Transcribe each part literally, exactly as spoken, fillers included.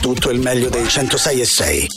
Tutto il meglio dei centosei e sei.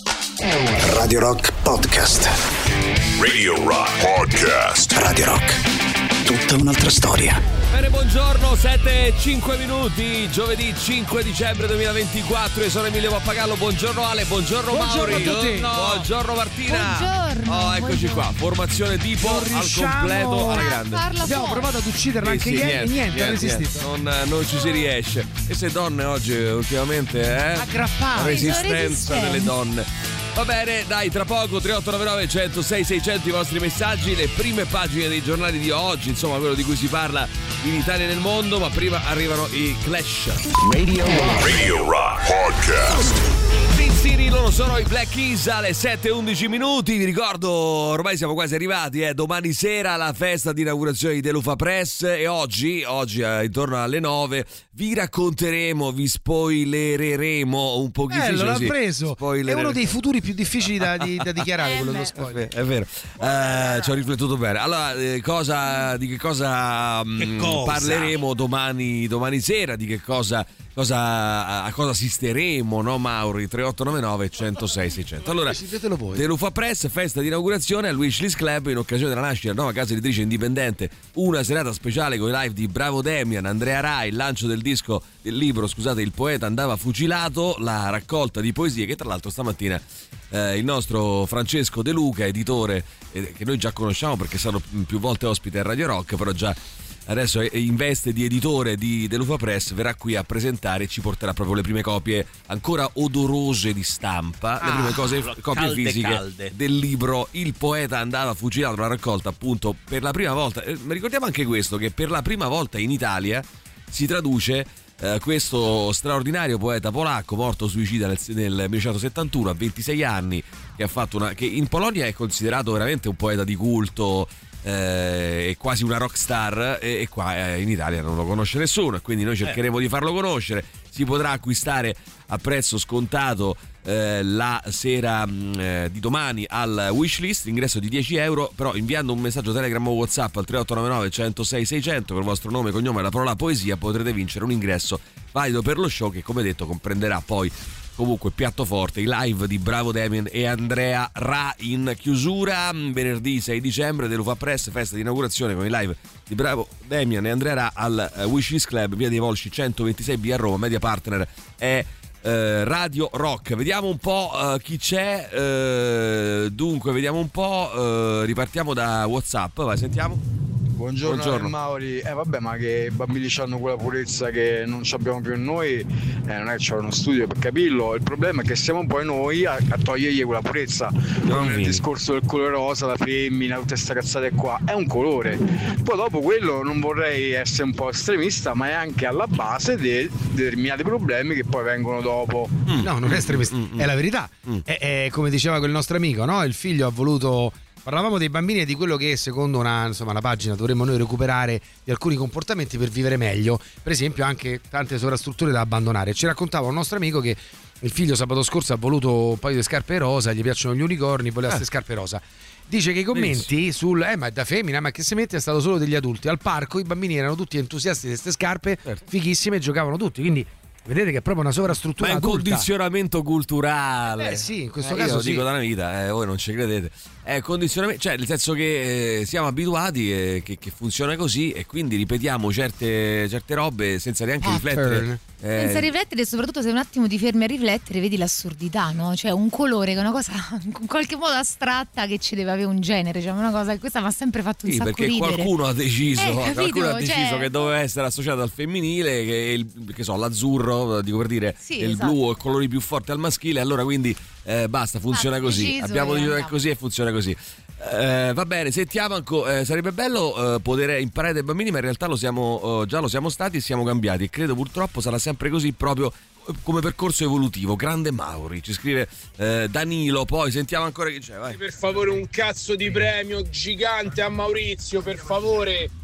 Radio Rock Podcast. Radio Rock Podcast. Radio Rock. Tutta un'altra storia. Bene, buongiorno, sette e cinque minuti, giovedì cinque dicembre duemilaventiquattro, io sono Emilio Pappagallo, buongiorno Ale, buongiorno, buongiorno Mauri, a tutti. buongiorno Martina. Buongiorno. Oh, eccoci buongiorno. qua, formazione tipo al completo alla grande. Abbiamo provato ad ucciderla anche Sì, sì, ieri niente, e niente, niente, ha resistito. niente. Non, non ci si riesce. E se donne oggi ultimamente, eh? Aggrappate. Resistenza Resistenza. delle donne. Va bene, dai, tra poco tre otto nove nove uno zero sei seicento i vostri messaggi, le prime pagine dei giornali di oggi, insomma quello di cui si parla in Italia e nel mondo, ma prima arrivano i Clash. Radio Rock. Radio Rock Podcast. Pizzini, loro sono i Black Keys alle sette e undici minuti. Vi ricordo, ormai siamo quasi arrivati, eh, domani sera la festa di inaugurazione di Delufa Press e oggi, oggi eh, intorno alle nove, vi racconteremo, vi spoilereremo un pochino. Bello, l'ha così. preso. Spoiler- È uno dei futuri più difficili da, di, da dichiarare, quello dello È spoiler. vero, è vero. Eh, ci ho riflettuto bene. Allora, eh, cosa, di che cosa, mh, Che cosa? parleremo domani, domani sera? Di che cosa, cosa a cosa assisteremo, no, Mauri? tre otto nove nove uno zero sei seicento. Allora, Decidetelo voi. Delufa Press, festa di inaugurazione al Wishlist Club in occasione della nascita della nuova casa editrice indipendente. Una serata speciale con i live di Bravo Damian, Andrea Rai, il lancio del disco, del libro, scusate, Il poeta andava fucilato, la raccolta di poesie che tra l'altro stamattina eh, il nostro Francesco De Luca, editore eh, che noi già conosciamo perché è stato più volte ospite a Radio Rock, però già adesso è in veste di editore di Delufa Press, verrà qui a presentare e ci porterà proprio le prime copie ancora odorose di stampa, le Ah, prime cose, copie calde, fisiche calde. del libro Il poeta andava fucilato, la raccolta appunto per la prima volta. Eh, ricordiamo anche questo, che per la prima volta in Italia si traduce eh, questo straordinario poeta polacco morto suicida nel, nel millenovecentosettantuno a ventisei anni, che ha fatto una, che in Polonia è considerato veramente un poeta di culto, eh, è quasi una rock star, e, e qua eh, in Italia non lo conosce nessuno, e quindi noi cercheremo di farlo conoscere. Si potrà acquistare a prezzo scontato eh, la sera mh, eh, di domani al wishlist, ingresso di dieci euro, però inviando un messaggio Telegram o WhatsApp al tre otto nove nove uno zero sei seicento con il vostro nome, cognome e la parola poesia potrete vincere un ingresso valido per lo show che, come detto, comprenderà poi comunque piatto forte, i live di Bravo Damian e Andrea Ra. In chiusura venerdì sei dicembre Delufa Press, festa di inaugurazione con i live di Bravo Damian e Andrea Ra al uh, Wishlist Club, via dei Volsci centoventisei B a Roma. Media partner è uh, Radio Rock. Vediamo un po' uh, chi c'è, uh, dunque vediamo un po', uh, ripartiamo da WhatsApp, vai, sentiamo. Buongiorno, Buongiorno. Mauri. Eh vabbè, ma che i bambini hanno quella purezza che non abbiamo più noi, eh, non è che c'è uno studio per capirlo. Il problema è che siamo poi noi a, a togliergli quella purezza. Come il discorso del colore rosa, la femmina, tutte queste cazzate qua, è un colore. Poi dopo quello non vorrei essere un po' estremista, ma è anche alla base di determinati problemi che poi vengono dopo. Mm. No, non è estremista, mm, mm. è la verità. Mm. È, è come diceva quel nostro amico, no? Il figlio ha voluto. Parlavamo dei bambini e di quello che secondo una, insomma, una pagina dovremmo noi recuperare di alcuni comportamenti per vivere meglio, per esempio anche tante sovrastrutture da abbandonare. Ci raccontava un nostro amico che il figlio sabato scorso ha voluto un paio di scarpe rosa, gli piacciono gli unicorni, voleva queste Eh. scarpe rosa. Dice che i commenti sul eh ma è da femmina, ma che se mette è stato solo degli adulti. Al parco i bambini erano tutti entusiasti di queste scarpe, Certo. fighissime, e giocavano tutti, quindi vedete che è proprio una sovrastruttura Ma è un adulta. condizionamento culturale. Eh sì, in questo Eh, caso io lo sì. dico da una vita, eh, voi non ci credete. È condizionamento, cioè nel senso che eh, siamo abituati eh, che, che funziona così, e quindi ripetiamo certe, certe robe senza neanche Pattern. riflettere. Eh, Senza riflettere, e soprattutto se un attimo ti fermi a riflettere vedi l'assurdità, no? Cioè un colore che è una cosa in qualche modo astratta che ci deve avere un genere, cioè una cosa che questa mi ha sempre fatto un Sì, sacco perché ridere. qualcuno ha deciso, Eh, capito? qualcuno ha deciso Cioè- che doveva essere associato al femminile, che, il, che so, l'azzurro, dico per dire, Sì, e il esatto. blu, i colori più forti al maschile, allora quindi eh, basta, funziona Ah, così. deciso Abbiamo e deciso che è andiamo. così e funziona così. Eh, va bene, sentiamo ancora, eh, sarebbe bello eh, poter imparare dai bambini, ma in realtà lo siamo, eh, già lo siamo stati e siamo cambiati, e credo purtroppo sarà sempre così, proprio eh, come percorso evolutivo. Grande Mauri, ci scrive eh, Danilo. Poi sentiamo ancora chi c'è, vai. Per favore un cazzo di premio gigante a Maurizio, per favore.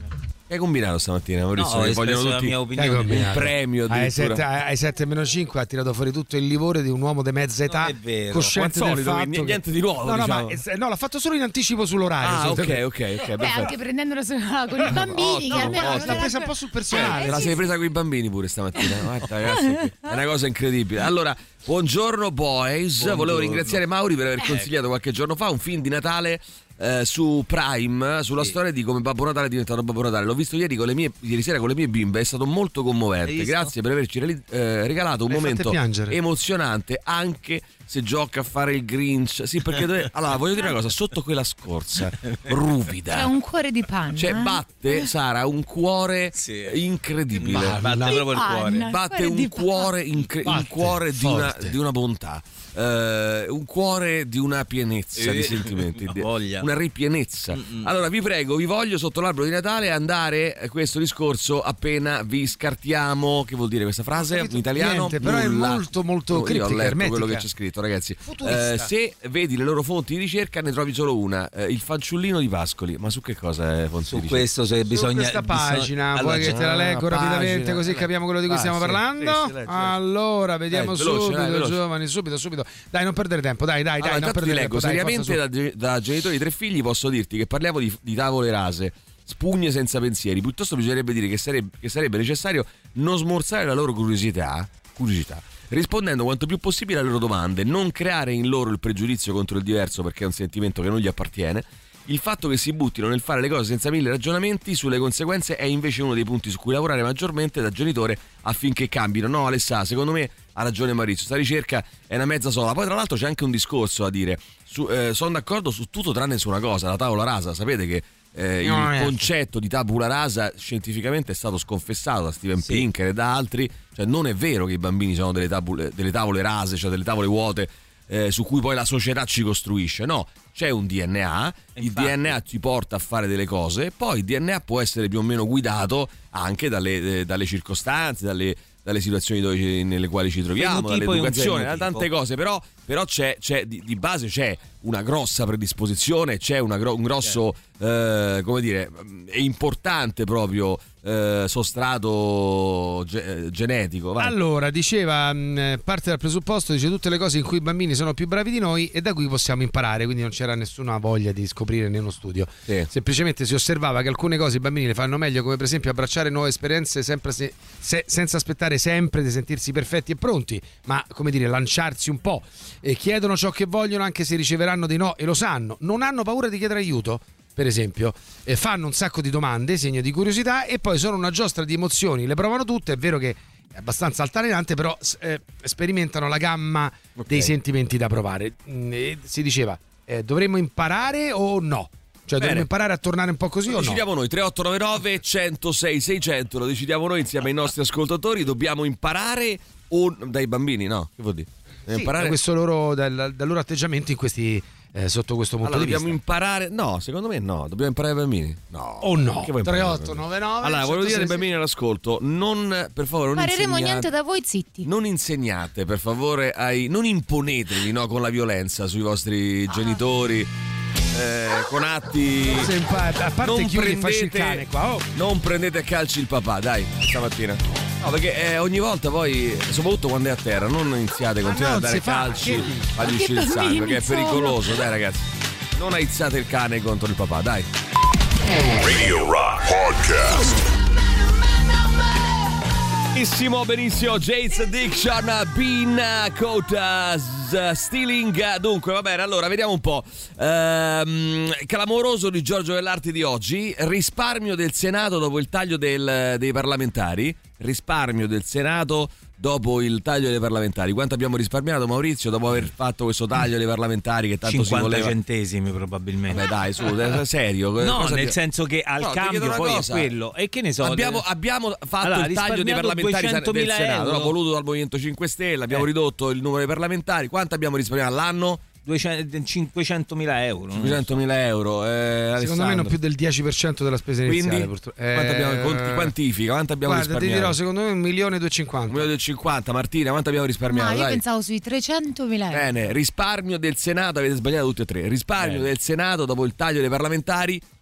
Che hai combinato stamattina, Maurizio? No, che ho vogliono espresso la tutti mia opinione. un premio ai addirittura. sette meno cinque ha tirato fuori tutto il livore di un uomo di mezza età, Non è vero. cosciente Al del solito, fatto niente che... di nuovo, no, no, diciamo. ma, eh, no, l'ha fatto solo in anticipo sull'orario. Ah, ok, ok, ok. Beh, perfetto. anche prendendolo su- con i bambini, Ottimo, che almeno ottimo. L'ha presa un po' sul personale. Te la sei presa con i bambini pure stamattina. Guarda, ragazzi, è una cosa incredibile. Allora, buongiorno boys. Buongiorno. Volevo ringraziare Mauri per aver consigliato qualche giorno fa un film di Natale eh, su Prime sulla Sì. storia di come Babbo Natale è diventato Babbo Natale. L'ho visto ieri con le mie ieri sera con le mie bimbe, è stato molto Hai commovente. visto? Grazie per averci reali- eh, regalato un Le hai fatte momento piangere. emozionante, anche se gioca a fare il Grinch. Sì, perché dove... allora voglio dire una cosa, sotto quella scorza ruvida. C'è un cuore di panna. Cioè eh? batte, Sara, un cuore Sì. incredibile. Batte proprio il panna. cuore. Batte cuore un di cuore, incre- un Batte cuore di una, forte. di una bontà, eh, un cuore di una pienezza Eh, di sentimenti, una di- voglia. una ripienezza. Allora vi prego, vi voglio sotto l'albero di Natale andare eh, questo discorso appena vi scartiamo. Che vuol dire questa frase in italiano? niente, però è Nulla. molto, molto No, io criptica, ho letto ermetica. quello che c'è scritto, ragazzi. Futurista. Eh, se vedi le loro fonti di ricerca ne trovi solo una, eh, il fanciullino di Pascoli. Ma su che cosa è fonte Su di ricerca? questo se Su bisogna questa bisogna- pagina, Allora, vuoi che c'è- te la leggo Ah, rapidamente pagina. così capiamo quello di cui Ah, stiamo sì, parlando? sì, sì, leggi, leggi. Allora, vediamo Dai, veloce, subito, dai, veloce. giovani, subito, subito. Dai, non perdere tempo, dai, dai, Allora, dai, non intanto ti perdere leggo, tempo. dai, seriamente forza, da, ge- da genitore di tre figli posso dirti che parliamo di, di tavole rase, spugne senza pensieri, piuttosto bisognerebbe dire che sarebbe, che sarebbe necessario non smorzare la loro curiosità, curiosità, rispondendo quanto più possibile alle loro domande, non creare in loro il pregiudizio contro il diverso perché è un sentimento che non gli appartiene. Il fatto che si buttino nel fare le cose senza mille ragionamenti sulle conseguenze è invece uno dei punti su cui lavorare maggiormente da genitore affinché cambino. No, Alessà, secondo me ha ragione Maurizio, sta ricerca è una mezza sola. Poi tra l'altro c'è anche un discorso a dire, su, eh, sono d'accordo su tutto tranne su una cosa, la tavola rasa. Sapete che eh, No, il eh. concetto di tabula rasa scientificamente è stato sconfessato da Steven Sì. Pinker e da altri, cioè non è vero che i bambini sono delle, tabule, delle tavole rase, cioè delle tavole vuote eh, su cui poi la società ci costruisce. No, c'è un D N A, il Infatti. D N A ti porta a fare delle cose, poi il D N A può essere più o meno guidato anche dalle, eh, dalle circostanze, dalle, dalle situazioni dove ci- nelle quali ci troviamo, Fenotipo e un dall'educazione, da genotipo. tante cose, però, però c'è, c'è di, di base c'è una grossa predisposizione, c'è una gro- un grosso, eh, come dire, è importante proprio eh, sostrato ge- genetico. Vai. Allora, diceva, mh, parte dal presupposto, dice tutte le cose in cui i bambini sono più bravi di noi e da cui possiamo imparare, quindi non c'era nessuna voglia di scoprire nello studio. Sì. Semplicemente si osservava che alcune cose i bambini le fanno meglio, come per esempio abbracciare nuove esperienze sempre se- se- senza aspettare sempre di sentirsi perfetti e pronti, ma come dire, lanciarsi un po'. E chiedono ciò che vogliono anche se riceveranno dei no e lo sanno, non hanno paura di chiedere aiuto. Per esempio, e fanno un sacco di domande, segno di curiosità, e poi sono una giostra di emozioni, le provano tutte. È vero che è abbastanza altalenante, però eh, sperimentano la gamma Ok. dei sentimenti da provare. Mm, e si diceva, eh, dovremmo imparare o no? Cioè, dovremmo Bene. imparare a tornare un po' così Lo o no? decidiamo noi, tre otto nove nove uno zero sei sei zero zero, lo decidiamo noi insieme ai nostri ascoltatori. Dobbiamo imparare o dai bambini, no? Che vuol dire? Dobbiamo Sì, imparare da questo loro, dal, dal loro atteggiamento in questi, eh, sotto questo punto Allora di dobbiamo vista. imparare, no, secondo me no, dobbiamo imparare ai bambini. No. O no? Che vuoi tre imparare ai otto bambini? nove nove Allora, volevo dire ai bambini all'ascolto, non per favore non Impareremo insegnate, niente da voi, zitti. non insegnate per favore ai non imponetevi, no, con la violenza sui vostri genitori. eh, con atti Se impara- a parte non chiudi e facci il prendete, cane qua, oh. non prendete a calci il papà, dai, stamattina. No, perché eh, ogni volta poi, soprattutto quando è a terra, non iniziate, Ma continuate a non dare si fa, calci, che- fagli Ma uscire che il sangue, bambini che è sono? pericoloso, dai ragazzi. Non aizzate il cane contro il papà, dai. Radio Rock Podcast. Benissimo, benissimo, Jade's Addiction, Bean Coat Stealing. Dunque, va bene, allora vediamo un po'. Ehm, clamoroso di Giorgio Dell'Arte di oggi. Risparmio del Senato dopo il taglio del- dei parlamentari. Risparmio del Senato dopo il taglio dei parlamentari. Quanto abbiamo risparmiato, Maurizio, dopo aver fatto questo taglio dei parlamentari che tanto si cinquanta voleva? centesimi probabilmente. Vabbè, dai, su, è serio. No, cosa nel ti- senso che al No, ti chiedo cambio una poi cosa. è quello. E che ne so. Abbiamo, de- abbiamo fatto Allora, il taglio dei risparmiato parlamentari del duecentomila Senato, euro. no, voluto dal Movimento cinque Stelle, abbiamo Eh. ridotto il numero dei parlamentari. Quanto abbiamo risparmiato all'anno? duecento cinquecentomila euro. non so. duecentomila euro. Eh, Secondo me non più del dieci per cento della spesa iniziale, Quindi, purtroppo. quanto abbiamo, Eh, quanti- quantifica? Quanto abbiamo Guarda, ti risparmiato? dirò, secondo me un milione e Un duecentocinquanta. milione del cinquanta. Martina, quanto abbiamo No, risparmiato? io Dai. pensavo sui trecentomila euro. Bene, risparmio del Senato, avete sbagliato tutti e tre. Risparmio Bene. del Senato dopo il taglio dei parlamentari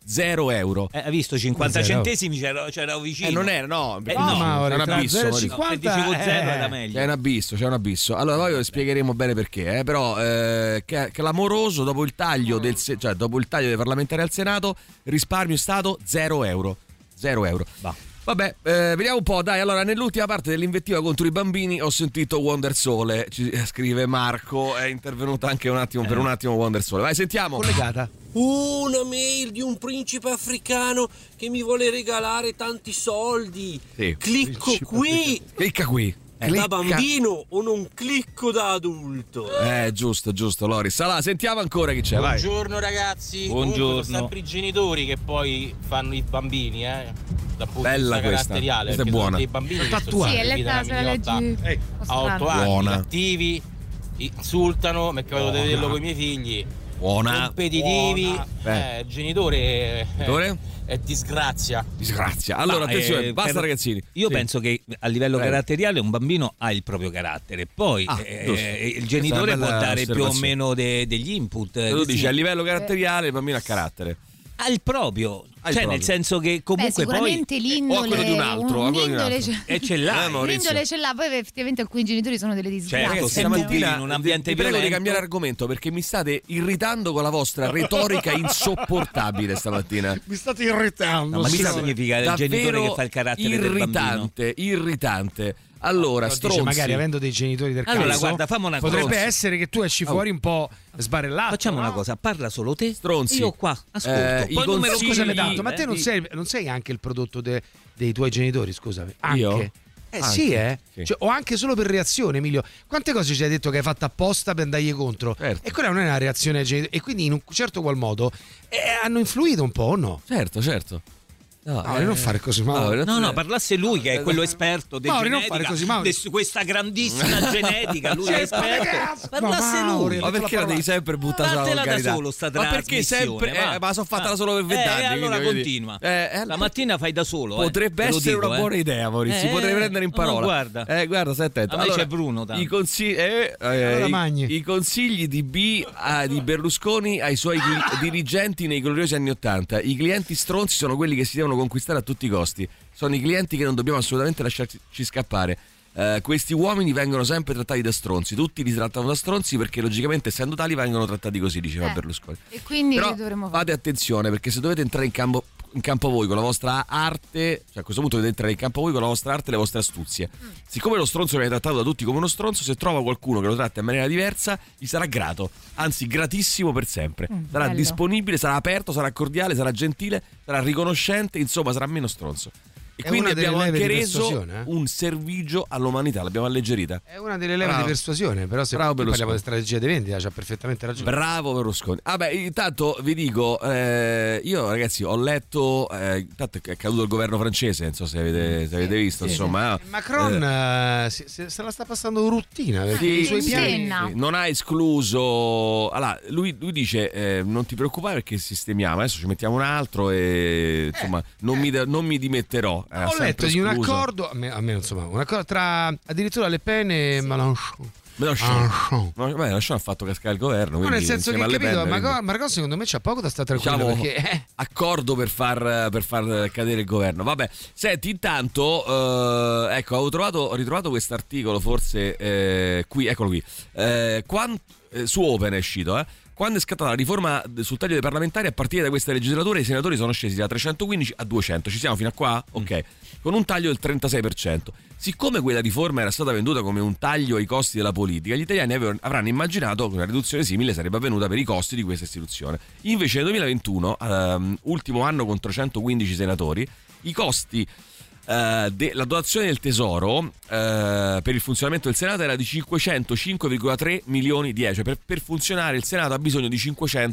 zero euro. Eh, hai visto, cinquanta Zero. centesimi c'era, c'era vicino. Eh, non era, no, Eh, no, no, ma ora c'è un tra abisso. zero e Maurizio. cinquanta, Se dicevo zero eh. era meglio. C'è un abisso, c'è un abisso. Allora poi vi spiegheremo bene perché, eh, però eh, che- clamoroso dopo il taglio del se- cioè dopo il taglio dei parlamentari al Senato, risparmio è stato zero euro. zero euro. Va. Vabbè, eh, vediamo un po', dai. Allora, nell'ultima parte dell'invettiva contro i bambini ho sentito Wonder Sole, ci scrive Marco, è intervenuta anche un attimo per un attimo Wonder Sole. Vai, sentiamo. Collegata. Una mail di un principe africano che mi vuole regalare tanti soldi. Sì. Clicco Principe qui Clicca qui. da Clicca. bambino o non clicco da adulto. Eh, giusto, giusto, Loris. Allora, sentiamo ancora chi c'è, vai. Buongiorno ragazzi. Buongiorno. Comunque sono sempre i genitori che poi fanno i bambini, eh. Dal punto Bella di vista questa. caratteriale. Questa è perché sono buona. dei bambini che sono Tatuata. Sì, è stati letta vita se la minotta leggi. a otto anni, Buona. cattivi, insultano, mi è capitato di Buona. vederlo con i miei figli. Buona. Competitivi, Beh. eh, il genitore eh, Genitore? è disgrazia. Disgrazia. Allora, Ma, attenzione, eh, basta per- ragazzini. Io Sì. penso che a livello Prego. caratteriale un bambino ha il proprio carattere, poi Ah, eh, giusto. il genitore Questa è una può bella dare più o osservazione. meno de- degli input. Se tu eh, dici sì. a livello caratteriale, il bambino ha carattere. Ha il proprio, Ha il cioè proprio. nel senso che Beh, comunque poi sicuramente l'indole, o a quello di un altro, a quello di un un'indole altro. ce- e ce l'ha. Eh, Maurizio. l'indole ce l'ha, poi effettivamente alcuni genitori sono delle disgrazie. Certo, Ragazzi, se Sempre- tu vivi in un ambiente vi prego di violento- cambiare argomento perché mi state irritando con la vostra retorica insopportabile stamattina. Mi state irritando. No, ma che signore. significa il genitore Davvero che fa il carattere del bambino? irritante, irritante. Allora, Dice, stronzi. magari avendo dei genitori del Allora, cazzo, guarda, fammi una cosa. potrebbe essere che tu esci fuori un po' sbarellato. Facciamo no? una cosa, parla solo te. Stronzi. Io qua ascolto. Eh, i poi non me lo consigli- Scusami consigli, tanto, ma te eh. non sei, non sei anche il prodotto de- dei tuoi genitori, scusami. Anche. Io? Eh Anche, sì, eh. sì. Cioè, o anche solo per reazione, Emilio. Quante cose ci hai detto che hai fatto apposta per andargli contro? Certo. E quella non è una reazione ai genitori. E quindi in un certo qual modo eh, hanno influito un po', o no? Certo, certo. No, Mauri, non fare così, Mauri. No, no, parlasse lui che è quello esperto di Mauri, non genetica, fare così, Mauri. de su questa grandissima genetica, lui Sì, è ma esperto. ragazzi, Parlasse ma Mauri, lui. Ma perché la devi sempre buttare sulla Fatela da volgarità? solo sta Ma perché trasmissione, sempre va. eh, ma sono fatta Ah. solo per vent'anni, Eh, allora quindi, continua. eh, eh, La mattina fai da solo. eh, Potrebbe te lo essere dico, una eh. buona idea, Maurizio. Eh, Potrei prendere in no, parola. guarda. Eh, guarda, stai attento. A me Allora, c'è Bruno, tanto. I consigli, eh, eh, Allora i- magni. i consigli di B a- di Berlusconi ai suoi cli- dirigenti nei gloriosi anni Ottanta. I clienti stronzi sono quelli che si devono conquistare a tutti i costi. Sono i clienti che non dobbiamo assolutamente lasciarci scappare. Eh, questi uomini vengono sempre trattati da stronzi. Tutti li trattano da stronzi perché logicamente essendo tali vengono trattati così, diceva Eh, Berlusconi. E quindi Però che dovremmo fare? fate attenzione perché se dovete entrare in campo, in campo voi con la vostra arte, cioè a questo punto dovete entrare in campo voi con la vostra arte e le vostre astuzie. Mm. Siccome lo stronzo viene trattato da tutti come uno stronzo, se trova qualcuno che lo tratta in maniera diversa, gli sarà grato, anzi gratissimo per sempre. Mm, sarà bello. disponibile, sarà aperto, sarà cordiale, sarà gentile, sarà riconoscente, insomma sarà meno stronzo. E È quindi una delle abbiamo leve anche di reso persuasione, eh? un servigio all'umanità, l'abbiamo alleggerita. È una delle leve Bravo. di persuasione, però se Bravo qui parliamo Berlusconi. di strategia di vendita, c'ha perfettamente ragione. Bravo Berlusconi. Vabbè, intanto vi dico, eh, io ragazzi ho letto, eh, intanto è caduto il governo francese, non so se avete, se avete visto, insomma. eh, Macron eh, si- se, se la sta passando ruttina perché Sì, i suoi sì, piani. Senna. sì, non ha escluso. Allora, lui, lui dice: eh, non ti preoccupare perché sistemiamo. Adesso ci mettiamo un altro e insomma, non, mi, non mi dimetterò. Era Ho sempre letto di un escluso. accordo, a me, a me, insomma, un accordo tra addirittura Le Pen e Mélenchon. Mélenchon. Mélenchon. Ma beh, Mélenchon ha fatto cascare il governo. No, quindi nel senso che insieme alle capito, Pen, ma quindi, Marco secondo me c'ha poco da stare tranquillo diciamo, perché eh, accordo per far, per far cadere il governo. Vabbè, senti, intanto, eh, ecco, ho, trovato, ho ritrovato questo articolo, forse eh, qui, eccolo qui. Eh, quan- eh, su Open è uscito, eh. Quando è scattata la riforma sul taglio dei parlamentari, a partire da questa legislatura i senatori sono scesi da trecentoquindici a duecento. Ci siamo fino a qua? Ok. Con un taglio del trentasei per cento. Siccome quella riforma era stata venduta come un taglio ai costi della politica, gli italiani avevano- avranno immaginato che una riduzione simile sarebbe avvenuta per i costi di questa istituzione. Invece nel duemilaventuno, ehm, ultimo anno con trecentoquindici senatori, i costi Uh, de- la dotazione del tesoro uh, per il funzionamento del Senato era di cinquecentocinque virgola tre milioni di euro, cioè per, per funzionare il Senato ha bisogno di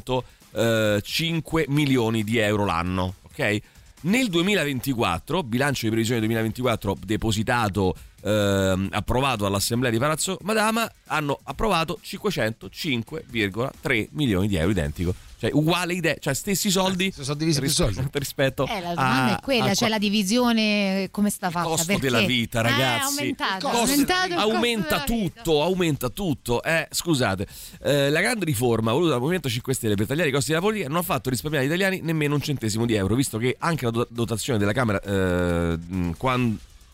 cinquecentocinque milioni di euro l'anno, ok? Nel duemilaventiquattro, bilancio di previsione duemilaventiquattro depositato, uh, approvato dall'Assemblea di Palazzo Madama, hanno approvato cinquecentocinque virgola tre milioni di euro, identico cioè uguale idea, cioè stessi soldi, eh, sono divisi più rispetto, soldi. rispetto eh, la domanda a, è quella, a, cioè la divisione come sta fatta? il costo perché? della vita, ragazzi, eh, è aumentato, costo, aumentato il costo aumenta tutto, aumenta tutto. Eh, scusate, eh, la grande riforma voluta dal Movimento cinque Stelle per tagliare i costi della politica non ha fatto risparmiare agli italiani nemmeno un centesimo di euro, visto che anche la dotazione della Camera eh, quando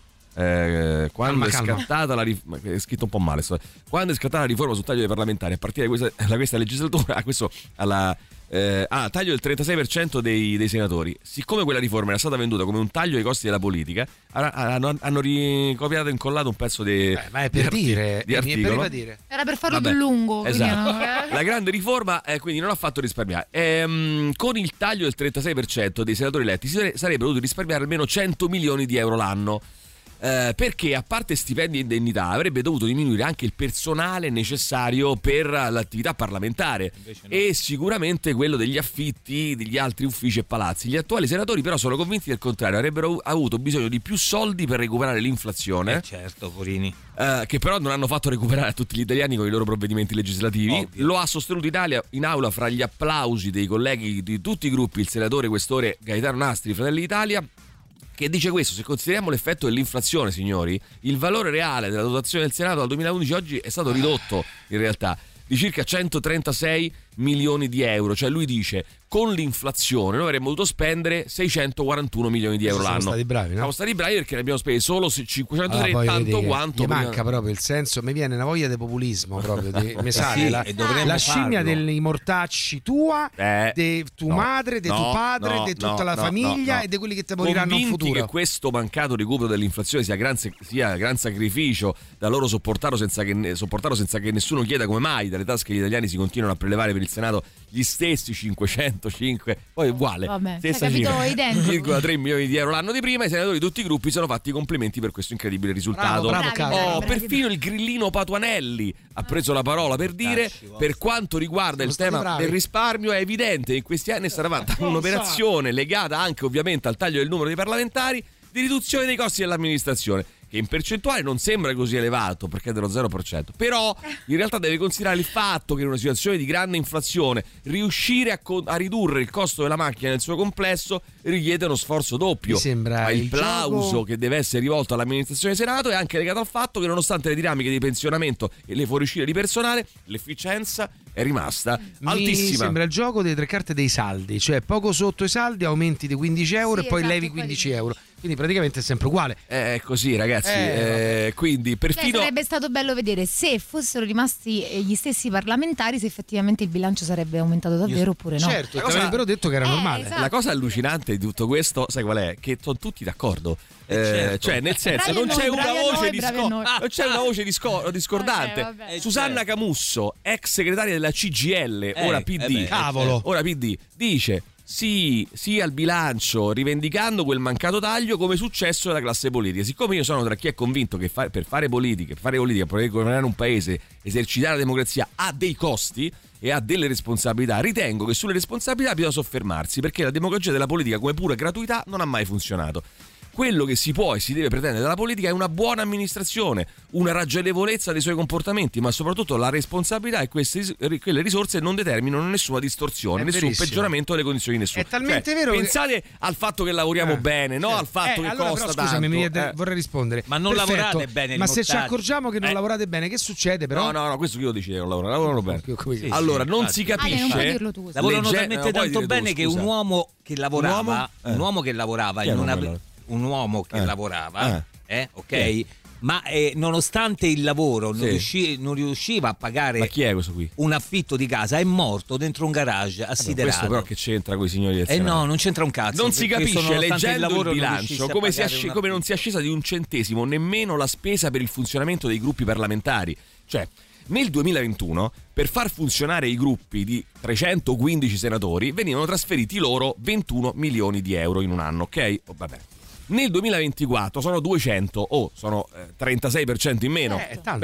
Eh, quando calma, è scattata calma. la riforma, è scritto un po' male, quando è scattata la riforma sul taglio dei parlamentari a partire da questa, da questa legislatura, a questo alla eh, ah, taglio del trentasei per cento dei, dei senatori, siccome quella riforma era stata venduta come un taglio ai costi della politica, hanno, hanno ricopiato e incollato un pezzo di, eh, ma è per di, dire, di articolo. Per dire. Era per farlo Vabbè, più lungo, esatto. No, eh. La grande riforma eh, quindi non ha fatto risparmiare. Ehm, con il taglio del trentasei per cento dei senatori eletti si sarebbero dovuti risparmiare almeno cento milioni di euro l'anno. Eh, perché a parte stipendi e indennità avrebbe dovuto diminuire anche il personale necessario per l'attività parlamentare no. E sicuramente quello degli affitti degli altri uffici e palazzi. Gli attuali senatori però sono convinti del contrario, avrebbero avuto bisogno di più soldi per recuperare l'inflazione, eh certo, porini. Eh, che però non hanno fatto recuperare a tutti gli italiani con i loro provvedimenti legislativi. Ovvio. Lo ha sostenuto in, Italia, in aula fra gli applausi dei colleghi di tutti i gruppi il senatore questore Gaetano Nastri, Fratelli d'Italia, che dice questo: se consideriamo l'effetto dell'inflazione, signori, il valore reale della dotazione del Senato dal duemilaundici oggi è stato ridotto in realtà di circa centotrentasei milioni di euro. Cioè lui dice, con l'inflazione noi avremmo dovuto spendere seicentoquarantuno milioni di euro siamo l'anno. Siamo stati bravi, no? Siamo stati bravi perché ne abbiamo spesi solo cinquecentotrenta, allora, tanto quanto. Mi manca proprio il senso, mi viene una voglia di populismo proprio, di, mi sale sì, la, la scimmia dei mortacci tua, eh, di tua no, madre, di no, tuo padre, no, di tutta no, la no, famiglia no, no. e di quelli che ti moriranno in futuro. Che questo mancato recupero dell'inflazione sia gran, sia gran sacrificio da loro sopportarlo senza che, sopportarlo senza che nessuno chieda come mai dalle tasche degli italiani si continuano a prelevare per il Senato gli stessi cinquecentocinque, poi uguale, Vabbè, stessa circa tre milioni di euro l'anno di prima. I senatori di tutti i gruppi sono fatti i complimenti per questo incredibile risultato. Bravo, bravo, oh, bravi, bravi, perfino il grillino Patuanelli ha preso la parola per dire: per quanto riguarda il tema bravi. del risparmio, è evidente che in questi anni è stata fatta un'operazione legata anche ovviamente al taglio del numero dei parlamentari di riduzione dei costi dell'amministrazione, che in percentuale non sembra così elevato perché è dello zero per cento, però in realtà deve considerare il fatto che in una situazione di grande inflazione riuscire a, co- a ridurre il costo della macchina nel suo complesso richiede uno sforzo doppio. Mi sembra Ma il, il plauso gioco... che deve essere rivolto all'amministrazione Senato è anche legato al fatto che nonostante le dinamiche di pensionamento e le fuoriuscite di personale, l'efficienza è rimasta Mi altissima. Mi sembra il gioco delle tre carte dei saldi, cioè poco sotto i saldi aumenti di quindici euro sì, e poi esatto, levi quindici euro. Quindi praticamente è sempre uguale. È così, ragazzi. Eh, eh, quindi perfino. Cioè, sarebbe stato bello vedere se fossero rimasti gli stessi parlamentari, se effettivamente il bilancio sarebbe aumentato davvero oppure no. Certo, cosa... ti avrebbero detto che era eh, normale. esatto. La cosa allucinante di tutto questo, sai qual è? Che sono tutti d'accordo. Eh, certo. Cioè, nel senso, Bravi non noi, c'è una bravi voce noi, di bravi sco- noi. non c'è una voce disco- discordante. Vabbè, vabbè. Susanna Camusso, ex segretaria della C G I L, Eh, ora P D, eh beh, cavolo. ora P D, dice sì, sì al bilancio, rivendicando quel mancato taglio come successo della classe politica. Siccome io sono tra chi è convinto che fa- per fare politica, per fare politica, per governare un paese, esercitare la democrazia ha dei costi e ha delle responsabilità, ritengo che sulle responsabilità bisogna soffermarsi, perché la demagogia della politica come pura gratuità non ha mai funzionato. Quello che si può e si deve pretendere dalla politica è una buona amministrazione, una ragionevolezza dei suoi comportamenti, ma soprattutto la responsabilità e queste, quelle risorse non determinano nessuna distorsione, È nessun verissimo. peggioramento delle condizioni di nessuno. È talmente Cioè, vero che- pensate al fatto che lavoriamo Eh, bene, no? certo. Al fatto Eh, che allora, costa però, scusami, mi tanto. viene- eh. vorrei rispondere. Ma non Perfetto, lavorate bene, ma se ci mortacci. accorgiamo che non Eh. lavorate bene, che succede però? No, no, no, questo io decido che non lavorano, lavorano bene. Come- come- Sì, allora, sì, non infatti. si Ale, non puoi capisce. dirlo tu così. Lavorano Legge- talmente no, puoi tanto dire tu, bene che scusa. un uomo che lavorava, Un uomo? Eh. un uomo che lavorava Chi è in un una, uomo che lavora? un uomo che Eh. lavorava, eh, ok? Chi Ma eh, nonostante il lavoro non, Sì. riusci- non riusciva a pagare Ma chi è questo qui? un affitto di casa, è morto dentro un garage assiderato. Questo però che c'entra con i signori del Eh Senato? no, non c'entra un cazzo. Non si perché capisce, nonostante leggendo il, lavoro non bilancio, riuscisse a come, sia pagare sci- un come non sia affitto. scesa di un centesimo nemmeno la spesa per il funzionamento dei gruppi parlamentari. Cioè, nel duemilaventuno, per far funzionare i gruppi di trecentoquindici senatori, venivano trasferiti loro ventuno milioni di euro in un anno, ok? Oh, vabbè. Nel duemilaventiquattro sono duecento, o oh, sono eh, trentasei per cento in meno. Eh, è tanto, Bene. eh.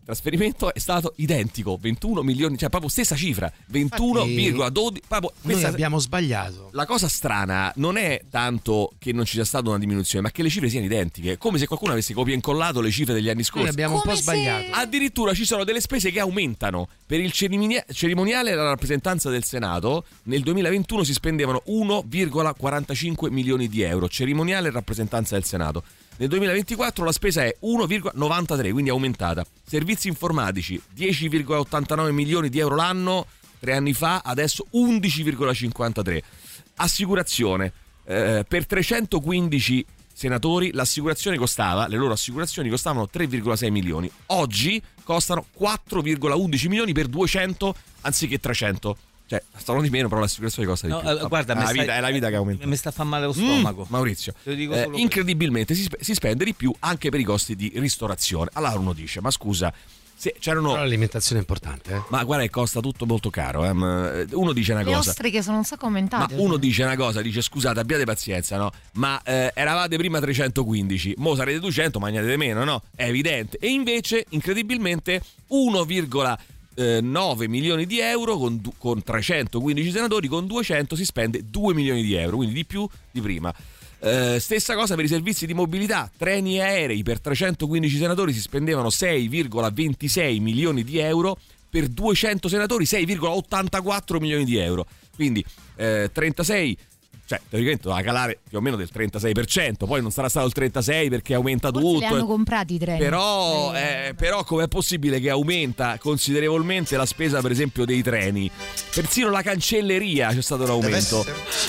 trasferimento è stato identico, ventuno milioni, cioè proprio stessa cifra, ventuno virgola dodici. Noi Questa, abbiamo sbagliato. la cosa strana non è tanto che non ci sia stata una diminuzione, ma che le cifre siano identiche, come se qualcuno avesse copia e incollato le cifre degli anni scorsi. Noi abbiamo Come un po' se- sbagliato. Addirittura ci sono delle spese che aumentano. Per il cerimonia- cerimoniale e la rappresentanza del Senato nel duemilaventuno si spendevano uno virgola quarantacinque milioni di euro, cerimoniale e rappresentanza del Senato. Nel duemilaventiquattro la spesa è uno virgola novantatré, quindi è aumentata. Servizi informatici dieci virgola ottantanove milioni di euro l'anno, tre anni fa, adesso undici virgola cinquantatré. Assicurazione, eh, per trecentoquindici senatori l'assicurazione costava, le loro assicurazioni costavano tre virgola sei milioni. Oggi costano quattro virgola undici milioni per duecento anziché trecento. Cioè, stanno di meno, però l'assicurazione costa di No, più. eh, guarda, è, mi la stai- vita, è la vita che aumenta. Mi sta a fare male lo stomaco. Mm, Maurizio, Te lo dico eh, solo incredibilmente si, spe- si spende di più anche per i costi di ristorazione. Allora uno dice, ma scusa, se c'erano... Però l'alimentazione è importante, eh. Ma guarda che costa tutto molto caro. Eh? ma, eh, Uno dice una Le cosa. ostriche sono un sacco aumentate. Ma uno dice una cosa, dice scusate, abbiate pazienza, no? Ma eh, eravate prima trecentoquindici, mo sarete duecento, mangiate meno, no? È evidente. E invece, incredibilmente, uno virgola nove milioni di euro con, du- con trecentoquindici senatori, con duecento si spende due milioni di euro, quindi di più di prima. Eh, stessa cosa per i servizi di mobilità, treni e aerei, per trecentoquindici senatori si spendevano sei virgola ventisei milioni di euro, per duecento senatori sei virgola ottantaquattro milioni di euro, quindi eh, trentasei, cioè teoricamente doveva calare più o meno del trentasei per cento, poi non sarà stato il trentasei perché aumenta Forse tutto. li hanno comprati i treni. Però, eh, però com'è possibile che aumenta considerevolmente la spesa per esempio dei treni? Persino la cancelleria c'è stato un aumento.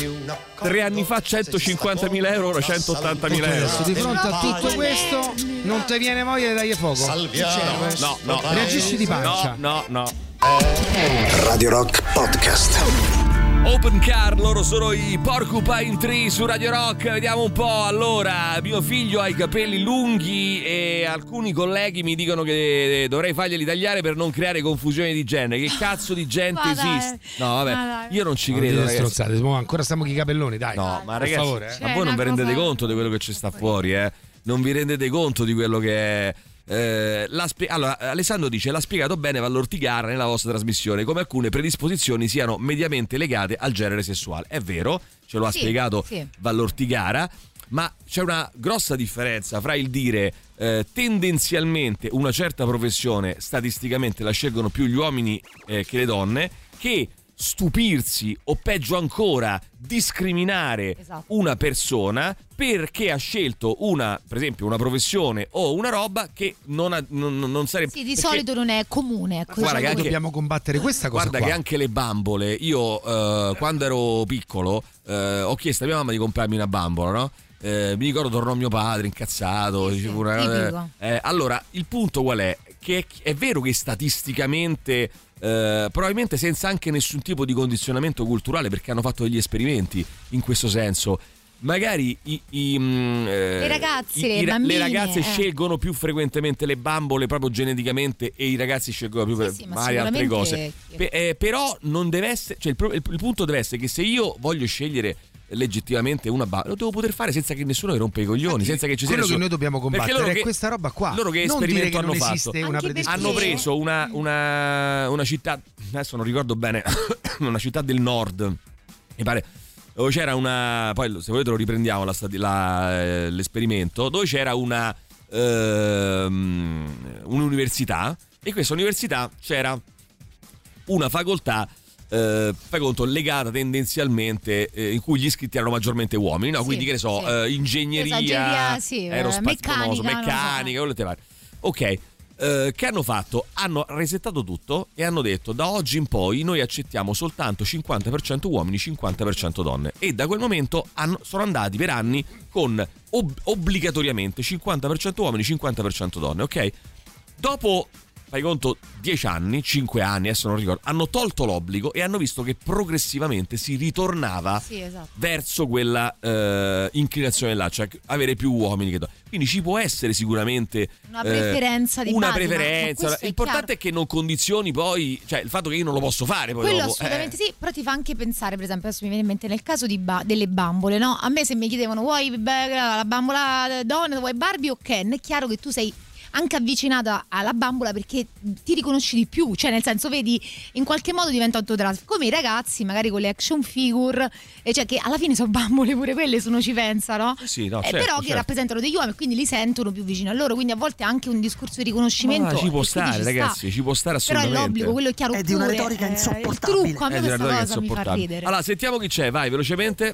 Tre anni fa centocinquantamila euro, ora centottantamila euro. Adesso di fronte a tutto questo non ti viene voglia di dargli fuoco? No, no. Reagisci di pancia. No, no, no. Radio Rock Podcast. Open Car, loro sono i Porcupine Tree su Radio Rock. Vediamo un po'. Allora, mio figlio ha i capelli lunghi e alcuni colleghi mi dicono che dovrei farglieli tagliare per non creare confusione di genere. Che cazzo di gente Ma dai. esiste? No, vabbè, Ma dai. io non ci Non credo, dite ragazzi. strozzate, mo ancora stiamo con i capelloni, dai. No, ma per ragazzi, favore, eh. ma Cioè, voi non una vi rendete cosa- conto di quello che ci sta fuori, eh? Non vi rendete conto di quello che è. Eh, l'ha spie- allora, Alessandro dice: l'ha spiegato bene Vallortigara nella vostra trasmissione, come alcune predisposizioni siano mediamente legate al genere sessuale. È vero, ce lo ha Sì, spiegato sì. Vallortigara, ma c'è una grossa differenza fra il dire eh, tendenzialmente una certa professione statisticamente la scelgono più gli uomini eh, che le donne, che stupirsi o peggio ancora discriminare Esatto. una persona perché ha scelto una, per esempio, una professione o una roba che non, ha, non, non sarebbe. Sì, di perché- solito non è comune. Ecco, Guarda diciamo che anche- così. Dobbiamo combattere questa cosa Guarda qua. che anche le bambole, io eh, quando ero piccolo eh, ho chiesto a mia mamma di comprarmi una bambola, no? Eh, mi ricordo tornò mio padre incazzato, Sì, dicevo sì, una cosa- tipico. eh, allora il punto qual è? Che è, è vero che statisticamente eh, probabilmente senza anche nessun tipo di condizionamento culturale, perché hanno fatto degli esperimenti in questo senso, magari i, i, mm, eh, Le ragazze, i- le i ra- bambine, ragazze eh. scelgono più frequentemente le bambole proprio geneticamente e i ragazzi scelgono più Sì, per sì, ma varie altre sicuramente- cose. Pe- eh, però non deve essere, cioè il, pro- il punto deve essere che se io voglio scegliere legittimamente una bambola lo devo poter fare senza che nessuno mi rompe i coglioni, senza che ci sia Quello che nessuno- noi dobbiamo Perché combattere loro è che- questa roba qua. loro che non dire esperimento che hanno non fatto? esiste una Anche perché- predisposizione. Hanno preso una, una, una città, adesso non ricordo bene, una città del nord, mi pare, dove c'era una, poi se volete lo riprendiamo la stati- la, eh, l'esperimento, dove c'era una ehm, un'università, e in questa università c'era una facoltà eh, fai conto legata tendenzialmente eh, in cui gli iscritti erano maggiormente uomini, no? Sì, Quindi che ne so, sì. eh, ingegneria, Ingegneria, sì, eh, aerospazio, meccanica, non so, non lo so. meccanica, quello che te pare. Ok. Eh, che hanno fatto? Hanno resettato tutto e hanno detto: da oggi in poi noi accettiamo soltanto cinquanta per cento uomini, cinquanta per cento donne. E da quel momento hanno, sono andati per anni con ob- obbligatoriamente cinquanta per cento uomini, cinquanta per cento donne, ok? Dopo, fai conto, dieci anni, cinque anni, adesso non ricordo, hanno tolto l'obbligo e hanno visto che progressivamente si ritornava Sì, esatto. verso quella eh, inclinazione là, cioè avere più uomini che donne. Quindi ci può essere sicuramente Una preferenza di una base, ma- ma preferenza. questo è L'importante chiaro. è che non condizioni poi, cioè il fatto che io non lo posso fare poi Quello dopo, assolutamente eh. sì, però ti fa anche pensare, per esempio, adesso mi viene in mente nel caso di ba- delle bambole, no? A me se mi chiedevano vuoi beh, la bambola donna, vuoi Barbie o Ken, è chiaro che tu sei anche avvicinata alla bambola perché ti riconosci di più, cioè nel senso vedi in qualche modo diventa autografico, come i ragazzi magari con le action figure, e cioè che alla fine sono bambole pure quelle, se uno ci pensa, no? Sì, no, eh, certo, però che certo. rappresentano degli uomini, quindi li sentono più vicino a loro, quindi a volte anche un discorso di riconoscimento. Ma ci può e quindi stare, ci ragazzi, sta. ci può stare Però è assolutamente. l'obbligo, quello è chiaro. È di una pure, retorica eh, insopportabile. Il trucco, a me È di una questa retorica cosa mi fa insopportabile. ridere. Allora, sentiamo chi c'è, vai velocemente.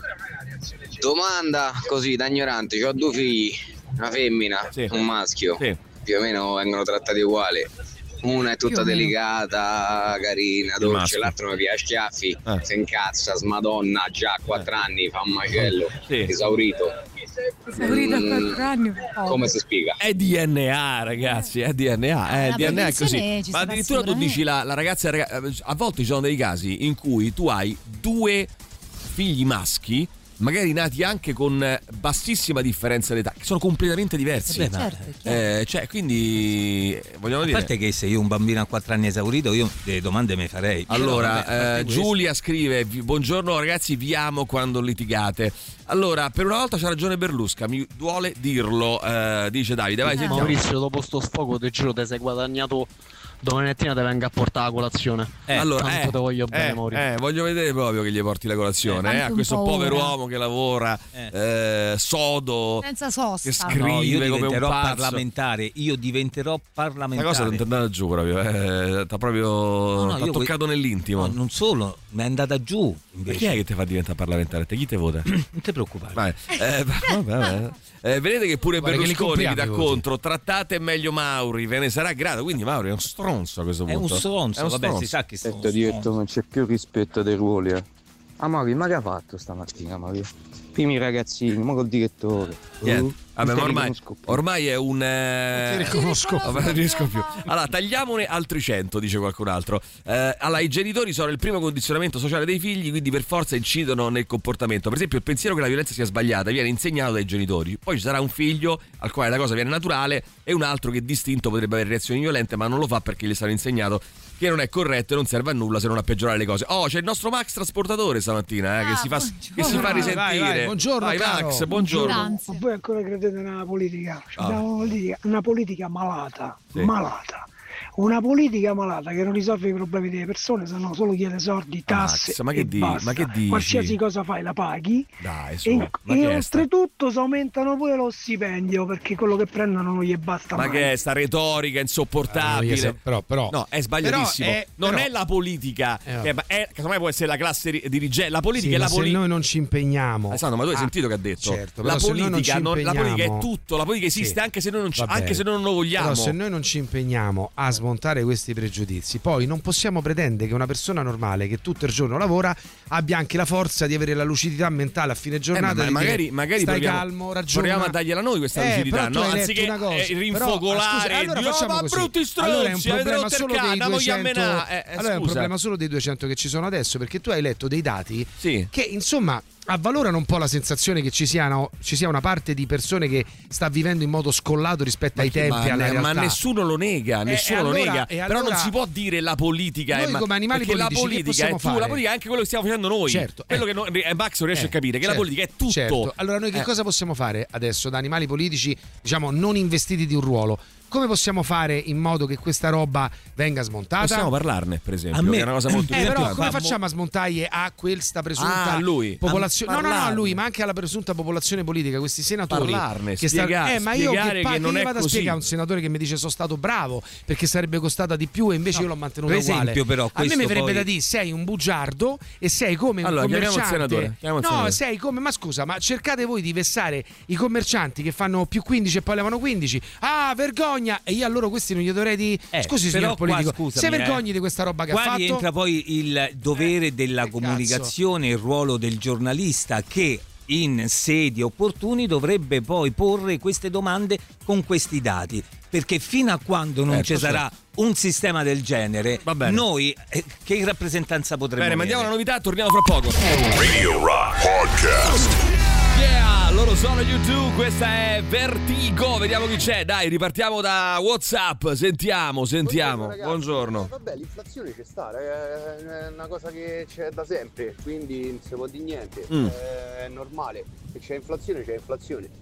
Domanda così da ignorante, ho due figli, una femmina, Sì. un maschio, Sì. più o meno vengono trattati uguali. Una è tutta Più o meno. delicata, carina, dolce, maschio. l'altro mi piace a schiaffi, Eh. si incazza, smadonna, già a quattro anni, fa un macello, Sì. esaurito. Esaurita a Mm, quattro anni. Oh. Come si spiega? È D N A, ragazzi, è D N A, è La D N A è così. propensione ci Ma sarà addirittura tu sicuramente. dici la, la ragazza, raga- a volte ci sono dei casi in cui tu hai due figli maschi, magari nati anche con eh, bassissima differenza d'età, che sono completamente diversi. Eh beh, ma- Certo, è chiaro. Eh, cioè, quindi eh, vogliamo A dire. parte che se io un bambino a quattro anni esaurito, io delle domande me farei. Allora, Però, vabbè, a parte eh, questo- Giulia scrive: "Vi- buongiorno ragazzi, vi amo quando litigate. Allora, per una volta c'ha ragione Berlusca, mi duole dirlo, eh, dice Davide. Vai, Eh. sentiamo. Maurizio, dopo sto sfogo, ti giuro, ti sei guadagnato. Domani mattina ti venga a portare la colazione. Eh, allora, tanto eh, te voglio bene, eh, Maurizio. eh, voglio vedere proprio che gli porti la colazione, Eh, eh, anche a un questo po' povero ora. uomo che lavora, eh, sodo, Senza sosta. che scrive No, io come un diventerò pazzo. parlamentare, io diventerò La parlamentare. cosa ti è andata giù proprio, eh, t'ha proprio No, no, t'ha io toccato nell'intimo. No, non solo, mi è andata giù Ma invece. chi è che ti fa diventare parlamentare? Te chi te vota? Non ti preoccupare. Vai. Eh, vabbè, vabbè. Eh, vedete che pure Guarda che li Berlusconi vi dà compriamo i voti. contro. Trattate meglio Mauri, ve ne sarà grato. Quindi Mauri è un stronzo a questo È punto. un stronzo, È un vabbè, stronzo. si sa che sono Detto diretto, non c'è più rispetto dei ruoli. Eh. Ah, Mauri, ma che ha fatto stamattina, Mauri? Primi ragazzini, ma col direttore. Niente. Uh, Vabbè, non ma ti ormai, riconosco più. ormai è un. eh, Non ti riconosco. Vabbè, non riesco più. Allora, tagliamone altri cento, dice qualcun altro. Eh, allora, i genitori sono il primo condizionamento sociale dei figli, quindi per forza incidono nel comportamento. Per esempio, il pensiero che la violenza sia sbagliata viene insegnato dai genitori. Poi ci sarà un figlio al quale la cosa viene naturale e un altro che distinto potrebbe avere reazioni violente, ma non lo fa perché gli è stato insegnato che non è corretto e non serve a nulla se non a peggiorare le cose. Oh, c'è il nostro Max trasportatore stamattina, eh, che, Ah, si fa, buongiorno. che si fa risentire. Vai, vai, buongiorno, Vai, caro. Max, buongiorno. Grazie. Ma voi ancora credete nella politica? Cioè, Ah. abbiamo una politica, una politica malata, Sì. malata. Una politica malata che non risolve i problemi delle persone, se no solo chiede soldi, tasse Max, ma che e di- basta. ma che dici? Qualsiasi cosa fai la paghi. Dai, su. E, Ma e che è sta- oltretutto si aumentano pure lo stipendio perché quello che prendono non gli basta Ma mai. che è sta retorica Ah, insopportabile? io so- però, però. No, è sbagliatissimo. Però è- non però- è la politica, Eh, no. che è, casomai può essere la classe ri- dirigente. La politica Sì, è ma la se politica. noi non ci impegniamo. Alessandro, ma tu hai a- sentito che ha detto? Certo, la, però se noi non politica, ci non- la politica è impegniamo- tutto, la politica esiste Sì, anche, se noi non ci- va anche bene. se noi non lo vogliamo. Però se noi non ci impegniamo a smontare questi pregiudizi, poi non possiamo pretendere che una persona normale che tutto il giorno lavora abbia anche la forza di avere la lucidità mentale a fine Eh, giornata. ma di magari, dire, magari stai proviamo, calmo, ragiona. proviamo a dargliela noi questa Eh, lucidità, però tu no? hai detto Anziché una cosa. eh, Però, rinfocolare, ah, scusa, allora dire, facciamo "Oh, ma così. brutti stronzi, Allora è un avete problema rotto il solo dei canna, non vogliamo duecento menà". Eh, eh, allora è un scusa. problema solo dei duecento che ci sono adesso, perché tu hai letto dei dati Sì. che insomma avvalorano un po' la sensazione che ci, siano, ci sia una parte di persone che sta vivendo in modo scollato rispetto ai tempi, ma, alla ma realtà. nessuno lo nega, Eh, nessuno e lo allora- nega. e Però allora- non si può dire la politica Noi è ma- come animali perché politici la che politica è possiamo tu, fare? la politica è anche quello che stiamo facendo noi. Certo, quello eh. che non- eh, Max non riesce Eh, a capire che certo, la politica è tutto. certo. Allora noi che Eh. cosa possiamo fare adesso da animali politici, diciamo, non investiti di un ruolo? Come possiamo fare in modo che questa roba venga smontata? Possiamo parlarne, per esempio, A me- che è una cosa molto Eh, però importante. come fa mo- faccione a smontare a questa presunta Ah, a lui. popolazione? A No, no, no, a parlarne. lui, ma anche alla presunta popolazione politica, questi senatori. Parlarne, che sta- spiega- eh, ma io spiegare che, pa- che non che gli è vado a così. spiegare a un senatore che mi dice sono stato bravo perché sarebbe costata di più e invece io l'ho mantenuta per uguale. esempio, però, a me mi questo verrebbe poi- da dire sei un bugiardo e sei come Allora, un chiamiamo il commerciante. senatore, chiamiamo il no, senatore. sei come, ma scusa, ma cercate voi di vessare i commercianti che fanno più quindici e poi levano quindici. Ah, vergogna! E io allora questi non gli dovrei dire Eh, scusi però signor politico, qua, scusami, se vergogni eh. di questa roba che Qua ha fatto? rientra poi il dovere della che comunicazione, il ruolo del giornalista che in sedi opportuni dovrebbe poi porre queste domande con questi dati, perché fino a quando non Certo, ci sarà un sistema del genere, Va bene. noi eh, che rappresentanza potremmo Bene, avere? mandiamo la novità, torniamo fra poco. Radio Rock Podcast. Yeah, loro sono YouTube, questa è Vertigo, vediamo chi c'è, dai, ripartiamo da WhatsApp, sentiamo, sentiamo, ragazzi. buongiorno. Eh, vabbè, l'inflazione c'è sta, è è una cosa che c'è da sempre, quindi non si può dire niente, Mm. è normale. Se c'è inflazione, c'è inflazione.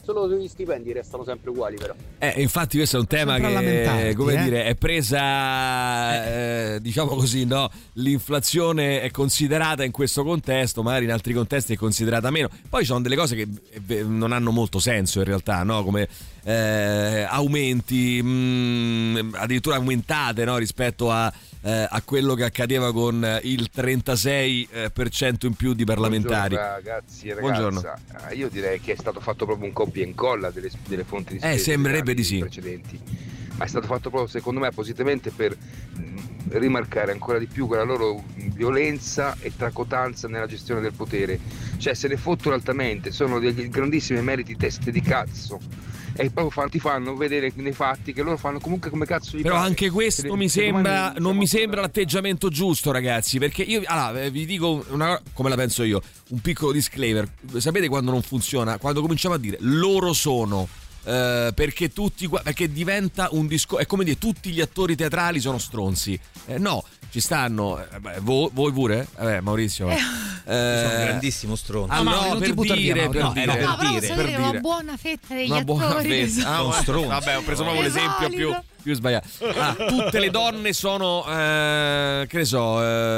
Solo gli stipendi restano sempre uguali, però. Eh, infatti questo è un tema che, come eh? dire, è presa, eh, diciamo così, no? L'inflazione è considerata in questo contesto, magari in altri contesti è considerata meno. Poi ci sono delle cose che non hanno molto senso in realtà, no? Come eh, aumenti, mh, addirittura aumentate, no? Rispetto a, eh, a quello che accadeva con il trentasei per cento in più di parlamentari. Buongiorno ragazzi e ragazza. Buongiorno. Io direi che è stato fatto proprio un copia e incolla delle, delle fonti di spesa eh, sembrerebbe di sì. precedenti, ma è stato fatto proprio secondo me appositamente per mh, rimarcare ancora di più quella loro violenza e tracotanza nella gestione del potere. Cioè se ne fottono altamente, sono degli grandissimi meriti teste di cazzo e proprio ti fanno vedere nei fatti che loro fanno comunque come cazzo gli però pare. Anche questo se mi sembra domani, non mi sembra l'atteggiamento giusto, ragazzi, perché io allora, vi dico una, come la penso io, un piccolo disclaimer. Sapete quando non funziona? Quando cominciamo a dire loro sono Uh, perché tutti perché diventa un discorso, è come dire tutti gli attori teatrali sono stronzi. Eh, no, ci stanno eh, beh, voi, voi pure? Eh, Maurizio eh. Eh, sono un grandissimo stronzo. Ah, no, no, per dire, per no, dire, no, per però dire, posso per dire dire. una buona fetta degli una buona attori fetta. Ah, stronzo. vabbè, ho preso proprio l'esempio più, più sbagliato. Ah, tutte le donne sono eh, che ne so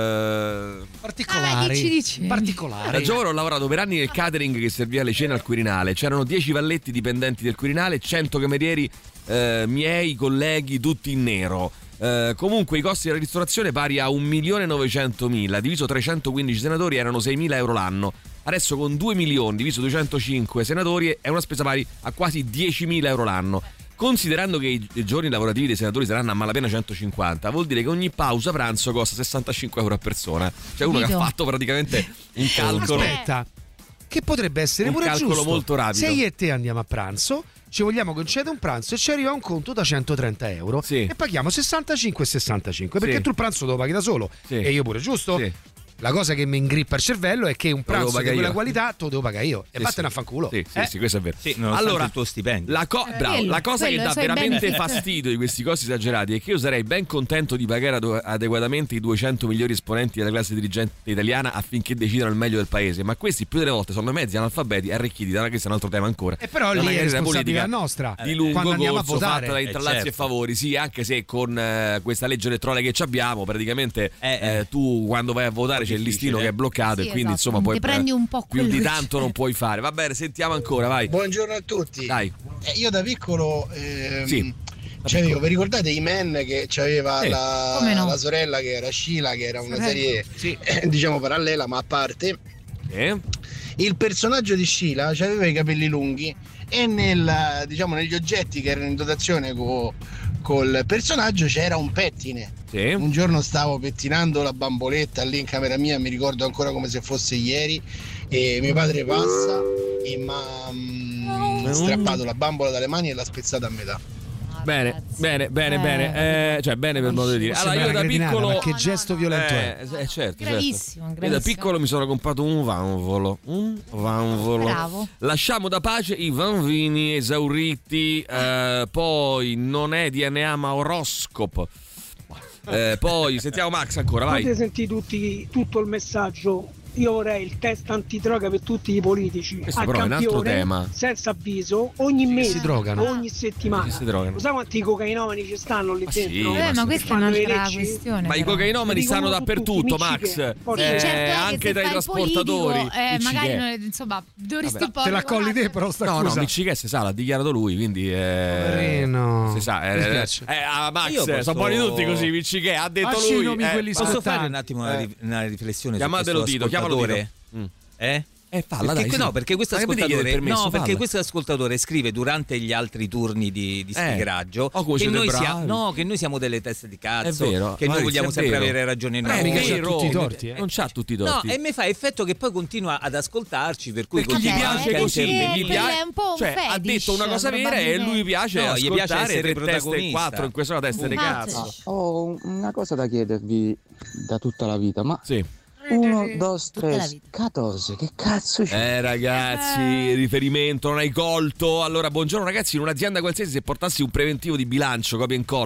eh, particolari. Ah, chi ci dice? particolari. Da giovane ho lavorato per anni nel catering che serviva le cene al Quirinale. C'erano dieci valletti dipendenti del Quirinale, cento camerieri eh, miei colleghi, tutti in nero. Eh, comunque i costi della ristorazione pari a un milione novecentomila diviso trecentoquindici senatori erano seimila euro l'anno. Adesso con due milioni diviso duecentocinque senatori è una spesa pari a quasi diecimila euro l'anno. Considerando che i, i giorni lavorativi dei senatori saranno a malapena centocinquanta, vuol dire che ogni pausa pranzo costa sessantacinque euro a persona. Cioè uno Vito. che ha fatto praticamente un calcolo. Aspetta, che potrebbe essere un pure calcolo giusto. molto rapido. Se io e te andiamo a pranzo, ci vogliamo concedere un pranzo e ci arriva un conto da centotrenta euro sì. e paghiamo sessantacinque e sessantacinque perché sì. tu il pranzo lo paghi da solo sì. e io pure, giusto? Sì. La cosa che mi ingrippa il cervello è che un pranzo di quella io. qualità te lo devo pagare io e sì, vattene sì. a fanculo. Sì, sì, eh? sì, questo è vero. Sì, allora, il tuo stipendio. La, co- eh, bravo, quello, la cosa quello, che dà so veramente benefit. fastidio di questi costi esagerati è che io sarei ben contento di pagare ado- adeguatamente i duecento migliori esponenti della classe dirigente italiana affinché decidano il meglio del paese, ma questi più delle volte sono mezzi analfabeti arricchiti da questo è un altro tema ancora. E però da lì è responsabilità nostra di lungo quando andiamo corso, a votare fatta da intrallazzi eh, certo. e favori, sì, anche se con eh, questa legge elettorale che abbiamo praticamente eh, eh, tu quando vai a votare c'è il listino che è bloccato sì, e quindi esatto. insomma poi ti prendi un po' più di che tanto c'è. non puoi fare. Va bene, sentiamo ancora, vai. Buongiorno a tutti. Dai. Eh, io da piccolo ehm, Sì. c'avevo, vi ricordate i Men che c'aveva Eh. la, Come no? la sorella che era Sheila, che era una Sorella. serie Sì. eh, diciamo parallela ma a parte. Eh? Il personaggio di Sheila aveva i capelli lunghi e nel, diciamo, negli oggetti che erano in dotazione co, col personaggio c'era un pettine. Sì. Un giorno stavo pettinando la bamboletta lì in camera mia, mi ricordo ancora come se fosse ieri, e mio padre passa e mi ha strappato la bambola dalle mani e l'ha spezzata a metà. Bene, bene, bene, Eh. bene, eh, cioè bene per modo di dire. Allora io da piccolo ma che gesto violento eh, è? eh, certo, Gravissimo, certo. gravissimo. Io da piccolo mi sono comprato un vanvolo, un vanvolo. Bravo. Lasciamo da pace i vanvini esauriti, eh, poi non è D N A ma oroscopo. Eh, poi sentiamo Max ancora, vai. Potete sentire tutti, tutto il messaggio. Io vorrei il test antidroga per tutti i politici. Questo a però è un altro campione, tema. senza avviso, ogni mese, si drogano. ogni settimana. Sì, si drogano. Lo sai quanti cocainomani ci stanno lì Ma sì, dentro? ma Eh, ma sì. questa è Fanno le un'altra leggi. questione. Ma i però. cocainomani Dicono stanno su dappertutto, tutti, Max. Michiche. Poi Sì, Eh, certo è che anche se dai fai il trasportatori. politico, eh, magari Michiche. non- insomma dovresti Vabbè, un po' Te la colli te però sta No, accusa. no, Michiche si sa, l'ha dichiarato lui, quindi eh, Poverino. si sa, eh, Mi eh, spiace. eh, ah, Max, Io posso- sono buoni tutti così, Michiche, ha detto Facci i lui. nomi eh, quelli Posso spettanti. fare un attimo una, Eh. ri- una riflessione Chiamatelo su questo Tito, chiamalo ascoltatore? Tito. Mm. Eh? Eh, falla, Perché, dai, que- sì. no, perché questo Ma che mi devi chiedere ascoltatore, permesso, no, perché falla. questo ascoltatore scrive durante gli altri turni di, di Eh. sfigraggio Oh, come che, siete noi bravi. sia- no, che noi siamo delle teste di cazzo, È vero, che noi Maurizio, vogliamo è sempre vero. avere ragione Eh, noi. è mica c'ha vero. tutti i torti, eh. Non c'ha tutti i No, torti. e mi fa effetto che poi continua ad ascoltarci, per cui Perché gli continua piace anche a così, intervenire. gli piace, è un po' un cioè, ha fetish, detto una cosa vera e lui piace No, gli piace ascoltare essere tre teste e protagonista. quattro in questa testa di Esatto. cazzo. Ho una cosa da chiedervi da tutta la vita, ma Sì. uno, due, Tutta la tre, vita. quattordici, che cazzo c'è? Eh ragazzi, riferimento, non hai colto. Allora, buongiorno ragazzi, in un'azienda qualsiasi se portassi un preventivo di bilancio, copia e incolla,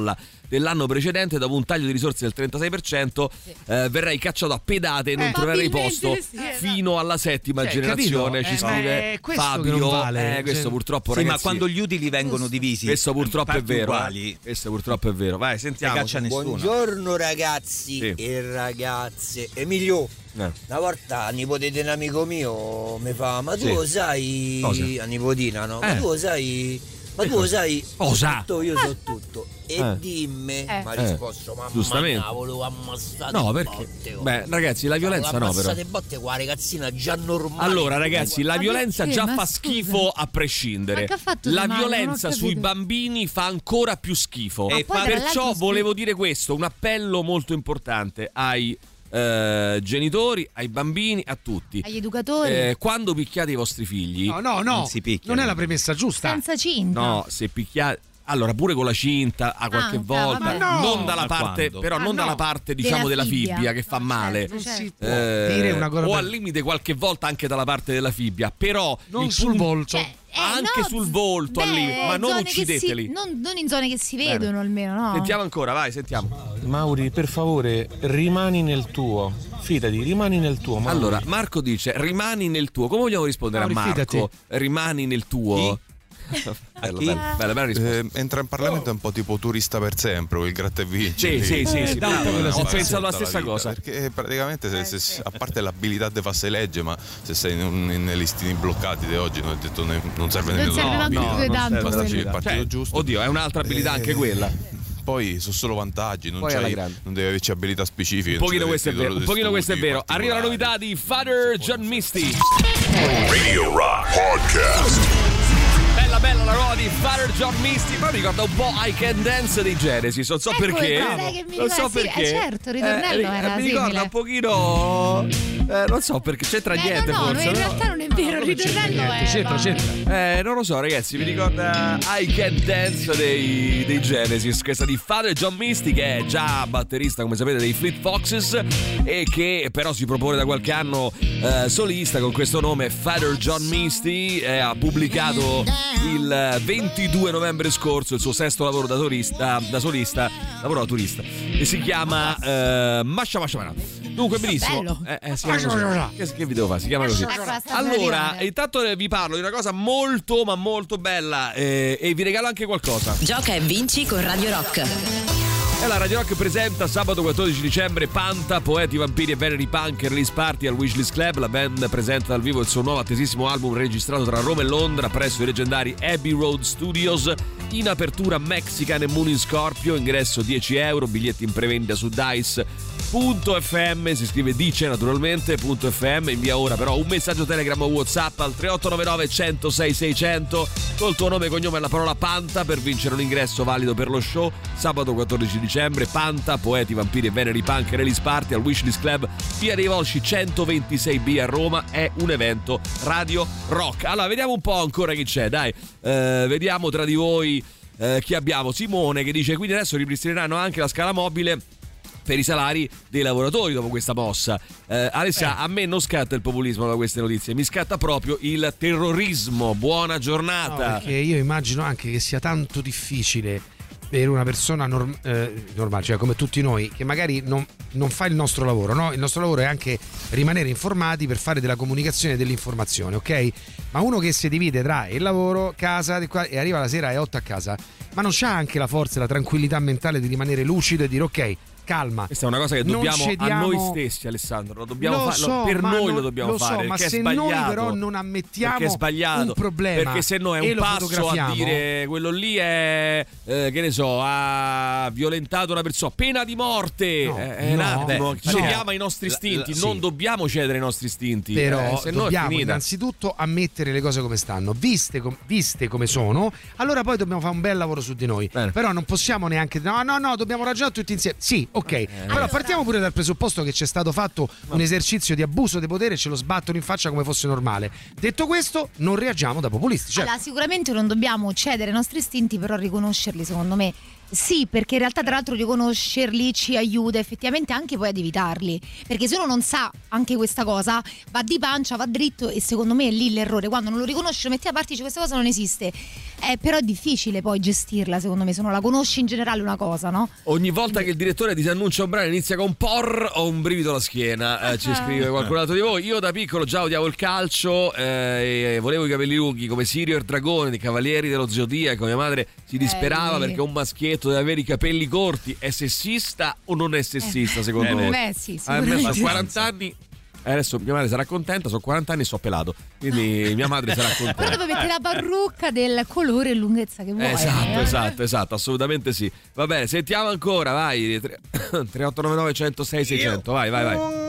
dell'anno precedente, dopo un taglio di risorse del trentasei per cento, sì. eh, verrai cacciato a pedate e non eh, troverai posto sì, fino alla settima cioè, generazione. Ci eh, scrive Fabio. Vale. Eh, questo cioè, purtroppo, sì, ragazzi, ma quando gli utili vengono divisi, questo purtroppo è vero. Uguali. Eh. Questo purtroppo è vero. Vai, sentiamo. Caccia nessuno. Buongiorno ragazzi sì. e ragazze. Emilio, eh. una volta a nipote di un amico mio mi fa: ma tu sì. lo sai? Cosa? A nipotina, no? Eh. Ma tu lo sai? Ma tu lo sai? Cosa? Tutto, io so tutto. E Eh. dimmi, Eh. ma ha risposto: mamma Giustamente. mia, volevo ammazzare No, le perché? botte, oh. Beh, ragazzi, la violenza no, però. Ammazzate botte qua, ragazzina già normale. Allora, ragazzi, la Ma violenza perché? già Ma fa scusa. schifo a prescindere. Ma che ha fatto di La male? violenza Non ho sui capito. bambini fa ancora più schifo. Ma E poi, tra perciò l'altro, volevo dire questo, un appello molto importante ai eh, genitori, ai bambini, a tutti. Agli educatori. Eh, quando picchiate i vostri figli, No, no, no. Non si picchia. Non è la premessa giusta. Senza cinta. no, se picchiate, allora pure con la cinta a qualche Ah, volta, vabbè. Ma no! non dalla Ma parte, quando? però Ah, non no. dalla parte diciamo Della della fibbia, fibbia. che fa No, male. certo, Non certo. si può Eh, dire una cosa o per- al limite qualche volta anche dalla parte della fibbia, però non il sul punto- volto. Cioè, eh, anche no, sul volto, al beh, limite, ma non zone che si- uccideteli. non, non in zone che si Bene. vedono almeno, no? Sentiamo ancora, vai, sentiamo. Mauri, per favore, rimani nel tuo. Fidati, rimani nel tuo. Mauri. Allora, Marco dice: rimani nel tuo. Come vogliamo rispondere Mauri, a Marco? fidati. Rimani nel tuo. Bello, bello, bella, bella risposta. Eh, entra in Parlamento è un po' tipo turista per sempre o il gratta e vinci. Sì, sì, sì, Eh, sì, dai, bravo, quella ho sensazione pensato la tutta stessa vita, cosa. Perché praticamente se, se- a parte l'abilità di farsi legge, ma se sei in un- nei listini bloccati di oggi non, ho detto, ne- non serve Non nemmeno serve la manco abilità. più tanto Basta quello. c'è il partito Cioè, giusto. oddio, è un'altra abilità anche quella. Poi sono solo vantaggi, non, Poi alla c'hai- grande. non devi averci abilità specifiche. Un pochino questo è vero, un pochino questo è vero. Arriva la novità di Father John Misty. Radio Rock Podcast. Bella bella la nuova di Father John Misty. Però mi ricorda un po' I Can Dance dei Genesis. Non so Ecco, perché. sai che mi Non so ricorda- sì, perché. eh, certo, il ritornello era mi simile. ricorda un pochino. Eh, non so perché c'entra Eh, niente no, no, forse. in no? realtà non è vero, il ritornello è C'entra, c'entra. Eh, non lo so, ragazzi, mi ricorda I Can Dance dei, dei Genesis. Questa di Father John Misty, che è già batterista, come sapete, dei Fleet Foxes, e che però si propone da qualche anno eh, solista con questo nome, Father John Misty. Eh, ha pubblicato il ventidue novembre scorso il suo sesto lavoro da solista, da solista, lavoro da turista, e si chiama eh, Masha Masha Masha. Dunque, benissimo. Bello. Eh, eh, si chiama così. Che, che vi devo fare? Si chiama così. Ecco la stagione Allora, arrivare. intanto vi parlo di una cosa molto ma molto bella, eh, e vi regalo anche qualcosa. Gioca e vinci con Radio Rock. E la Radio Rock presenta sabato quattordici dicembre Panta, Poeti, Vampiri e Veneri Punk Release Party al Wishlist Club. La band presenta dal vivo il suo nuovo attesissimo album registrato tra Roma e Londra presso i leggendari Abbey Road Studios. In apertura Mexican e Moon in Scorpio, ingresso dieci euro, biglietti in prevendita su Dice punto effe emme, si scrive Dice naturalmente, punto effe emme. Invia ora però un messaggio Telegram o WhatsApp al tre otto nove nove uno zero zero sei sei zero zero col tuo nome, cognome e la parola Panta per vincere un ingresso valido per lo show sabato quattordici dicembre. Panta, Poeti, Vampiri e Veneri Punk Release Party al Wishlist Club, via dei Volsci centoventisei B a Roma. È un evento Radio Rock. Allora, vediamo un po' ancora chi c'è, dai. Eh, vediamo tra di voi eh, chi abbiamo. Simone che dice: quindi adesso ripristineranno anche la scala mobile per i salari dei lavoratori dopo questa mossa. Eh, Alessia, eh. a me non scatta il populismo da queste notizie, mi scatta proprio il terrorismo. Buona giornata. No, perché io immagino anche che sia tanto difficile per una persona norm- eh, normale, cioè come tutti noi, che magari non, non fa il nostro lavoro, no? Il nostro lavoro è anche rimanere informati per fare della comunicazione e dell'informazione, ok? Ma uno che si divide tra il lavoro, casa, di qua, e arriva la sera alle otto a casa, ma non c'ha anche la forza e la tranquillità mentale di rimanere lucido e dire ok, calma. Questa è una cosa che dobbiamo cediamo... a noi stessi, Alessandro. Lo dobbiamo lo fare, so, per ma noi non, lo dobbiamo lo fare. So, ma perché se è sbagliato, noi però non ammettiamo perché è sbagliato, un problema, perché se no è e un lo passo a fotografiamo, dire quello lì è eh, che ne so, ha violentato una persona, pena di morte. No, eh, è un no, attimo, beh, cediamo no. ai nostri istinti, La- la- non sì. dobbiamo cedere ai nostri istinti. Però eh, se no è dobbiamo finita. innanzitutto ammettere le cose come stanno, viste, com- viste come sono, allora poi dobbiamo fare un bel lavoro su di noi. Bene. Però non possiamo neanche no no no dobbiamo ragionare tutti insieme. Sì, ok, Eh, però partiamo pure dal presupposto che c'è stato fatto un esercizio di abuso di potere e ce lo sbattono in faccia come fosse normale. Detto questo, non reagiamo da populisti, certo. Allora, sicuramente non dobbiamo cedere ai nostri istinti, però riconoscerli, secondo me, Sì, perché in realtà tra l'altro riconoscerli ci aiuta effettivamente anche poi ad evitarli, perché se uno non sa anche questa cosa va di pancia, va dritto, e secondo me è lì l'errore, quando non lo riconosci, lo metti a parte, dici questa cosa non esiste, eh, però è difficile poi gestirla secondo me se non la conosci in generale una cosa, no? Ogni volta che il direttore disannuncia un brano e inizia con por, ho un brivido alla schiena, eh, ci scrive qualcun altro di voi. Io da piccolo già odiavo il calcio, eh, e volevo i capelli lunghi come Sirio e il dragone dei Cavalieri dello Zodiaco. Mia madre si disperava Eh, perché un maschietto deve avere i capelli corti. È sessista o non è sessista, secondo Eh, voi? beh, sì, Ah, a me sicuramente sono sì. quaranta anni. Eh, adesso mia madre sarà contenta, sono quaranta anni e so pelato, quindi mia madre sarà Poi contenta. dopo metti la parrucca del colore e lunghezza che vuoi. Esatto, eh. esatto, esatto, assolutamente sì. Va bene, sentiamo ancora, vai. tre otto nove nove uno zero sei sei zero zero, vai, vai, vai.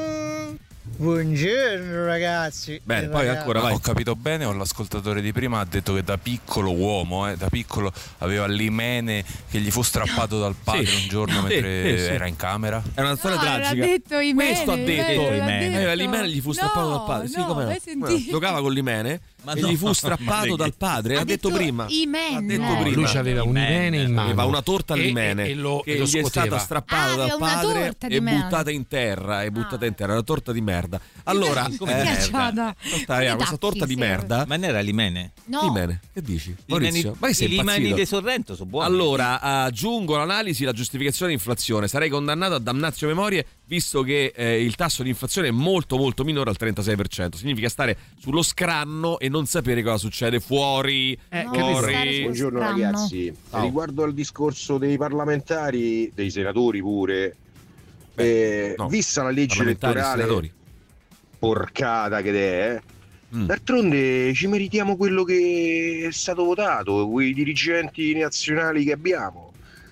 Buongiorno ragazzi. Bene, poi Ragazzi. ancora vai. Ho capito bene, o l'ascoltatore di prima ha detto che da piccolo uomo, eh, da piccolo aveva l'imene che gli fu strappato dal padre Sì. un giorno Sì, mentre sì, sì. era in camera. È una storia No, non tragica. l'ha detto Imene, Questo ha detto Imene, l'ha Imene. detto. Aveva l'imene e gli fu strappato No, dal padre. Sì, no, come no? l'hai sentito? Giocava con l'imene Ma e no, gli fu ma strappato dai. dal padre. Ha, Ha detto prima. Imene. Ha detto No, prima. lui c'aveva un imene in mano. Aveva una torta E- all'imene e- e lo- che e lo gli è scuoteva. stata strappata Ah, dal aveva una padre torta di e merda. buttata in terra. E buttata in terra, una torta di merda. Allora, Come eh, schiacciata. torta- aveva questa torta di merda. Ma non era l'imene? No. Imene, che dici? Maurizio, ma che I sei limani impazzito? di Sorrento sono buoni. Allora, aggiungo l'analisi, la giustificazione dell'inflazione. Sarei condannato a damnatio memorie visto che eh, il tasso di inflazione è molto molto minore al trentasei per cento. Significa stare sullo scranno e non sapere cosa succede fuori. Eh, No, capito? stare fuori. sullo Buongiorno scranno. ragazzi, Ciao. riguardo al discorso dei parlamentari, dei senatori pure, eh, no, vista la legge parlamentari, elettorale senatori. porcata che è, Mm. d'altronde ci meritiamo quello che è stato votato, quei dirigenti nazionali che abbiamo.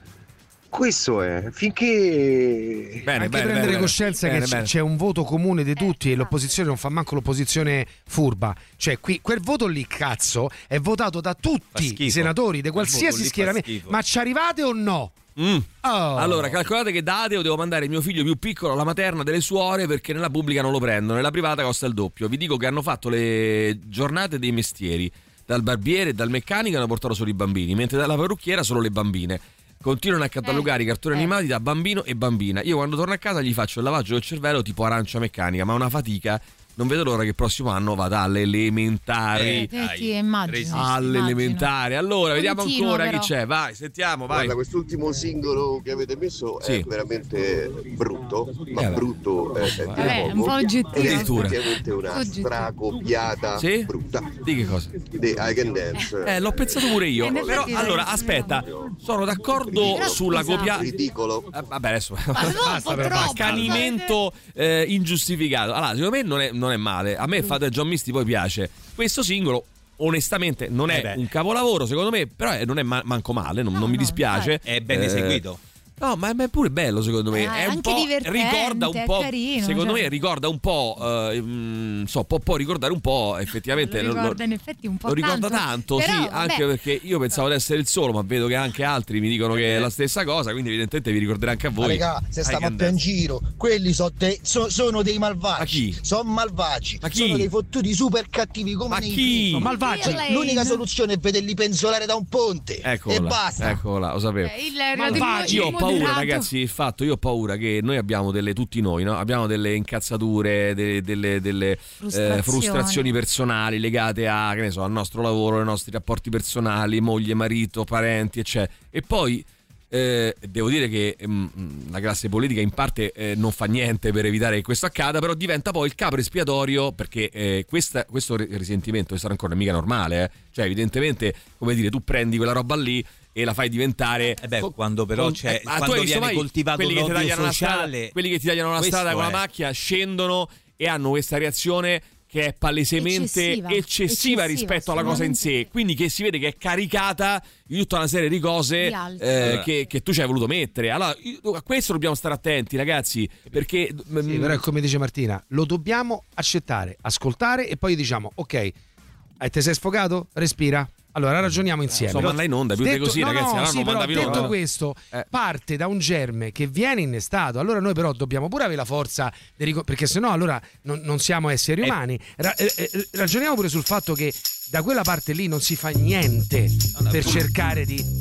Questo è, finché... Bene, Anche bene, prendere bene, coscienza bene, che c- bene. c'è un voto comune di tutti e l'opposizione non fa manco l'opposizione furba. Cioè, qui quel voto lì, cazzo, è votato da Fa tutti schifo. i senatori di Quel voto qualsiasi lì fa schieramento. schifo. Ma ci arrivate o no? Mm. Oh. Allora, calcolate che da Adeo devo mandare mio figlio più piccolo alla materna delle suore perché nella pubblica non lo prendono, nella privata costa il doppio. Vi dico che hanno fatto le giornate dei mestieri. Dal barbiere e dal meccanico hanno portato solo i bambini, mentre dalla parrucchiera solo le bambine. Continuano a catalogare Eh, i cartoni eh. animati da bambino e bambina. Io quando torno a casa gli faccio il lavaggio del cervello tipo arancia meccanica, ma è una fatica. Non vedo l'ora che il prossimo anno vada alle elementari. Eh, senti, immagino. alle immagino. elementari. Allora, vediamo Continuo, ancora però. chi c'è. Vai, sentiamo, vai. Guarda, quest'ultimo singolo che avete messo Sì. è veramente brutto, ma Eh beh. brutto è, è Vabbè, dire un poco. po' oggettivo. Ed è Addirittura. effettivamente una Oggettivo. stracopiata Sì? brutta Di che cosa? di I Can Dance. Eh, l'ho pensato pure io. Eh, in Però effetti allora, sì. aspetta, sono d'accordo Ridicolo. sulla Esatto. copia. Ridicolo. Eh, vabbè, adesso Ma no, un Basta po' per troppo. accanimento eh, ingiustificato. Allora, secondo me non è, non è male. A me Fate John Misty poi piace. Questo singolo, onestamente, non è Eh beh. un capolavoro, secondo me, però è- non è ma- manco male, non, No, non mi no, dispiace. È ben Eh, eseguito. No, ma ma è pure bello secondo me. Eh, è un anche po', divertente, ricorda un è po'. carino, secondo cioè. me ricorda un po'. Eh, mm, so, può, può ricordare un po'. Effettivamente Lo lo- ricorda in effetti un po' Lo ricorda tanto, Però, sì, vabbè. anche perché io pensavo di essere il solo, ma vedo che anche altri mi dicono che è la stessa cosa, quindi evidentemente vi ricorderà anche a Ma voi. regà, se I stiamo Can più in Dance. giro, quelli so de- so- sono dei Ma malvagi. chi? Sono malvagi. Ma chi? Sono dei fottuti super cattivi come Ma nei chi? film. Sono malvagi. Io lei- L'unica soluzione è vederli penzolare da un ponte. Eccola, e basta. eccola, lo sapevo. Eh, il Malvagi, Io ho paura, moderato. ragazzi, il fatto, io ho paura che noi abbiamo delle, tutti noi, no? Abbiamo delle incazzature, delle, delle, delle, eh, Frustrazioni. frustrazioni personali legate a, che ne so, al nostro lavoro, ai nostri rapporti personali, moglie, marito, parenti, eccetera. E poi eh, devo dire che mm, la classe politica in parte eh, non fa niente per evitare che questo accada, però diventa poi il capro espiatorio perché eh, questa, questo risentimento, questo rancore non è mica normale, eh? Cioè evidentemente, come dire, tu prendi quella roba lì e la fai diventare Eh beh, co- quando però con- c'è- eh, ma tu quando hai visto viene mai coltivato quelli che ti l'odio tagliano la strada, sociale, quelli che ti tagliano la questo strada con la è. macchina scendono e hanno questa reazione che è palesemente Eccessiva. eccessiva, Eccessiva, rispetto alla cosa in sé, quindi che si vede che è caricata di tutta una serie di cose Di altro. eh, Allora. che, che tu ci hai voluto mettere. Allora, io- a questo dobbiamo stare attenti, ragazzi, perché Sì, mm, però è come dice Martina, lo dobbiamo accettare, ascoltare e poi diciamo, ok, eh, te sei sfogato? Respira. Allora ragioniamo insieme. so, manda in onda, più di Detto- così, no, ragazzi, no, allora sì, non però mandavi in detto onda. questo, Eh. parte da un germe che viene innestato. Allora noi però dobbiamo pure avere la forza di rico- perché sennò allora non, non siamo esseri umani. Ra- eh, eh, ragioniamo pure sul fatto che da quella parte lì non si fa niente per cercare di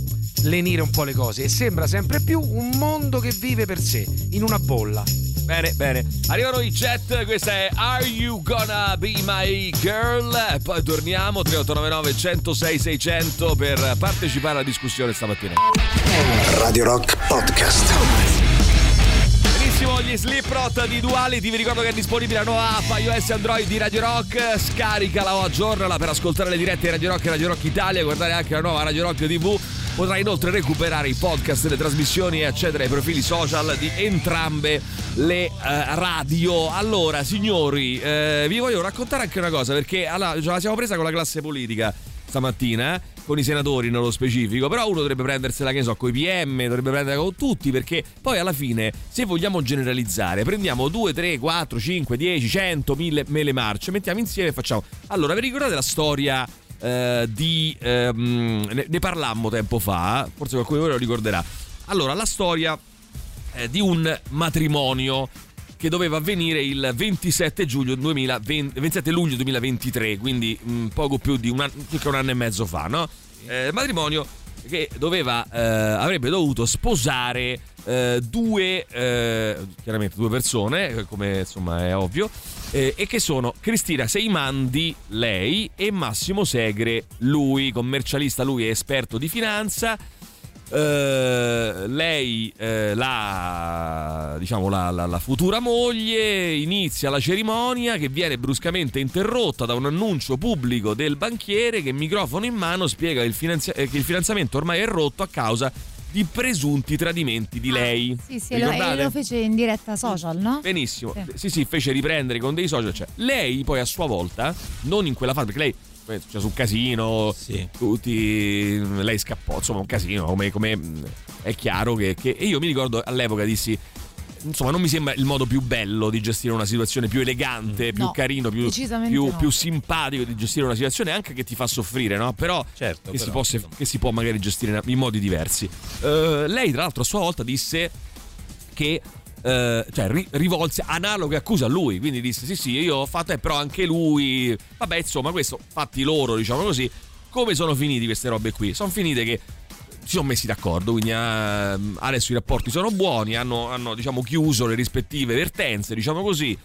lenire un po' le cose e sembra sempre più un mondo che vive per sé, in una bolla. Bene, bene. Arrivano i Jet, questa è Are You Gonna Be My Girl? E poi torniamo, tre otto nove nove, uno zero sei, sei zero zero per partecipare alla discussione stamattina. Radio Rock Podcast. Benissimo, gli Slipknot di Duality, vi ricordo che è disponibile la nuova app iOS e Android di Radio Rock, scaricala o aggiornala per ascoltare le dirette di Radio Rock e Radio Rock Italia, guardare anche la nuova Radio Rock tivù. Potrai inoltre recuperare i podcast, le trasmissioni e accedere ai profili social di entrambe le uh, radio. Allora, signori, eh, vi voglio raccontare anche una cosa, perché allora, ce la siamo presa con la classe politica stamattina, eh, con i senatori nello specifico, però uno dovrebbe prendersela, che ne so, con i P M, dovrebbe prenderla con tutti, perché poi alla fine, se vogliamo generalizzare, prendiamo due, tre, quattro, cinque, dieci, cento, mille mele marce, mettiamo insieme e facciamo. Allora, vi ricordate la storia Uh, di um, ne, ne parlammo tempo fa, forse qualcuno di voi lo ricorderà. Allora, la storia eh, di un matrimonio che doveva avvenire il ventisette giugno duemilaventi, ventisette luglio duemilaventitré, quindi um, poco più di un anno, circa un anno e mezzo fa, no? Eh, matrimonio che doveva eh, avrebbe dovuto sposare eh, due eh, chiaramente due persone, come insomma è ovvio, eh, e che sono Cristina Seimandi, lei, e Massimo Segre, lui, commercialista, lui è esperto di finanza. Uh, lei uh, la diciamo la, la, la futura moglie inizia la cerimonia, che viene bruscamente interrotta da un annuncio pubblico del banchiere che, microfono in mano, spiega il finanzi- che il finanziamento ormai è rotto a causa di presunti tradimenti di lei. Ah, sì, sì, lo, e lo fece in diretta social, no? Benissimo, sì, sì, sì, fece riprendere con dei social, cioè lei poi a sua volta, non in quella fase, perché lei cioè sul casino, sì, tutti, lei scappò, insomma un casino, come, come è chiaro che, che e io mi ricordo all'epoca dissi, insomma non mi sembra il modo più bello di gestire una situazione, più elegante, più no, carino, più, più, no. più simpatico di gestire una situazione, anche che ti fa soffrire, no? Però, certo, che, però si può, che si può magari gestire in modi diversi. Uh, lei tra l'altro a sua volta disse che Uh, cioè ri- rivolse analoghe accuse a lui, quindi disse sì sì io ho fatto, eh, però anche lui, vabbè insomma questo fatti loro, diciamo così. Come sono finiti queste robe qui? Sono finite che si sono messi d'accordo, quindi uh, adesso i rapporti sono buoni, hanno, hanno diciamo chiuso le rispettive vertenze, diciamo così,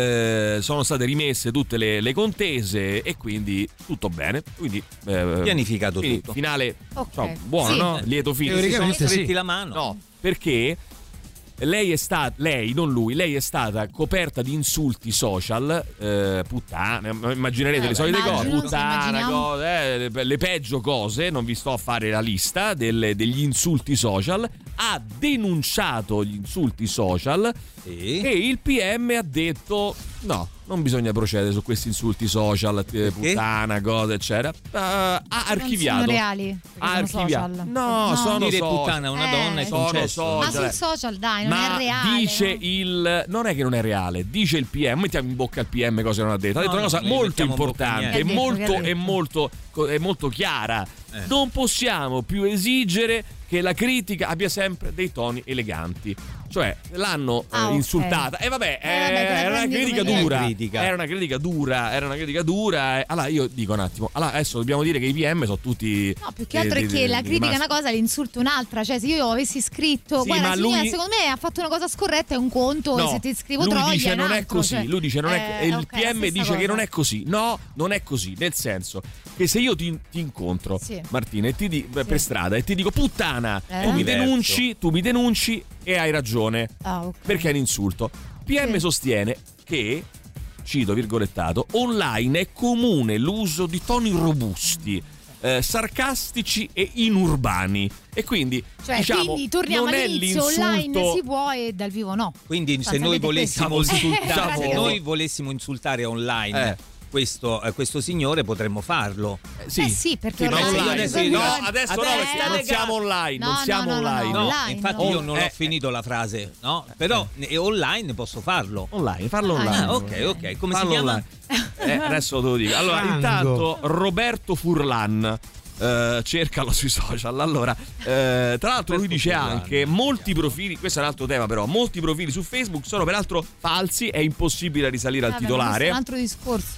uh, sono state rimesse tutte le, le contese e quindi tutto bene, quindi uh, pianificato quindi, tutto, finale okay. Insomma, buono, sì, no? Lieto fine. Teoricamente stretti sì. la mano. No, perché lei è stata, lei, non lui, lei è stata coperta di insulti social, eh, puttana, immaginerete eh, le solite cose, puttana, cose, eh, le, le peggio cose, non vi sto a fare la lista delle, degli insulti social, ha denunciato gli insulti social sì. e il P M ha detto no, non bisogna procedere su questi insulti social, eh, puttana, cose eccetera. Uh, ha archiviato. Sono reali? Ha archiviato. Social. No, no, sono dire social. puttana a una donna eh, è sono concesso. social. Ma sul social dai, non Ma è reale. dice no? il non è che non è reale, dice il P M, mettiamo in bocca al P M cosa non ha detto. Ha detto no, una cosa no, molto importante, e molto e molto è molto chiara. Eh. Non possiamo più esigere che la critica abbia sempre dei toni eleganti. Cioè l'hanno ah, eh, okay. insultata e vabbè, eh, vabbè era una critica come dura critica. era una critica dura era una critica dura allora io dico un attimo, allora adesso dobbiamo dire che i P M sono tutti no, più che altro eh, è che la critica è una cosa, l'insulto è un'altra, cioè se io avessi scritto sì, guarda ma signora, lui... secondo me ha fatto una cosa scorretta, è un conto, no, e se ti scrivo lui troia dice è non altro, è così cioè... lui dice non è eh, il okay, P M dice cosa. che non è così, no, non è così, nel senso che se io ti, ti incontro sì. Martina e ti di, sì. per strada e ti dico puttana, eh? tu mi denunci tu mi denunci e hai ragione, ah, okay. perché è un insulto. P M sì. sostiene che, cito virgolettato, online è comune l'uso di toni robusti, eh, sarcastici e inurbani, e quindi cioè diciamo quindi torniamo non all'inizio, è online si può e dal vivo no, quindi se noi volessimo, insultare, se noi volessimo insultare online eh. Questo, eh, questo signore potremmo farlo. Eh, sì. Eh sì, perché sì, online, online. adesso, No, adesso no, perché non siamo online, no, non siamo no, no, online. no, no, online infatti no. io non eh, ho finito la frase, no? Però eh, online posso farlo. Online, farlo online. Ah, ok, ok. Come farlo si chiama? Eh, adesso te lo dico. Allora, Frango. intanto Roberto Furlan. Uh, cercalo sui social. Allora, uh, tra l'altro lui dice anche molti profili, questo è un altro tema però, molti profili su Facebook sono peraltro falsi, è impossibile risalire al Vabbè, titolare. Questo è un altro discorso però.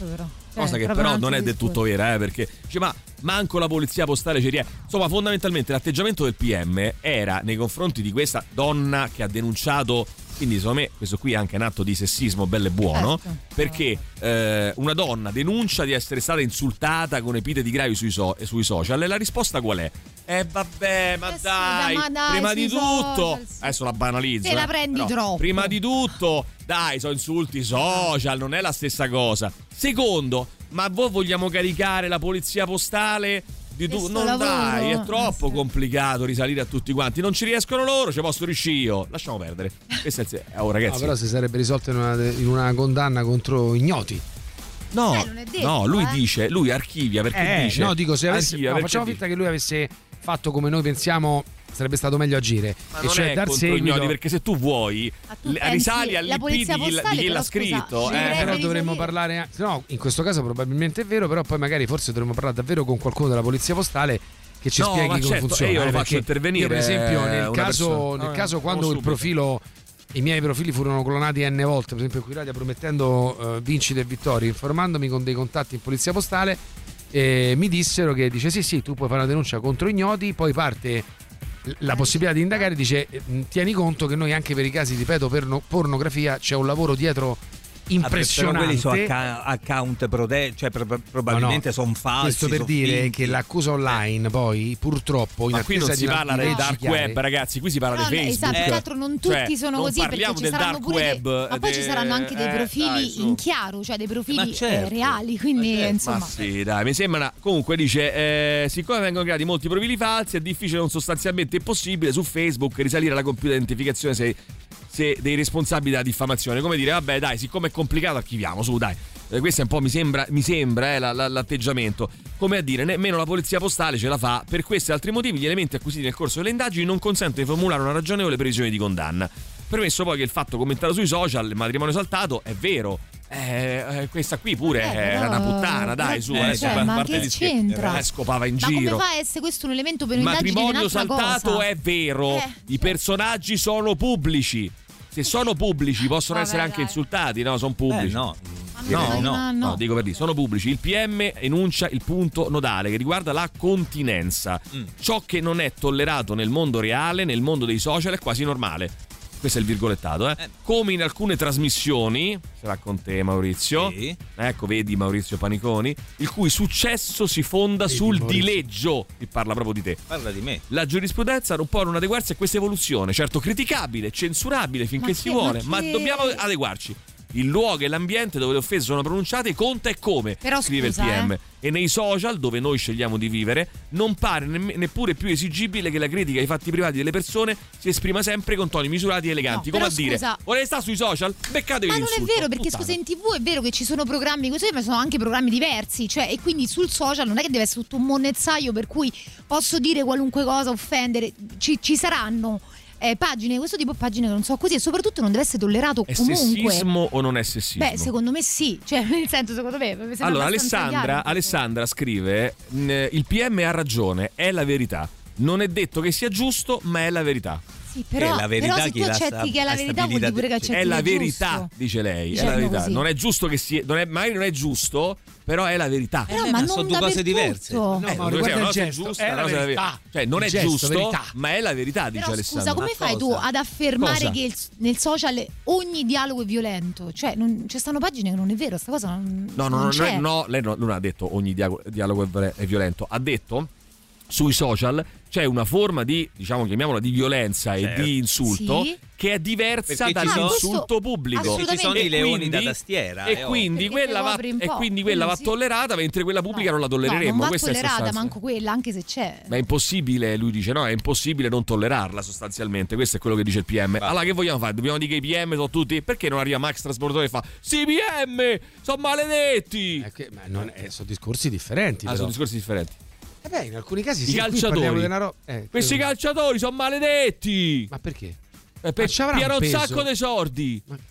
cosa che proprio però un non altro è del tutto vera, eh, perché dice ma manco la polizia postale ci riesce. Insomma, fondamentalmente l'atteggiamento del P M era nei confronti di questa donna che ha denunciato, quindi secondo me questo qui è anche un atto di sessismo bello e buono, certo. perché eh, una donna denuncia di essere stata insultata con epiteti gravi sui, so- sui social, e la risposta qual è? Eh vabbè, ma, Eh sì, dai, ma dai, prima sui di tutto, social, sì. adesso la banalizzo, Te la eh, prendi però, troppo. prima di tutto, dai, sono insulti social, non è la stessa cosa. Secondo, ma voi vogliamo caricare la polizia postale di tu? Questo Non lavoro, dai, è troppo eh sì. complicato risalire a tutti quanti. Non ci riescono loro, ci posso riuscire io. Lasciamo perdere. Questo è il... eh, oh, ragazzi. No, però si sarebbe risolto in una, in una condanna contro ignoti. No, Eh, non è detto, no, lui eh. dice, lui archivia perché Eh, dice. no, dico, se avesse, archivia no, perché facciamo dice- finta che lui avesse fatto come noi pensiamo, sarebbe stato meglio agire. Ma e non cioè è dar contro seguito. ignoti, perché se tu vuoi tu le- pensi risali la all'I P polizia di chi, postale, di chi però, l'ha scusa, scritto. ci eh. dovrebbe Però dovremmo risalire. parlare anche- no, in questo caso probabilmente è vero, però poi magari forse dovremmo parlare davvero con qualcuno della polizia postale che ci No, spieghi ma come certo, funziona. e io lo eh, faccio perché intervenire, io, per esempio, eh, nel una caso, persona. nel Ah, caso eh, quando il subito. profilo, i miei profili furono clonati n volte, per esempio qui Radio, promettendo eh, vincite e vittorie, informandomi con dei contatti in polizia postale, eh, mi dissero che dice sì sì, tu puoi fare una denuncia contro ignoti, poi parte la possibilità di indagare, dice eh, tieni conto che noi anche per i casi, ripeto, per no- pornografia c'è un lavoro dietro impressionante. Però quelli sono acca- account protetti, cioè pro- probabilmente No, no. sono falsi. Questo per son dire finti. che l'accusa online poi purtroppo in Ma qui non attesa si di parla del leggi dark chiare- web, ragazzi, qui si parla Però, di Facebook. esatto, tra l'altro non tutti Cioè, sono non così, perché parliamo ci del saranno dark pure web, dei, ma poi de- ci saranno anche dei eh, profili dai, su. in chiaro, cioè dei profili Ma certo. eh, reali, quindi insomma. Ma sì, dai, mi sembra. Comunque dice: eh, siccome vengono creati molti profili falsi, è difficile, non sostanzialmente impossibile, su Facebook risalire alla compiuta identificazione se, se dei responsabili della diffamazione. Come dire, vabbè, dai, siccome è complicato, archiviamo, su, dai. Eh, questo è un po', mi sembra, mi sembra eh, la, la, l'atteggiamento. Come a dire, nemmeno la polizia postale ce la fa. Per questi e altri motivi, gli elementi acquisiti nel corso delle indagini non consentono di formulare una ragionevole previsione di condanna. Premesso poi che il fatto commentato sui social, il matrimonio saltato, è vero. Eh, eh, questa qui pure Eh, era però- una puttana, dai, su, eh, adesso, cioè, a ma parte che gli c'entra? scherzi, eh, scopava in Ma giro. come fa a essere questo un elemento per un'indagine di Matrimonio un'altra saltato cosa? è vero, Eh, i personaggi sono pubblici. Se sono pubblici possono Vabbè, essere anche dai. insultati, no? Sono pubblici. Eh, no. No, no, no. no, dico per dire, sono pubblici. Il P M enuncia il punto nodale che riguarda la continenza. Mm. Ciò che non è tollerato nel mondo reale, nel mondo dei social, è quasi normale. Questo è il virgolettato, eh. Eh. Come in alcune trasmissioni, ce l'ha con te Maurizio, Sì. ecco, vedi Maurizio Paniconi, il cui successo si fonda Vedi, sul Maurizio. dileggio. Qui parla proprio di te. Parla di me. La giurisprudenza non può non adeguarsi a questa evoluzione, certo criticabile, censurabile finché Ma si che- vuole, ma ma, che- dobbiamo adeguarci. Il luogo e l'ambiente dove le offese sono pronunciate conta e come, Però scrive scusa, il P M. eh. E nei social, dove noi scegliamo di vivere, non pare nemm- neppure più esigibile che la critica ai fatti privati delle persone si esprima sempre con toni misurati e eleganti. No, come però a dire, scusa- volete stare sui social? Beccatevi Ma non è l'insulto. vero, perché Puttana. scusa, in tivù è vero che ci sono programmi così, ma sono anche programmi diversi, cioè, e quindi sul social non è che deve essere tutto un monnezzaio per cui posso dire qualunque cosa, offendere, ci, ci saranno eh, pagine, questo tipo di pagine che non so così, e soprattutto non deve essere tollerato È comunque. sessismo o non è sessismo? Beh, secondo me sì, cioè nel senso, secondo me mi sembra Allora, abbastanza Alessandra, chiaro. Alessandra scrive: mh, il P M ha ragione, è la verità. Non è detto che sia giusto, ma è la verità. Sì, però, È la verità però se chi tu la accetti sta- che è la ha verità vuol stabilita- dire pure che accetti È la che è verità, giusto. dice lei. È la Diciamo verità. così. Non è giusto che sia. Non è, magari non è giusto, però è la verità. Però, Eh, ma ma non sono due cose dappertutto. diverse. No, Eh, ma non riguarda cos'è, il una cosa gesto, giusta, è una la cosa verità. Cioè, non Il è gesto, giusto, verità. ma è la verità, dice Però Alessandra. scusa, come Ma fai tu cosa? ad affermare Cosa? che il- nel social ogni dialogo è violento? Cioè, non, ci stanno pagine che non è vero, sta cosa non, No, no, non no, c'è. no, no, lei no- non ha detto ogni dialogo, dialogo è, è violento. Ha detto sui social c'è una forma di, diciamo, chiamiamola di violenza Certo. e di insulto Sì. che è diversa Perché ci sono- dall'insulto Ah, pubblico. questo- Ci sono E i leoni quindi- da tastiera. E eh, oh. quindi, Perché quella te va, copri un e po', quindi quella va quindi sì. tollerata, mentre quella pubblica non la No, tollereremo. non va Questa è tollerata, sostanza. manco quella, anche se c'è. Ma è impossibile, lui dice, no, è impossibile non tollerarla sostanzialmente. Questo è quello che dice il P M. Allora, che vogliamo fare? Dobbiamo dire che i P M sono tutti. Perché non arriva Max Trasportatore e fa: sì, P M, sono maledetti. Eh, che- ma non è- sono discorsi differenti. Ah, però. sono discorsi differenti. Eh beh, in alcuni casi I sì, qui calciatori. parliamo di una ro- eh, Questi credo- calciatori sono maledetti. Ma perché? Eh, Ma per ci avrà piano un un peso? sacco di sordi. Ma-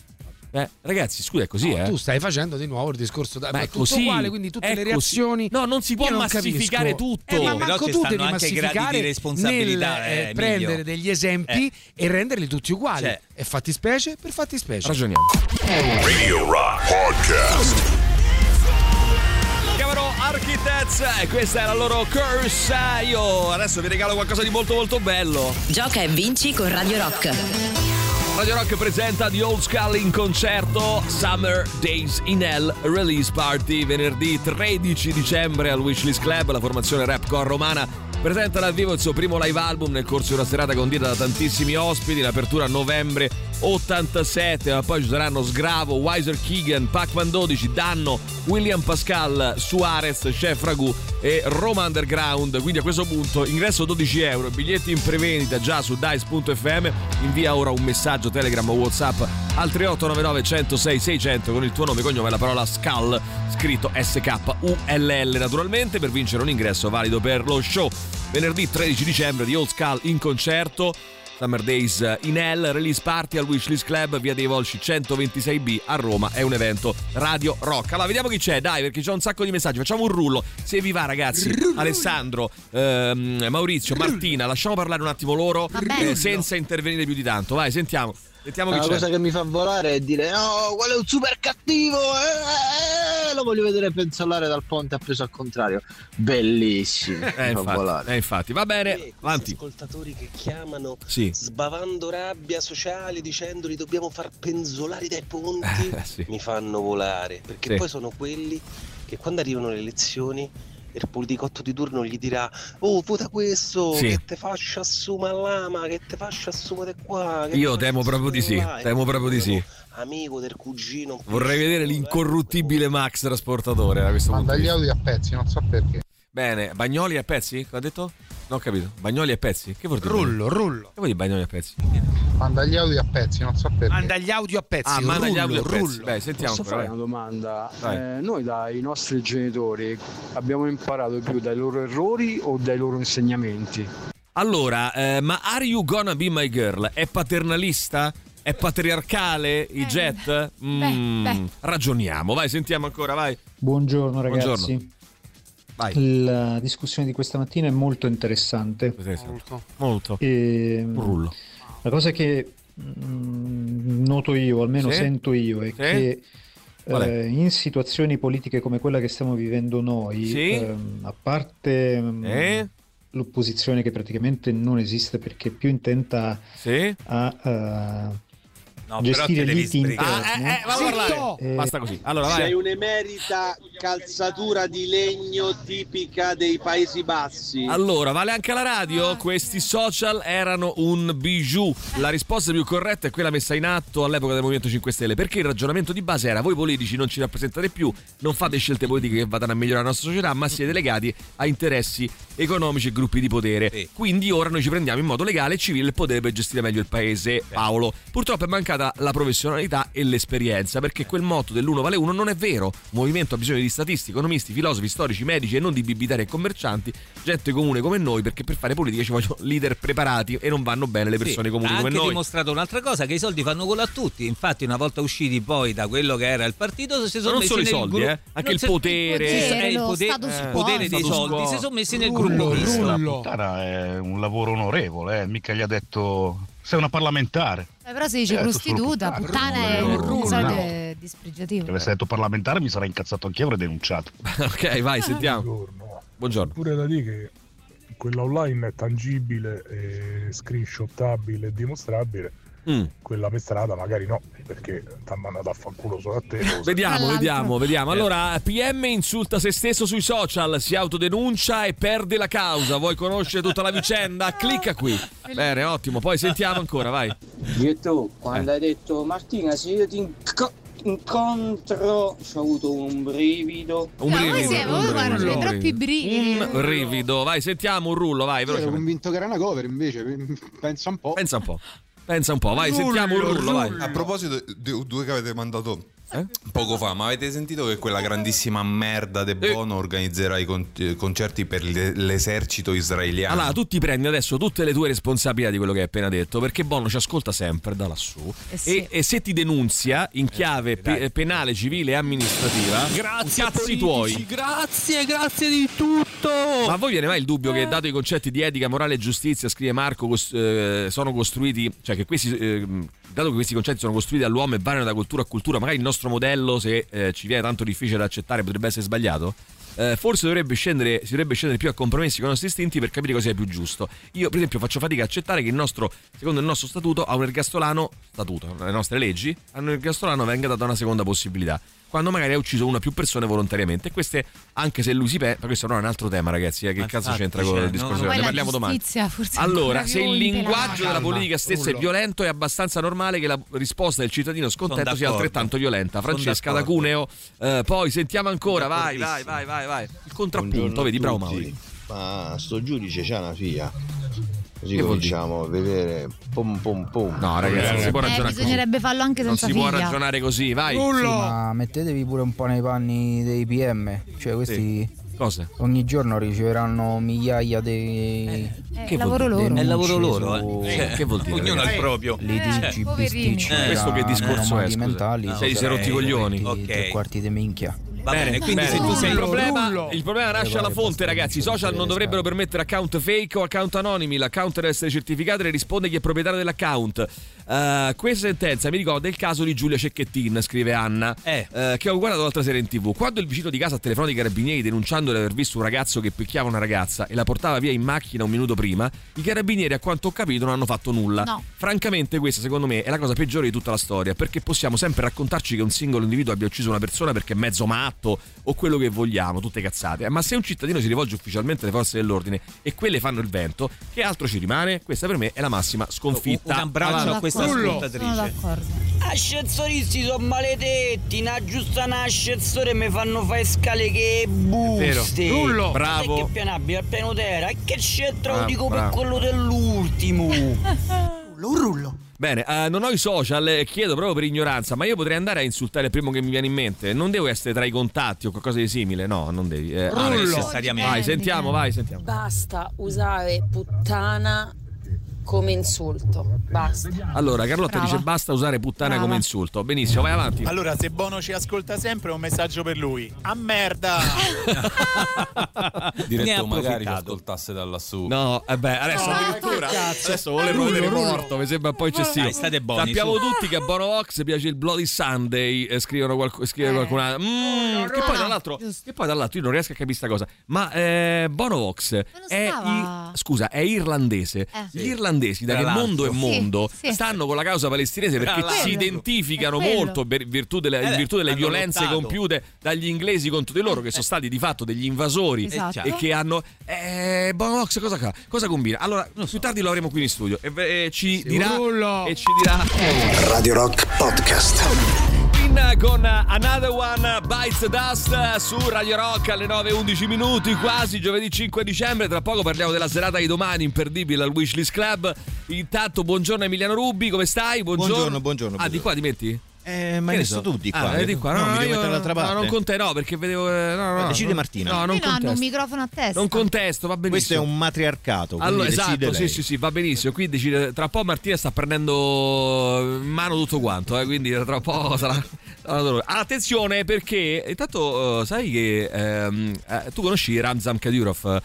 Eh, ragazzi, scusa, è così, No, eh. tu stai facendo di nuovo il discorso da Ma ma è tutto così, uguale, quindi tutte è le così. reazioni. No, non si può io non massificare capisco. tutto. Eh, ma Però manco ci tu stanno devi anche gradi massificare di responsabilità, nel, eh, eh, Emilio. prendere degli esempi e renderli tutti uguali. Cioè. E fattispecie per fattispecie. Ragioniamo. Radio Rock Podcast. Architects e questa è la loro Curse. Io adesso vi regalo qualcosa di molto molto bello. Gioca e vinci con Radio Rock. Radio Rock presenta The Old Skull in concerto Summer Days in Hell Release Party venerdì tredici dicembre al Wishlist Club. La formazione rapcore romana presenta dal vivo il suo primo live album nel corso di una serata condita da tantissimi ospiti. L'apertura a novembre ottantasette, ma poi ci saranno Sgravo, Wiser Keegan, Pac-Man dodici, Danno, William Pascal, Suarez, Chef Ragù e Roma Underground. Quindi a questo punto ingresso dodici euro, biglietti in prevendita già su dice punto effe emme. Invia ora un messaggio Telegram o WhatsApp al tre otto nove nove uno zero sei sei zero zero con il tuo nome e cognome e la parola Skull scritto S K U L L naturalmente, per vincere un ingresso valido per lo show venerdì tredici dicembre di Old Skull in concerto Summer Days in Hell Release Party al Wishlist Club, via dei Volsci centoventisei B a Roma. È un evento Radio Rock. Allora vediamo chi c'è, dai, perché c'è un sacco di messaggi. Facciamo un rullo, se vi va ragazzi. Alessandro, ehm, Maurizio, Martina, lasciamo parlare un attimo loro eh, senza intervenire più di tanto. Vai, sentiamo. Sentiamo chi La c'è. cosa che mi fa volare è dire oh, quello è un super cattivo, eh, eh, lo voglio vedere penzolare dal ponte appeso al contrario. Bellissimo. Eh, infatti, eh, infatti, va bene, avanti. Ascoltatori che chiamano sì. sbavando rabbia sociale dicendoli dobbiamo far penzolare dai ponti, eh, sì. mi fanno volare, perché sì. poi sono quelli che quando arrivano le elezioni il politicotto di turno gli dirà oh vota questo, sì. che te faccia assuma lama, che te faccia assumere qua, che io temo proprio di sì là. temo proprio di sì amico del cugino, vorrei vedere l'incorruttibile Max trasportatore da questo punto di vista. Manda gli audio a pezzi, non so perché. Bene, Bagnoli a pezzi? Cosa ha detto? Non ho capito. Bagnoli a pezzi? Che vuol dire? Rullo, rullo. Che vuol dire Bagnoli a pezzi? Manda gli audio a pezzi, non so perché. Manda gli audio a pezzi. Ah, manda rullo, gli audio a pezzi. rullo. Beh, sentiamo. Posso fare una domanda? Eh, noi dai nostri genitori abbiamo imparato più dai loro errori o dai loro insegnamenti? Allora, eh, ma Are You Gonna Be My Girl è paternalista? È patriarcale il eh, jet? Mm, beh, beh. Ragioniamo, vai, sentiamo ancora, vai. Buongiorno ragazzi. Buongiorno. Vai. La discussione di questa mattina è molto interessante. Molto. Molto. E un rullo. La cosa che mh, noto io, almeno sì? sento io, è sì? che eh, in situazioni politiche come quella che stiamo vivendo noi, sì? ehm, a parte mh, l'opposizione che praticamente non esiste perché è più intenta sì? a... Uh, No, gestire liti interne. Ah, eh, eh, va a parlare. Eh, Basta così. Allora, vai. Sei un'emerita calzatura di legno tipica dei Paesi Bassi. Allora, vale anche la radio? Questi social erano un bijou. La risposta più corretta è quella messa in atto all'epoca del Movimento cinque Stelle, perché il ragionamento di base era: voi politici non ci rappresentate più, non fate scelte politiche che vadano a migliorare la nostra società, ma siete legati a interessi economici e gruppi di potere. Sì. Quindi ora noi ci prendiamo in modo legale e civile il potere per gestire meglio il paese. Paolo, purtroppo è mancata la professionalità e l'esperienza, perché quel motto dell'uno vale uno non è vero. Il movimento ha bisogno di statisti, economisti, filosofi, storici, medici e non di bibitari e commercianti, gente comune come noi, perché per fare politica ci vogliono leader preparati e non vanno bene le persone sì, comuni come noi. Ha anche dimostrato un'altra cosa, che i soldi fanno gola a tutti. Infatti una volta usciti poi da quello che era il partito si sono non messi solo nel i soldi, gru- eh? anche il potere, il potere, eh, il potere, status il quo. potere dei Status soldi quo. si sono messi nel Rullo, gruppo rullo. misto. La puttana è un lavoro onorevole, eh? Mica gli ha detto sei una parlamentare. Eh, però si dice Eh, prostituta, puttana, puttana è rullo, un solito rullo. dispregiativo. Se avessi detto parlamentare mi sarei incazzato anch'io e avrei denunciato. Ok, vai, sentiamo. Buongiorno. Buongiorno. Pure da dire che quella online è tangibile, e screenshottabile e dimostrabile. Mm. Quella per strada magari no, perché ti ha mandato a fanculo solo a te. Vediamo, vediamo, vediamo. Allora, P M insulta se stesso sui social, si autodenuncia e perde la causa. Vuoi conoscere tutta la vicenda? Clicca qui. Bene, ottimo. Poi sentiamo ancora, vai. Io tu, quando Eh. hai detto Martina, se io ti inco- incontro, ci ho avuto un brivido. Un No, brivido. voi siete, un voi guarda, brivido. c'è troppi brividi. Un brivido. Vai, sentiamo un rullo, vai. Io ero velocemente. convinto che era una cover, invece pensa un po'. Pensa un po'. Pensa un po', vai, Rullo, sentiamo un rullo, vai. rullo. A proposito di due che avete mandato eh? poco fa, ma avete sentito che quella grandissima merda De Bono organizzerà i con- concerti per le- l'esercito israeliano? Allora, tu ti prendi adesso tutte le tue responsabilità di quello che hai appena detto, perché Bono ci ascolta sempre da lassù Eh sì. e, e se ti denunzia in chiave pe- penale, civile e amministrativa, Grazie cazzi politici, tuoi. grazie, grazie di tutto. Ma a voi viene mai il dubbio che, dato i concetti di etica, morale e giustizia, scrive Marco, cos- eh, sono costruiti, cioè che questi, eh, dato che questi concetti sono costruiti dall'uomo e variano da cultura a cultura, magari il nostro modello, se eh, ci viene tanto difficile da accettare, potrebbe essere sbagliato? eh, forse dovrebbe scendere, si dovrebbe scendere più a compromessi con i nostri istinti per capire cosa è più giusto. Io per esempio faccio fatica a accettare che il nostro, secondo il nostro statuto, a un ergastolano, statuto, le nostre leggi, a un ergastolano venga data una seconda possibilità, quando magari ha ucciso una o più persone volontariamente. E queste, anche se lui si pensa, questo però è un altro tema, ragazzi, eh, che Ma cazzo infatti, c'entra cioè, con il no, discorso? no, Ne Poi parliamo la domani. giustizia forse Allora, ancora se il più linguaggio impelata. della politica stessa è violento, è abbastanza normale che la risposta del cittadino scontento sia d'accordo. altrettanto violenta. Sono Francesca da d'accordo. Cuneo, eh, poi sentiamo ancora, vai, vai, vai, vai, vai. Il contrappunto, vedi, bravo Mauri. Ma sto giudice c'ha una figlia. Così Che vuol cominciamo a vedere pum pum pum. No, ragazzi, non si può Eh, ragionare così. bisognerebbe farlo anche Non senza si può figlia. ragionare così, vai. Sì, ma mettetevi pure un po' nei panni dei P M, cioè questi Cosa? ogni giorno riceveranno migliaia di È Che il lavoro vuol dire? loro. È il lavoro loro, su eh. Che vuol dire? Ognuno ha il proprio. litigi, Eh, poverini. bisticci, Eh, questo che discorso è, scusa? mentali, Ah, sei- sei rotti i coglioni. Ok. tre quarti di minchia. Va bene, quindi bene. se tu sei il, problema, rullo. il problema nasce alla fonte, ragazzi. I social non dovrebbero permettere account fake o account anonimi. L'account deve essere certificato e risponde chi è proprietario dell'account. Uh, questa sentenza mi ricorda il caso di Giulia Cecchettin, scrive Anna, Eh. uh, che ho guardato l'altra sera in tv. Quando il vicino di casa telefonò i carabinieri denunciando di aver visto un ragazzo che picchiava una ragazza e la portava via in macchina un minuto prima, i carabinieri, a quanto ho capito, non hanno fatto nulla. No. Francamente questa secondo me è la cosa peggiore di tutta la storia, perché possiamo sempre raccontarci che un singolo individuo abbia ucciso una persona perché è mezzo matto o quello che vogliamo, tutte cazzate. Ma se un cittadino si rivolge ufficialmente alle forze dell'ordine e quelle fanno il vento, che altro ci rimane? Questa per me è la massima sconfitta. Un abbraccio Avanti. a questa Sono ascoltatrice. d'accordo. Ascensoristi sono maledetti, una giusta un ascensore mi fanno fare scale che buste. Rullo. Ma Bravo. che pianabile al piano terra? E che c'entra? Ah, Lo dico bravo. per quello dell'ultimo. Un rullo. Bene, eh, non ho i social, eh, chiedo proprio per ignoranza, ma io potrei andare a insultare il primo che mi viene in mente. Non devo essere tra i contatti o qualcosa di simile, no, non devi. Eh, Ah, ah, necessariamente. vai, sentiamo, vai, sentiamo. Basta usare puttana come insulto. Basta. Allora, Carlotta Brava. dice basta usare puttana Brava. come insulto. Benissimo, vai avanti. Allora, se Bono ci ascolta sempre, un messaggio per lui. A merda! Diretto, Ne ha magari ci approfittato. ascoltasse da lassù. No, eh beh, adesso No, addirittura cazzo. adesso vuole Rullo, rodere rullo. morto, mi sembra un po' eccessivo. Dai, state buoni, Sappiamo su. tutti che a Bono Vox piace il Bloody Sunday, eh, scrivono qualc- scrive Eh. qualcun altro. Mm, che poi tra l'altro, che poi tra l'altro io non riesco a capire sta cosa. Ma eh, Bono Vox non è stava- i- scusa, è irlandese. Eh. Gli irlandesi, da Tra che l'altro. mondo è Sì, mondo, sì. stanno con la causa palestinese perché Tra si l'altro. identificano È quello. molto per virtù delle, in Eh, virtù delle hanno violenze lottato. compiute dagli inglesi contro di loro, che sono stati di fatto degli invasori Esatto. e che hanno eh, Bono Vox cosa, fa? Cosa combina? Allora più tardi lo avremo qui in studio e, e ci dirà rullo. e ci dirà Radio Rock Podcast. in con Another One Bites Dust su Radio Rock alle nove e undici minuti, quasi giovedì cinque dicembre. Tra poco parliamo della serata di domani imperdibile al Wishlist Club. Intanto buongiorno Emiliano Rubi, come stai? Buongiorno. Buongiorno, buongiorno, Ah, di qua ti metti? Eh, ma Che hai ne messo so? tu di qua? Ah, di qua. No, No, mi no, devo io- mettere dall'altra no, parte. non con te, no, perché vedevo. eh, No, no, Decide no, Martina. No, non Almeno hanno un contesto. microfono a testa. Non contesto, va benissimo. Questo è un matriarcato, quindi Allora, decide esatto, sì, lei. sì, sì, va benissimo. Qui decide, tra un po' Martina sta prendendo in mano tutto quanto, eh, quindi tra un po' sarà. Allora, attenzione perché intanto eh, sai che ehm, eh, tu conosci Ramzan Kadyrov?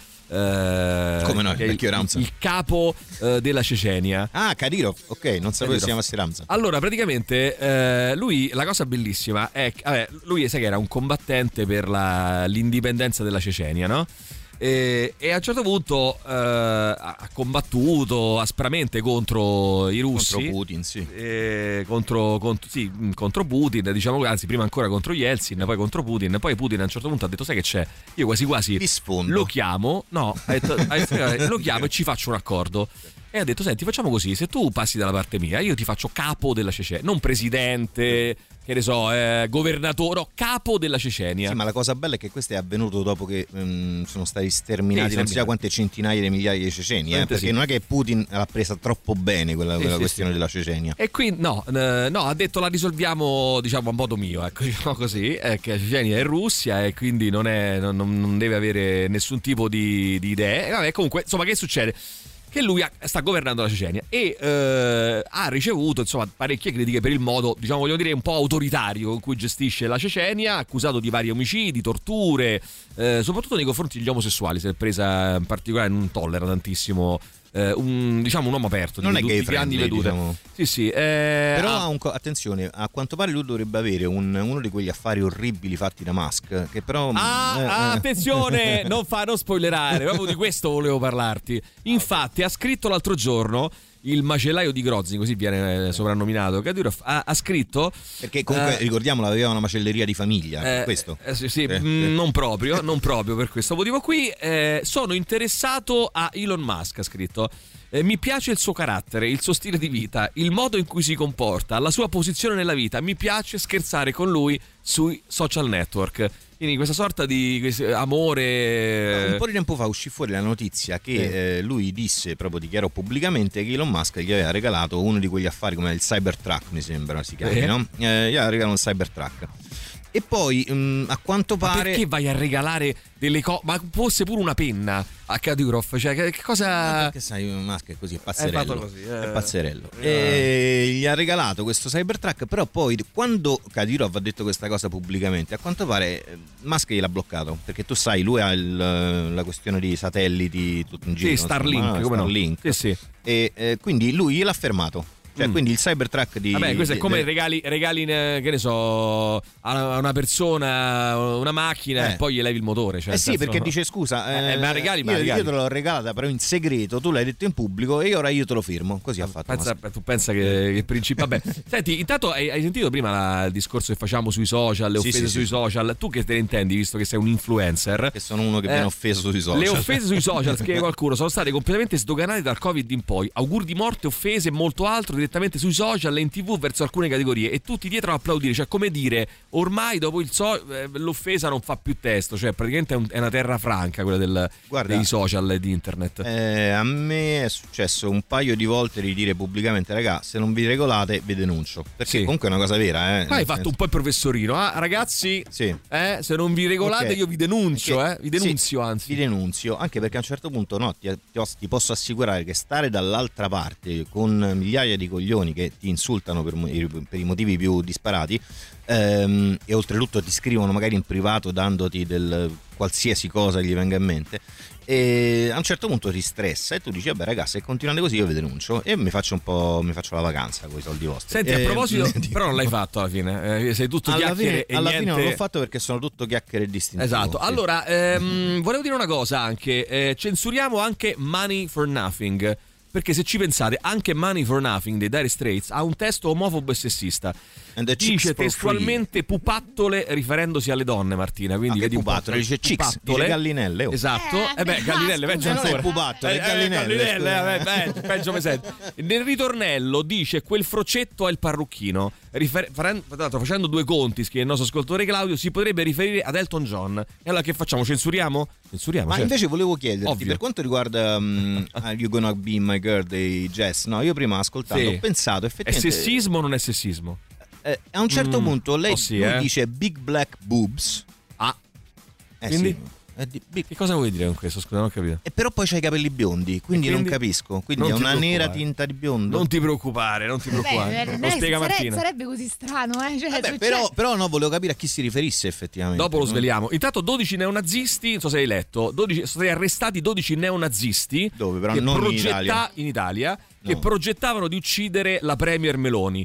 Eh, Come no, che è il, vecchio Ramzan. il capo eh, della Cecenia. Ah, Kadyrov, ok, non sapevo che si chiamasse Ramzan. Allora, praticamente eh, lui, la cosa bellissima è che vabbè, lui sai che era un combattente per la- l'indipendenza della Cecenia, no? E, e a un certo punto eh, ha combattuto aspramente contro i russi, Contro Putin, sì. eh, contro, contro, sì, contro Putin, diciamo, anzi prima ancora contro Yeltsin, poi contro Putin. Poi Putin a un certo punto ha detto sai che c'è, io quasi quasi Ti sfondo. lo chiamo, no, ha detto- ha detto, lo chiamo e ci faccio un accordo. E ha detto senti, facciamo così, se tu passi dalla parte mia io ti faccio capo della Cecenia, non presidente, che ne so, eh, governatore, no, capo della Cecenia. Sì, ma la cosa bella è che questo è avvenuto dopo che mm, sono stati sterminati Sì, non si sa sterminati. quante centinaia di migliaia di ceceni, eh, Veramente perché sì. non è che Putin l'ha presa troppo bene quella, Sì, quella sì, questione sì. della Cecenia. E quindi no, eh, no, ha detto la risolviamo diciamo a modo mio, ecco, diciamo così, eh, che la Cecenia è Russia e quindi non, è, non, non deve avere nessun tipo di, di idee. E vabbè, comunque, insomma, che succede? Che lui ha- sta governando la Cecenia e eh, ha ricevuto insomma parecchie critiche per il modo, diciamo, voglio dire, un po' autoritario con cui gestisce la Cecenia, accusato di vari omicidi, torture, eh, soprattutto nei confronti degli omosessuali. Si è presa in particolare, non tollera tantissimo eh, un, diciamo un uomo aperto, non di è tutti gay grandi friendly, vedute. diciamo. Sì, sì. Eh, Però ah, ha un co- attenzione, a quanto pare lui dovrebbe avere un- uno di quegli affari orribili fatti da Musk, che però... Ah, eh, ah, eh. attenzione, non fa, non spoilerare, proprio di questo volevo parlarti. Infatti ha scritto l'altro giorno il macellaio di Grozny, così viene soprannominato, Kadyrov, ha, ha scritto... Perché comunque, eh, ricordiamolo, aveva una macelleria di famiglia, eh, questo. eh, sì, sì, Eh, mh, eh. non proprio, non proprio per questo motivo qui. Eh, sono interessato a Elon Musk, ha scritto. Eh, mi piace il suo carattere, il suo stile di vita, il modo in cui si comporta, la sua posizione nella vita. Mi piace scherzare con lui sui social network. Quindi questa sorta di questo amore... Un po' di tempo fa uscì fuori la notizia che Sì. eh, lui disse, proprio dichiarò pubblicamente, che Elon Musk gli aveva regalato uno di quegli affari come il Cybertruck, mi sembra si chiami, Eh. no? Eh, gli aveva regalato un Cybertruck. E poi mh, a quanto Ma pare... perché vai a regalare delle cose? Ma fosse pure una penna a Kadyrov, cioè che, che cosa... Perché sai, Musk è così, è pazzerello. È fatto così, eh. È pazzerello. E gli ha regalato questo Cybertruck, però poi quando Kadyrov ha detto questa cosa pubblicamente, a quanto pare eh, Musk gliel'ha bloccato, perché tu sai, lui ha il- la questione di satelliti tutto in giro. Sì, Starlink, insomma, come no? Starlink. Sì, sì. E eh, quindi lui gliel'ha fermato. Cioè, Mm. quindi il Cybertruck di... Vabbè, questo è di- come de- regali, regali eh, che ne so, a una persona una macchina Eh. e poi gli levi il motore. Cioè, Eh nel sì, senso- perché dice scusa, Eh, eh, ma regali, ma io, regali. io te l'ho regalata però in segreto, tu l'hai detto in pubblico e ora io te lo firmo. Così ha fatto. Pensa, Musk. tu pensa che, che principio. Vabbè, senti, intanto hai, hai sentito prima la- il discorso che facciamo sui social, le Sì, offese sì, sui sì. social. Tu che te ne intendi, visto che sei un influencer? Che sono uno che viene Eh, offeso sui social. Le offese sui social, scrive qualcuno, sono state completamente sdoganate dal Covid in poi. Auguri di morte, offese e molto altro direttamente sui social e in tv verso alcune categorie e tutti dietro a applaudire. Cioè, come dire, ormai dopo il so- eh, l'offesa non fa più testo. Cioè, praticamente è, un- è una terra franca quella del, Guarda, dei social e di internet. Eh, a me è successo un paio di volte di dire pubblicamente, raga, se non vi regolate vi denuncio. Perché Sì. comunque è una cosa vera, eh. Ma hai fatto un po' il professorino, ah, ragazzi, Sì. eh, se non vi regolate Ok. io vi denuncio, Perché- eh, vi denunzio sì, anzi. Vi denunzio, anche perché a un certo punto no, ti, ti os- ti posso assicurare che stare dall'altra parte con migliaia di coglioni che ti insultano per, mo- per i motivi più disparati ehm, e oltretutto ti scrivono magari in privato dandoti del qualsiasi cosa gli venga in mente, e a un certo punto ti stressa e tu dici vabbè ragazzi, se continuate così io vi denuncio e mi faccio un po' mi faccio la vacanza con i soldi vostri. Senti, E- a proposito, però non l'hai fatto alla fine, eh, sei tutto alla chiacchiere fine, e alla niente... fine non l'ho fatto perché sono tutto chiacchiere e distintivo. Esatto, sì. allora ehm, volevo dire una cosa anche, eh, censuriamo anche Money for Nothing, perché se ci pensate anche Money for Nothing dei Dire Straits ha un testo omofobo e sessista. And the chicks Dice for testualmente pupattole riferendosi alle donne, Martina, quindi Ah, che vedi un po'. pupattole, dice chicks, dice gallinelle, oh. Esatto, Eh, e beh, gallinelle scusa, peggio non è ancora. pupattole, Eh, è eh, gallinelle, gallinelle, scusa. eh, beh, peggio mi sento. Nel ritornello dice quel frocetto è il parrucchino. Rifer- faran- tra l'altro, facendo due conti, scrive il nostro ascoltatore Claudio, si potrebbe riferire ad Elton John. E allora che facciamo? Censuriamo? Censuriamo. Ma certo. invece volevo chiederti, Ovvio. per quanto riguarda um, uh, You Gonna Be My Girl dei Jazz, no, io prima ascoltando Sì. ho pensato È effettivamente sessismo o non è sessismo? eh, a un certo Mm, punto lei oh sì, lui eh. dice Big Black Boobs. Ah, Eh quindi? sì, è di- big- Che cosa vuoi dire con questo? Scusa, non ho capito. e però poi c'ha i capelli biondi, quindi, E quindi? non capisco. Quindi Non è ti una nera preoccupare. tinta di biondo. Non ti preoccupare, non ti preoccupare. Beh, Lo dai, spiega sare- Martina. sarebbe così strano, eh? Cioè, Vabbè, succede- però, però no, volevo capire a chi si riferisse effettivamente. Dopo lo no? sveliamo. Intanto dodici neonazisti, non so se hai letto, dodici, sono stati arrestati dodici neonazisti Dove, però? che Non in progetta- Italia. in Italia, che No. progettavano di uccidere la premier Meloni.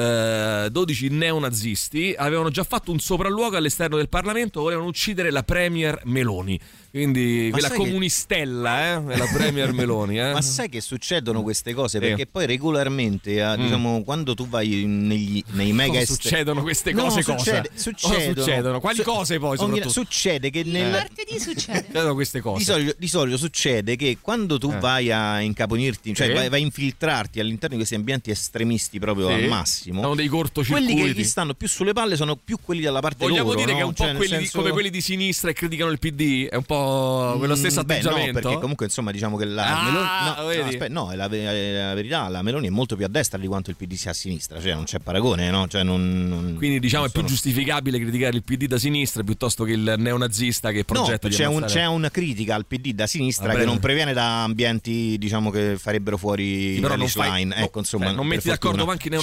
Eh, dodici neonazisti avevano già fatto un sopralluogo all'esterno del Parlamento, volevano uccidere la premier Meloni. Quindi Ma quella sai che- comunistella, eh, è la premier Meloni, eh. Ma sai che succedono queste cose? Sì. Perché poi regolarmente, eh, Mm. diciamo, quando tu vai negli, nei mega Cosa est- succedono queste No, cose? succede- cosa? succedono. Cosa succedono? Quali Su- cose poi ogni- soprattutto? Succede che Il nel, martedì succede. Succedono queste cose. Di solito, di solito succede che quando tu Eh. vai a incaponirti, cioè Sì. vai, vai a infiltrarti all'interno di questi ambienti estremisti proprio Sì. al massimo, Sono dei cortocircuiti. quelli che gli stanno più sulle palle sono più quelli dalla parte Vogliamo loro. dire no? che è un po' Cioè, nel quelli di- senso- come quelli di sinistra e criticano il P D? È un po' quello stesso Mm, beh, atteggiamento? no, perché comunque insomma diciamo che la Ah, Meloni, no, vedi? no, aspetta, no, è la, è la verità, la Meloni è molto più a destra di quanto il P D sia a sinistra, cioè non c'è paragone, no? Cioè, non, non- Quindi diciamo non è più sono- giustificabile criticare il P D da sinistra piuttosto che il neonazista che No, progetta di c'è, un- ammazzare. c'è una critica al P D da sinistra Vabbè. che non previene da ambienti diciamo che farebbero fuori Sì, però non Elish fai- Line, no, ecco insomma cioè, non per metti d'accordo fortuna. anche i neonazisti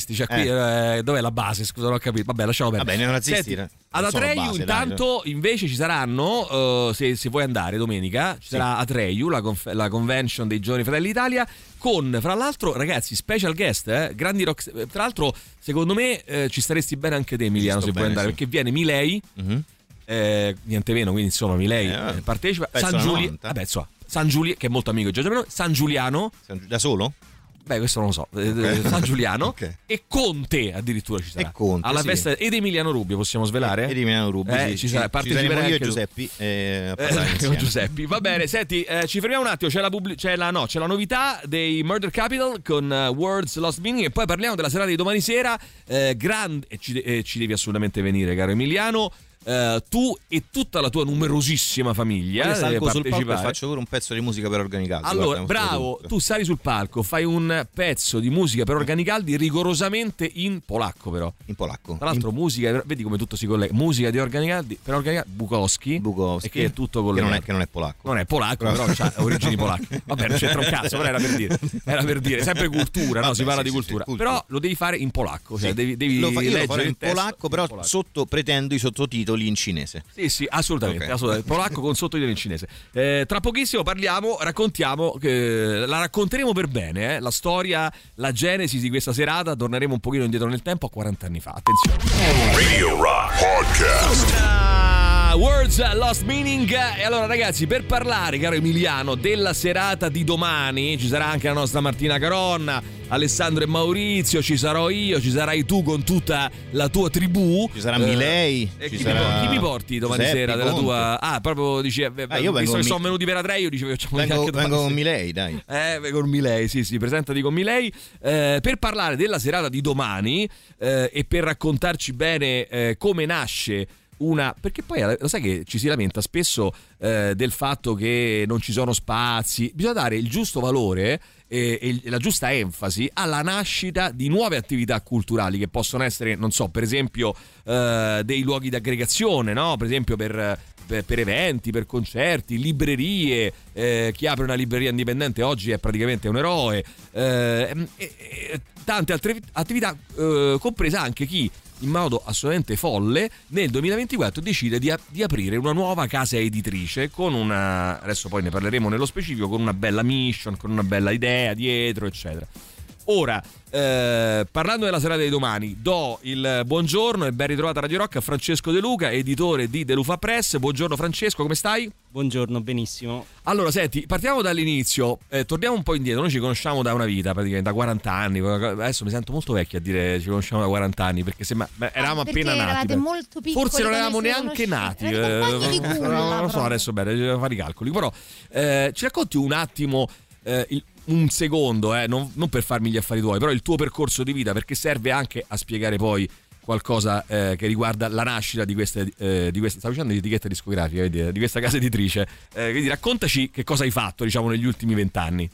neonazisti, cioè qui eh. Eh, dov'è la base? Scusa, non ho capito. Vabbè, lasciamo perdere. Vabbè, neonazisti. Senti, ad Atreju intanto dai. Invece ci saranno, uh, se, se vuoi andare domenica, ci sì. sarà Atreju, la, conf- la convention dei Giovani Fratelli d'Italia, con fra l'altro ragazzi special guest, eh, grandi rock. Tra l'altro secondo me eh, ci staresti bene anche te Emiliano se bene, vuoi andare, sì. perché viene Milei, mm-hmm. eh, niente meno, quindi insomma Milei eh, partecipa, San Giuliano, vabbè insomma San Giuliano, che è molto amico di Giorgio Meloni, San Giuliano. San, da solo? Beh, questo non lo so. Okay. San Giuliano okay. e Conte addirittura ci sarà. E Conte, alla sì. festa ed Emiliano Rubio, possiamo svelare? Ed Emiliano Rubio, eh, sì, ci sarà, ci saremo io e Giuseppi eh, eh, Giuseppi. Va bene, senti, eh, ci fermiamo un attimo, c'è la, pubblic- c'è, la, no, c'è la novità dei Murder Capital con uh, Words Lost Meaning e poi parliamo della serata di domani sera, eh, grande e ci, eh, ci devi assolutamente venire, caro Emiliano. Uh, tu e tutta la tua numerosissima famiglia salgo sul palco e faccio pure un pezzo di musica per Organicaldi. Allora, bravo, tutto. Tu sali sul palco, fai un pezzo di musica per Organicaldi rigorosamente in polacco, però. In polacco. Tra l'altro, in... musica, vedi come tutto si collega. Musica di Organicaldi per Organicaldi, Bukowski, Bukowski e che è tutto collegato. Che non è, che non è polacco. Non è polacco, però, però ha origini polacche. Vabbè, non c'entra un cazzo, però era per dire. Era per dire, sempre cultura, no? Si parla sì, di cultura. Sì, sì, però lo devi fare in polacco, cioè sì. devi, devi lo fa, io leggere lo farò in il testo polacco, però in polacco. Sotto pretendo i sottotitoli in cinese. Sì, sì, assolutamente, okay. assolutamente. Polacco con sottotitoli in cinese. Eh, tra pochissimo parliamo, raccontiamo, eh, la racconteremo per bene, eh, la storia, la genesi di questa serata. Torneremo un pochino indietro nel tempo a quaranta anni fa. Attenzione. Radio Rock Podcast. Uh, words Lost Meaning. E allora ragazzi, per parlare, caro Emiliano, della serata di domani, ci sarà anche la nostra Martina Caronna, Alessandro e Maurizio, ci sarò io, ci sarai tu con tutta la tua tribù. Ci sarà uh, Milei. E ci chi, sarà... mi, chi mi porti domani Giuseppe, sera della Conte. tua... Ah, proprio dici, eh, ah, io visto che mi... sono venuti per Atreju, dicevo facciamo vengo, anche vengo con Milei, dai. Eh, con Milei, sì, sì, presentati con Milei. Eh, per parlare della serata di domani eh, e per raccontarci bene eh, come nasce una, perché poi lo sai che ci si lamenta spesso eh, del fatto che non ci sono spazi, bisogna dare il giusto valore e, e la giusta enfasi alla nascita di nuove attività culturali che possono essere, non so, per esempio eh, dei luoghi di aggregazione, no? Per esempio per Per, per eventi, per concerti, librerie, eh, chi apre una libreria indipendente oggi è praticamente un eroe, eh, e, e, tante altre attività, eh, compresa anche chi in modo assolutamente folle nel duemilaventiquattro decide di, di aprire una nuova casa editrice con una, adesso poi ne parleremo nello specifico, con una bella mission, con una bella idea dietro, eccetera. Ora, eh, parlando della serata di domani, do il buongiorno e ben ritrovato a Radio Rock a Francesco De Luca, editore di De Lufa Press. Buongiorno Francesco, come stai? Buongiorno, benissimo. Allora, senti, partiamo dall'inizio, eh, torniamo un po' indietro. Noi ci conosciamo da una vita, praticamente da quaranta anni. Adesso mi sento molto vecchio a dire ci conosciamo da quaranta anni, perché sembra, beh, eravamo ah, appena nati. Eravate molto piccoli, forse non eravamo neanche nati. Eh, di culla, non lo so adesso bene, devo fare i calcoli. Però eh, ci racconti un attimo eh, il un secondo, eh, non, non per farmi gli affari tuoi, però il tuo percorso di vita, perché serve anche a spiegare poi qualcosa eh, che riguarda la nascita di queste, eh, di questa, stavo dicendo di etichetta discografica, vedi, di questa casa editrice. Eh, quindi raccontaci che cosa hai fatto, diciamo, negli ultimi vent'anni.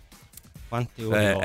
Quante ore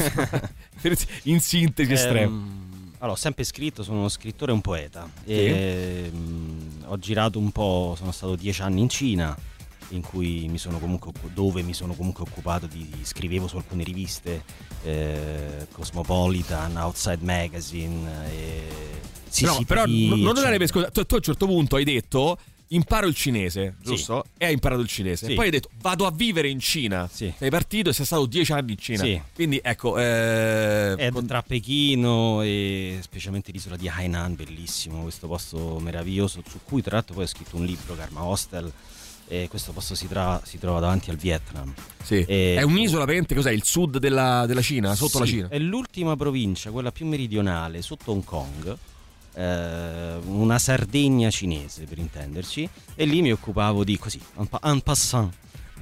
eh, eh, in sintesi estrema. Um, allora, ho sempre scritto, sono uno scrittore e un poeta. Sì. E, um, ho girato un po', sono stato dieci anni in Cina, in cui mi sono comunque dove mi sono comunque occupato di, di scrivevo su alcune riviste, eh, Cosmopolitan, Outside Magazine, eh, sì, no, sì, però sì, non, non cioè... per scusa, tu, tu a un certo punto hai detto imparo il cinese, giusto? Sì. E hai imparato il cinese. Sì. Poi hai detto vado a vivere in Cina. Sì. Sei partito e sei stato dieci anni in Cina. Sì. Quindi ecco, eh, è con... tra Pechino e specialmente l'isola di Hainan, bellissimo, questo posto meraviglioso, su cui tra l'altro poi ho scritto un libro, Karma Hostel. E questo posto si, tra, si trova davanti al Vietnam. Sì. E è un'isola, praticamente, cos'è? Il sud della, della Cina? Sotto sì, la Cina? È l'ultima provincia, quella più meridionale, sotto Hong Kong, eh, una Sardegna cinese per intenderci, e lì mi occupavo di così, en passant,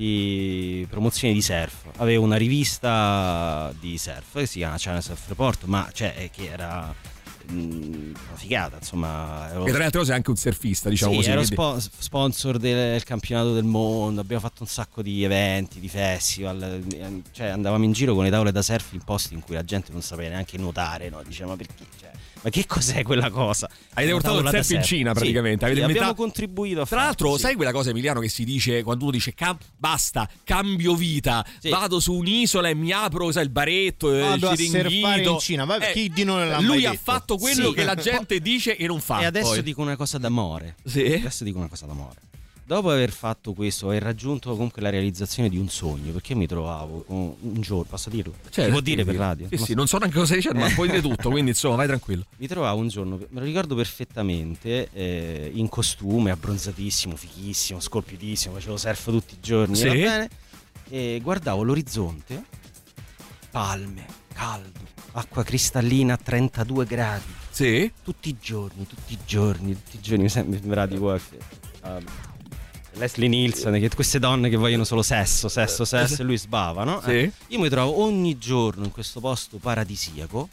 di promozione di surf. Avevo una rivista di surf che si chiama China Surf Report, ma cioè che era... una figata, insomma. Ero... E tra le altre cose è anche un surfista, diciamo sì, così. Ero spo- sponsor del campionato del mondo, abbiamo fatto un sacco di eventi, di festival, cioè andavamo in giro con le tavole da surf in posti in cui la gente non sapeva neanche nuotare, no? Diceva ma perché? Cioè, ma che cos'è quella cosa? Avete portato il surf in Cina praticamente. Sì, Avete sì, inventato... abbiamo contribuito a Tra l'altro, sì. sai quella cosa, Emiliano, che si dice quando uno dice cam- basta, cambio vita, sì. vado su un'isola e mi apro, sai, il baretto, vado il ciringhito in Cina. Ma eh, chi di noi l'ha lui mai ha detto? fatto quello Sì. che la gente dice e non fa. E adesso poi. dico una cosa d'amore. Sì. Adesso dico una cosa d'amore. Dopo aver fatto questo, aver raggiunto comunque la realizzazione di un sogno, perché io mi trovavo un, un giorno, posso dirlo? Cioè, si può dire per radio? Sì, sì, non so neanche cosa stai dicendo, ma puoi dire tutto, quindi insomma, vai tranquillo. Mi trovavo un giorno, me lo ricordo perfettamente, eh, in costume, abbronzatissimo, fighissimo, scolpitissimo, facevo surf tutti i giorni, sì. va bene? E guardavo l'orizzonte, palme, caldo, acqua cristallina a trentadue gradi. Sì. Tutti i giorni, tutti i giorni, tutti i giorni, mi sembra di qua. Um, Leslie Nielsen, che queste donne che vogliono solo sesso, sesso, sesso, e lui sbava, no? Sì. Eh, io mi trovo ogni giorno in questo posto paradisiaco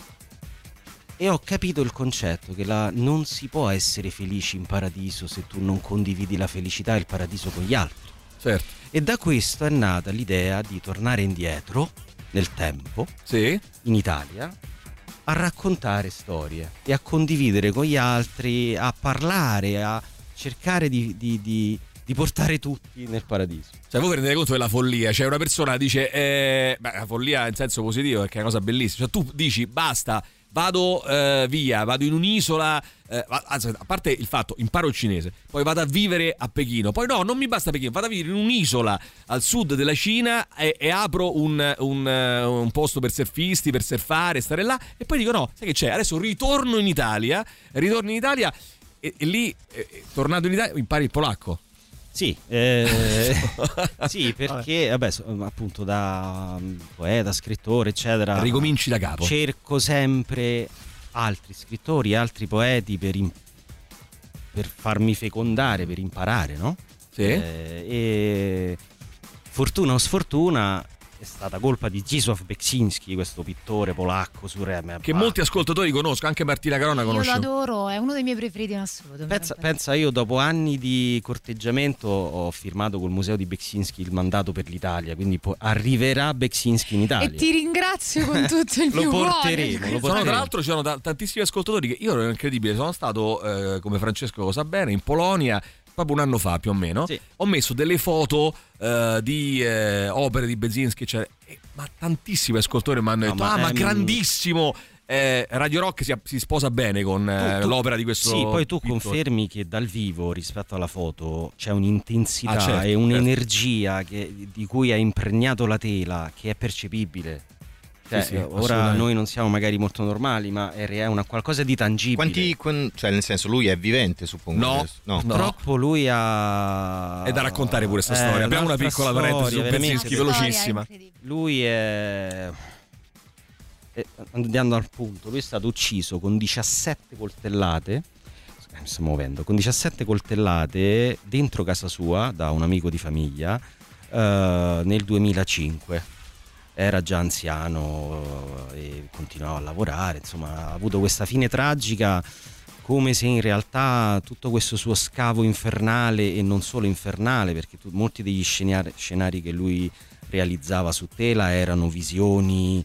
e ho capito il concetto che la, non si può essere felici in paradiso se tu non condividi la felicità e il paradiso con gli altri. Certo. E da questo è nata l'idea di tornare indietro nel tempo, sì. in Italia, a raccontare storie e a condividere con gli altri, a parlare, a cercare di, di, di, di portare tutti nel paradiso. Cioè, voi vi rendete conto della follia? Cioè, una persona dice, eh, beh, la follia in senso positivo, perché è una cosa bellissima. Cioè, tu dici, basta, vado eh, via, vado in un'isola, eh, anzi, a parte il fatto, imparo il cinese, poi vado a vivere a Pechino, poi no, non mi basta Pechino, vado a vivere in un'isola al sud della Cina e, e apro un, un, un posto per surfisti, per surfare, stare là, e poi dico, no, sai che c'è, adesso ritorno in Italia, ritorno in Italia e, e lì, eh, tornato in Italia, impari il polacco. Sì, eh, sì, perché vabbè, appunto da poeta, scrittore, eccetera, ricominci da capo. Cerco sempre altri scrittori, altri poeti per, in, per farmi fecondare, per imparare, no? Sì. Eh, e fortuna o sfortuna è stata colpa di Zdzisław Beksiński, questo pittore polacco surreale, che molti ascoltatori conoscono, anche Martina Carona conosce. Io lo adoro, è uno dei miei preferiti in assoluto. Pensa, pensa, io dopo anni di corteggiamento ho firmato col museo di Beksiński il mandato per l'Italia, quindi po- arriverà Beksiński in Italia. E ti ringrazio con tutto il lo mio porteremo, cuore. lo Sono, tra l'altro ci sono t- tantissimi ascoltatori che io ero incredibile, sono stato eh, come Francesco lo sa bene in Polonia proprio un anno fa più o meno, sì. Ho messo delle foto uh, di eh, opere di Beksiński, cioè, eh, ma tantissimi ascoltatori mi hanno detto, no, ma ah, ma ehm... grandissimo, eh, Radio Rock si, si sposa bene con eh, tu, tu, l'opera di questo. Sì, poi tu pittore. Confermi che dal vivo rispetto alla foto c'è un'intensità ah, certo, e un'energia certo. che, di cui ha impregnato la tela, che è percepibile. Cioè, sì, sì, ora noi non siamo magari molto normali, ma è una qualcosa di tangibile. Quanti, qu- cioè nel senso, lui è vivente, suppongo. No, no. Purtroppo lui ha. È da raccontare pure questa eh, storia. Abbiamo una piccola storia, parentesi su Beksiński velocissima. Lui è. Andando al punto, lui è stato ucciso con diciassette coltellate. Mi sto muovendo con diciassette coltellate dentro casa sua da un amico di famiglia uh, nel duemilacinque. Era già anziano e continuava a lavorare, insomma ha avuto questa fine tragica, come se in realtà tutto questo suo scavo infernale, e non solo infernale, perché tu, molti degli scenari, scenari che lui realizzava su tela erano visioni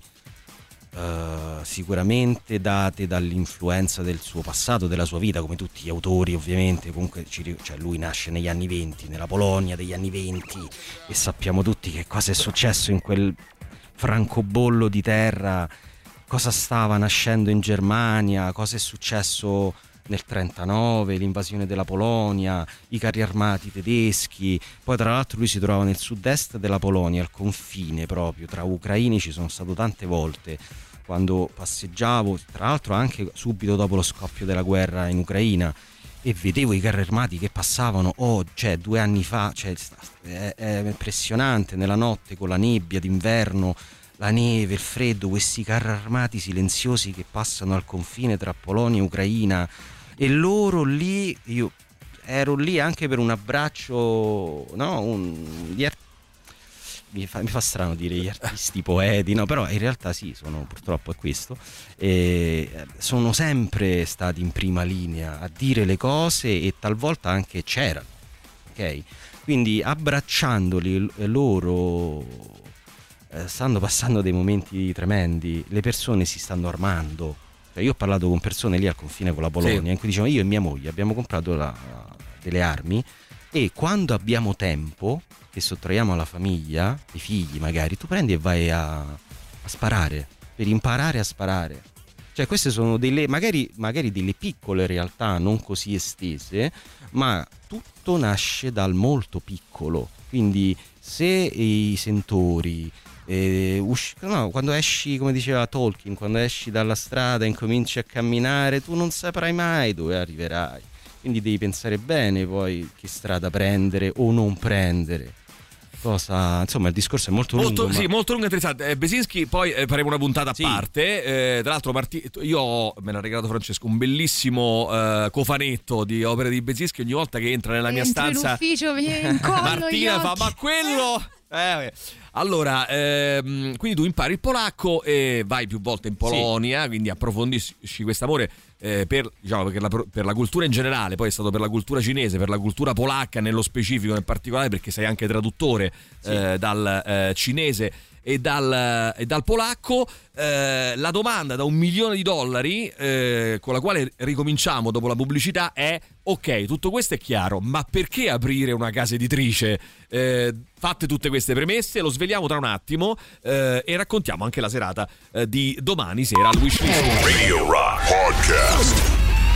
Uh, sicuramente date dall'influenza del suo passato, della sua vita, come tutti gli autori ovviamente. Comunque ci, cioè lui nasce negli anni venti, nella Polonia degli anni venti, e sappiamo tutti che cosa è successo in quel francobollo di terra, cosa stava nascendo in Germania, cosa è successo nel trentanove, l'invasione della Polonia, i carri armati tedeschi. Poi tra l'altro lui si trova nel sud-est della Polonia, al confine proprio tra ucraini. Ci sono stato tante volte quando passeggiavo, tra l'altro anche subito dopo lo scoppio della guerra in Ucraina, e vedevo i carri armati che passavano, oh, cioè due anni fa, cioè, è, è impressionante, nella notte con la nebbia d'inverno, la neve, il freddo, questi carri armati silenziosi che passano al confine tra Polonia e Ucraina, e loro lì, io ero lì anche per un abbraccio, no, un, gli art- mi, fa, mi fa strano dire gli artisti, poeti, no, però in realtà sì, sono, purtroppo è questo, e sono sempre stati in prima linea a dire le cose, e talvolta anche c'erano, ok? Quindi abbracciandoli loro eh, stanno passando dei momenti tremendi, le persone si stanno armando Cioè, io ho parlato con persone lì al confine con la Polonia, sì, in cui dicevano: io e mia moglie abbiamo comprato la, delle armi, e quando abbiamo tempo, che sottraiamo alla famiglia, i figli magari, tu prendi e vai a, a sparare, per imparare a sparare. Cioè queste sono delle magari, magari delle piccole realtà non così estese, ma tutto nasce dal molto piccolo. Quindi se i sentori, eh, usci- no, quando esci, come diceva Tolkien, quando esci dalla strada e incominci a camminare, tu non saprai mai dove arriverai. Quindi devi pensare bene poi che strada prendere o non prendere. Cosa, insomma, il discorso è molto, molto lungo. Sì, ma... molto lungo e interessante. eh, Besinski, poi eh, faremo una puntata a sì. parte. eh, Tra l'altro Marti- io ho, me l'ha regalato Francesco, un bellissimo eh, cofanetto di opere di Besinski. Ogni volta che entra nella mia Entri stanza in ufficio, viene in collo Martina fa: ma quello... Eh, allora, ehm, quindi tu impari il polacco e vai più volte in Polonia, sì, quindi approfondisci questo amore eh, per, diciamo, per, la, per la cultura in generale. Poi è stato per la cultura cinese, per la cultura polacca nello specifico, in particolare perché sei anche traduttore, sì, eh, dal eh, cinese e dal, e dal polacco. Eh, la domanda da un milione di dollari eh, con la quale ricominciamo dopo la pubblicità è: ok, tutto questo è chiaro, ma perché aprire una casa editrice? Eh, fatte tutte queste premesse, lo sveliamo tra un attimo eh, e raccontiamo anche la serata eh, di domani sera al Wishlist Radio Rock Podcast.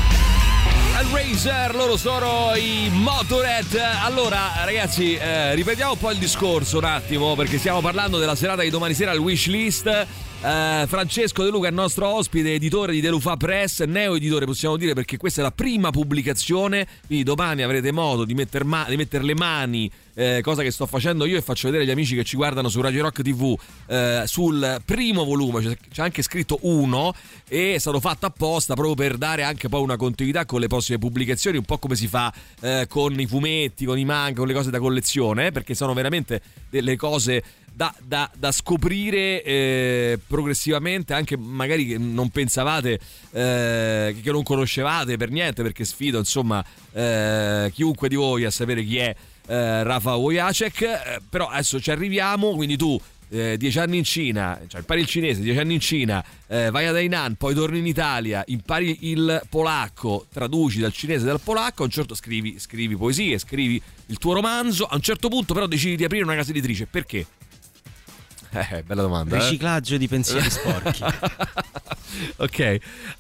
Razer, loro sono i Motorhead. Allora ragazzi, eh, ripetiamo un po' il discorso un attimo, perché stiamo parlando della serata di domani sera al Wishlist. eh, Francesco De Luca è il nostro ospite, editore di De Lufa Press, neo editore possiamo dire, perché questa è la prima pubblicazione, quindi domani avrete modo di mettere ma- di metter le mani, eh, cosa che sto facendo io e faccio vedere agli amici che ci guardano su Radio Rock tivù, eh, sul primo volume. C'è, c'è anche scritto uno, e è stato fatto apposta proprio per dare anche poi una continuità con le prossime pubblicazioni, un po' come si fa eh, con i fumetti, con i manga, con le cose da collezione, perché sono veramente delle cose da, da, da scoprire eh, progressivamente, anche magari che non pensavate, eh, che non conoscevate per niente, perché sfido insomma eh, chiunque di voi a sapere chi è eh, Rafa Wojciech. eh, però adesso ci arriviamo, quindi tu Eh, dieci anni in Cina, cioè impari il cinese, dieci anni in Cina, eh, vai ad Hainan, poi torni in Italia, impari il polacco, traduci dal cinese e dal polacco, a un certo scrivi, scrivi poesie, scrivi il tuo romanzo, a un certo punto però decidi di aprire una casa editrice. Perché? Eh, bella domanda. Riciclaggio eh? di pensieri sporchi. Ok. Eh...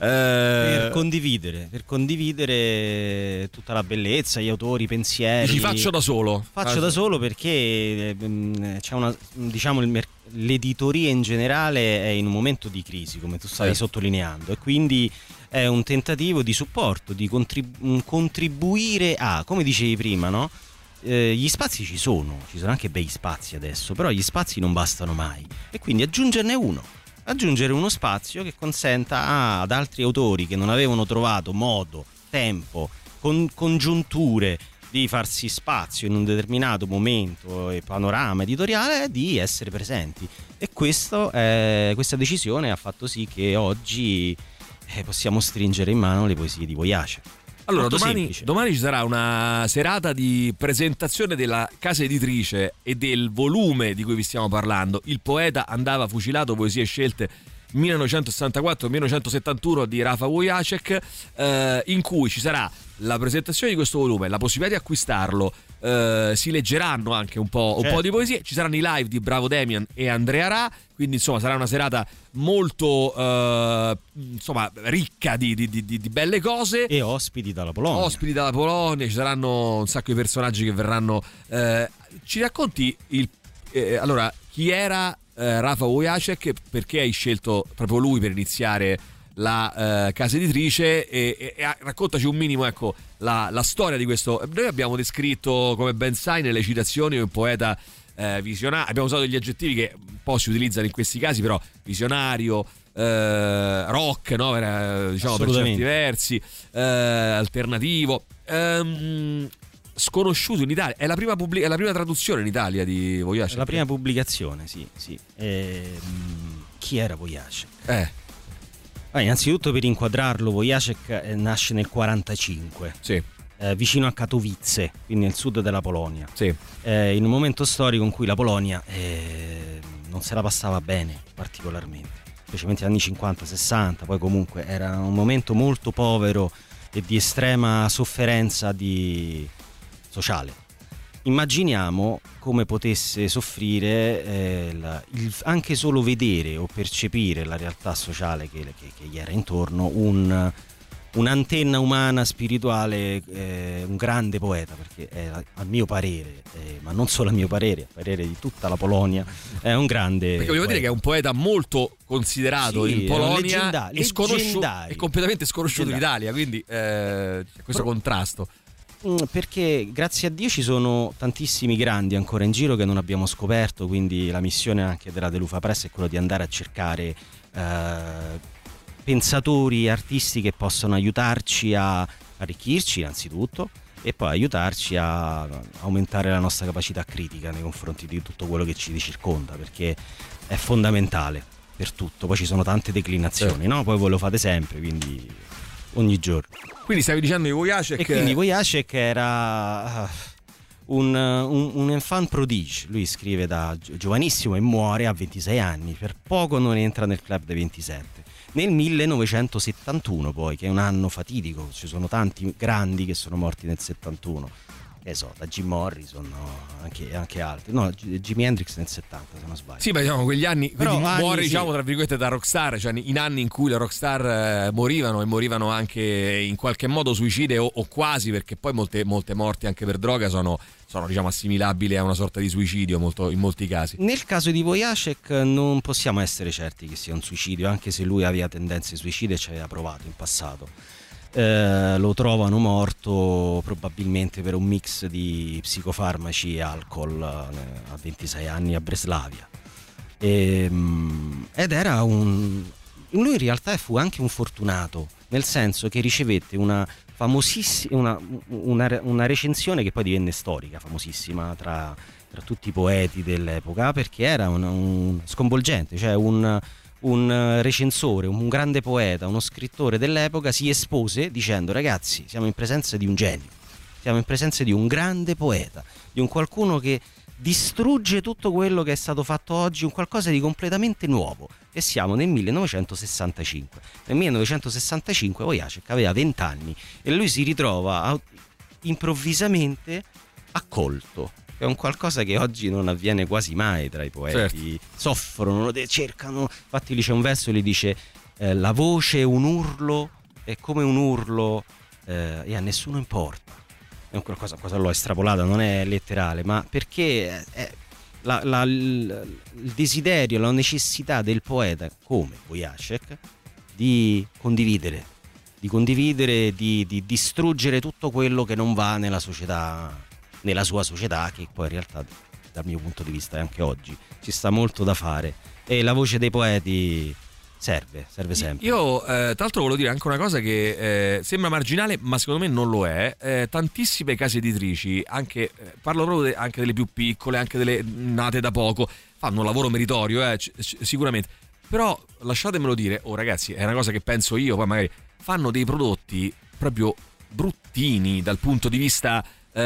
Per condividere, per condividere tutta la bellezza, gli autori, i pensieri. Li faccio da solo. Faccio ah, da solo perché mh, c'è una, diciamo, il mer- l'editoria in generale è in un momento di crisi, come tu stavi eh. sottolineando, e quindi è un tentativo di supporto, di contrib- contribuire a, come dicevi prima, no? Eh, gli spazi ci sono, ci sono anche bei spazi adesso, però gli spazi non bastano mai, e quindi aggiungerne uno, aggiungere uno spazio che consenta a, ad altri autori che non avevano trovato modo, tempo, con, congiunture di farsi spazio in un determinato momento e panorama editoriale, di essere presenti. E questo è, questa decisione ha fatto sì che oggi eh, possiamo stringere in mano le poesie di Wojciech. Allora, domani, domani ci sarà una serata di presentazione della casa editrice e del volume di cui vi stiamo parlando. Il poeta andava fucilato, poesie scelte millenovecentosessantaquattro millenovecentosettantuno di Rafa Wojciech, eh, in cui ci sarà la presentazione di questo volume, la possibilità di acquistarlo, eh, si leggeranno anche un po', un certo. po' di poesie, ci saranno i live di Bravo Damian e Andrea Ra, quindi insomma sarà una serata molto eh, insomma ricca di, di, di, di belle cose, e ospiti dalla Polonia ospiti dalla Polonia ci saranno un sacco di personaggi che verranno. Eh, ci racconti il, eh, allora chi era eh, Rafa Wojciech, perché hai scelto proprio lui per iniziare la eh, casa editrice, e, e, e raccontaci un minimo, ecco, la, la storia di questo. Noi abbiamo descritto, come ben sai, nelle citazioni, un poeta eh, visionario, abbiamo usato gli aggettivi che un po' si utilizzano in questi casi, però visionario, eh, rock, no? Per, diciamo, per certi versi, eh, alternativo, ehm, sconosciuto in Italia. È la prima, pubblic- è la prima traduzione in Italia di Wojciech? È la prima pubblicazione, sì, sì. Ehm, chi era Wojciech? Eh Ah, innanzitutto, per inquadrarlo, Wojciech eh, nasce nel quarantacinque, sì. eh, vicino a Katowice, quindi nel sud della Polonia, sì. eh, in un momento storico in cui la Polonia eh, non se la passava bene particolarmente. specialmente negli anni cinquanta sessanta, poi comunque era un momento molto povero e di estrema sofferenza di... sociale. Immaginiamo come potesse soffrire eh, la, il, anche solo vedere o percepire la realtà sociale che, che, che gli era intorno un, un'antenna umana spirituale, eh, un grande poeta, perché è, a mio parere, eh, ma non solo a mio parere, a parere di tutta la Polonia, è un grande perché volevo poeta. dire che è un poeta molto considerato Sì, in Polonia leggenda- e sconosciuto, leggendario. e completamente sconosciuto in Leggendario. Italia, quindi eh, c'è questo Però- contrasto. Mm, Perché grazie a Dio ci sono tantissimi grandi ancora in giro che non abbiamo scoperto, quindi la missione anche della Delufa Press è quella di andare a cercare eh, pensatori, artisti che possono aiutarci a arricchirci innanzitutto e poi aiutarci a aumentare la nostra capacità critica nei confronti di tutto quello che ci circonda, perché è fondamentale per tutto. Poi ci sono tante declinazioni, no? Poi voi lo fate sempre, quindi ogni giorno. Quindi stavi dicendo di Wojciech. E quindi Wojciech era un, un, un enfant prodige. Lui scrive da gi- giovanissimo e muore a ventisei anni, per poco non entra nel club dei ventisette. Nel millenovecentosettantuno poi, che è un anno fatidico, ci sono tanti grandi che sono morti nel settantuno, che so, da Jim Morrison, no, anche, anche altri, no, G- Jimi Hendrix nel settanta se non sbaglio. Sì, ma diciamo quegli anni, Però quindi anni, muore sì. diciamo tra virgolette da rockstar, cioè in anni in cui le rockstar eh, morivano e morivano anche in qualche modo suicide o, o quasi, perché poi molte, molte morti anche per droga sono, sono diciamo assimilabili a una sorta di suicidio molto, in molti casi. Nel caso di Wojciech non possiamo essere certi che sia un suicidio, anche se lui aveva tendenze suicide e ci aveva provato in passato. Eh, lo trovano morto probabilmente per un mix di psicofarmaci e alcol eh, a ventisei anni a Breslavia. E, mm, ed era un... lui in realtà fu anche un fortunato, nel senso che ricevette una famosissima una, una, una recensione che poi divenne storica, famosissima tra, tra tutti i poeti dell'epoca, perché era un, un sconvolgente, cioè un un recensore, un grande poeta, uno scrittore dell'epoca si espose dicendo: ragazzi, siamo in presenza di un genio, siamo in presenza di un grande poeta, di un qualcuno che distrugge tutto quello che è stato fatto oggi, un qualcosa di completamente nuovo. E siamo nel millenovecentosessantacinque. Nel millenovecentosessantacinque Wojciech aveva venti anni e lui si ritrova a- improvvisamente accolto. È un qualcosa che oggi non avviene quasi mai tra i poeti. Certo. Soffrono, cercano. Infatti lì c'è un verso che gli dice eh, la voce è un urlo, è come un urlo eh, e a nessuno importa. È un qualcosa, cosa l'ho estrapolata, non è letterale, ma perché è, è la, la, il, il desiderio, la necessità del poeta come Wojciech di condividere, di condividere, di, di distruggere tutto quello che non va nella società, nella sua società, che poi in realtà dal mio punto di vista anche oggi ci sta molto da fare e la voce dei poeti serve, serve sempre. Io eh, tra l'altro volevo dire anche una cosa che eh, sembra marginale ma secondo me non lo è. Eh, tantissime case editrici, anche eh, parlo proprio de, anche delle più piccole, anche delle nate da poco, fanno un lavoro meritorio eh, c- c- sicuramente, però lasciatemelo dire, oh ragazzi, è una cosa che penso io, poi magari fanno dei prodotti proprio bruttini dal punto di vista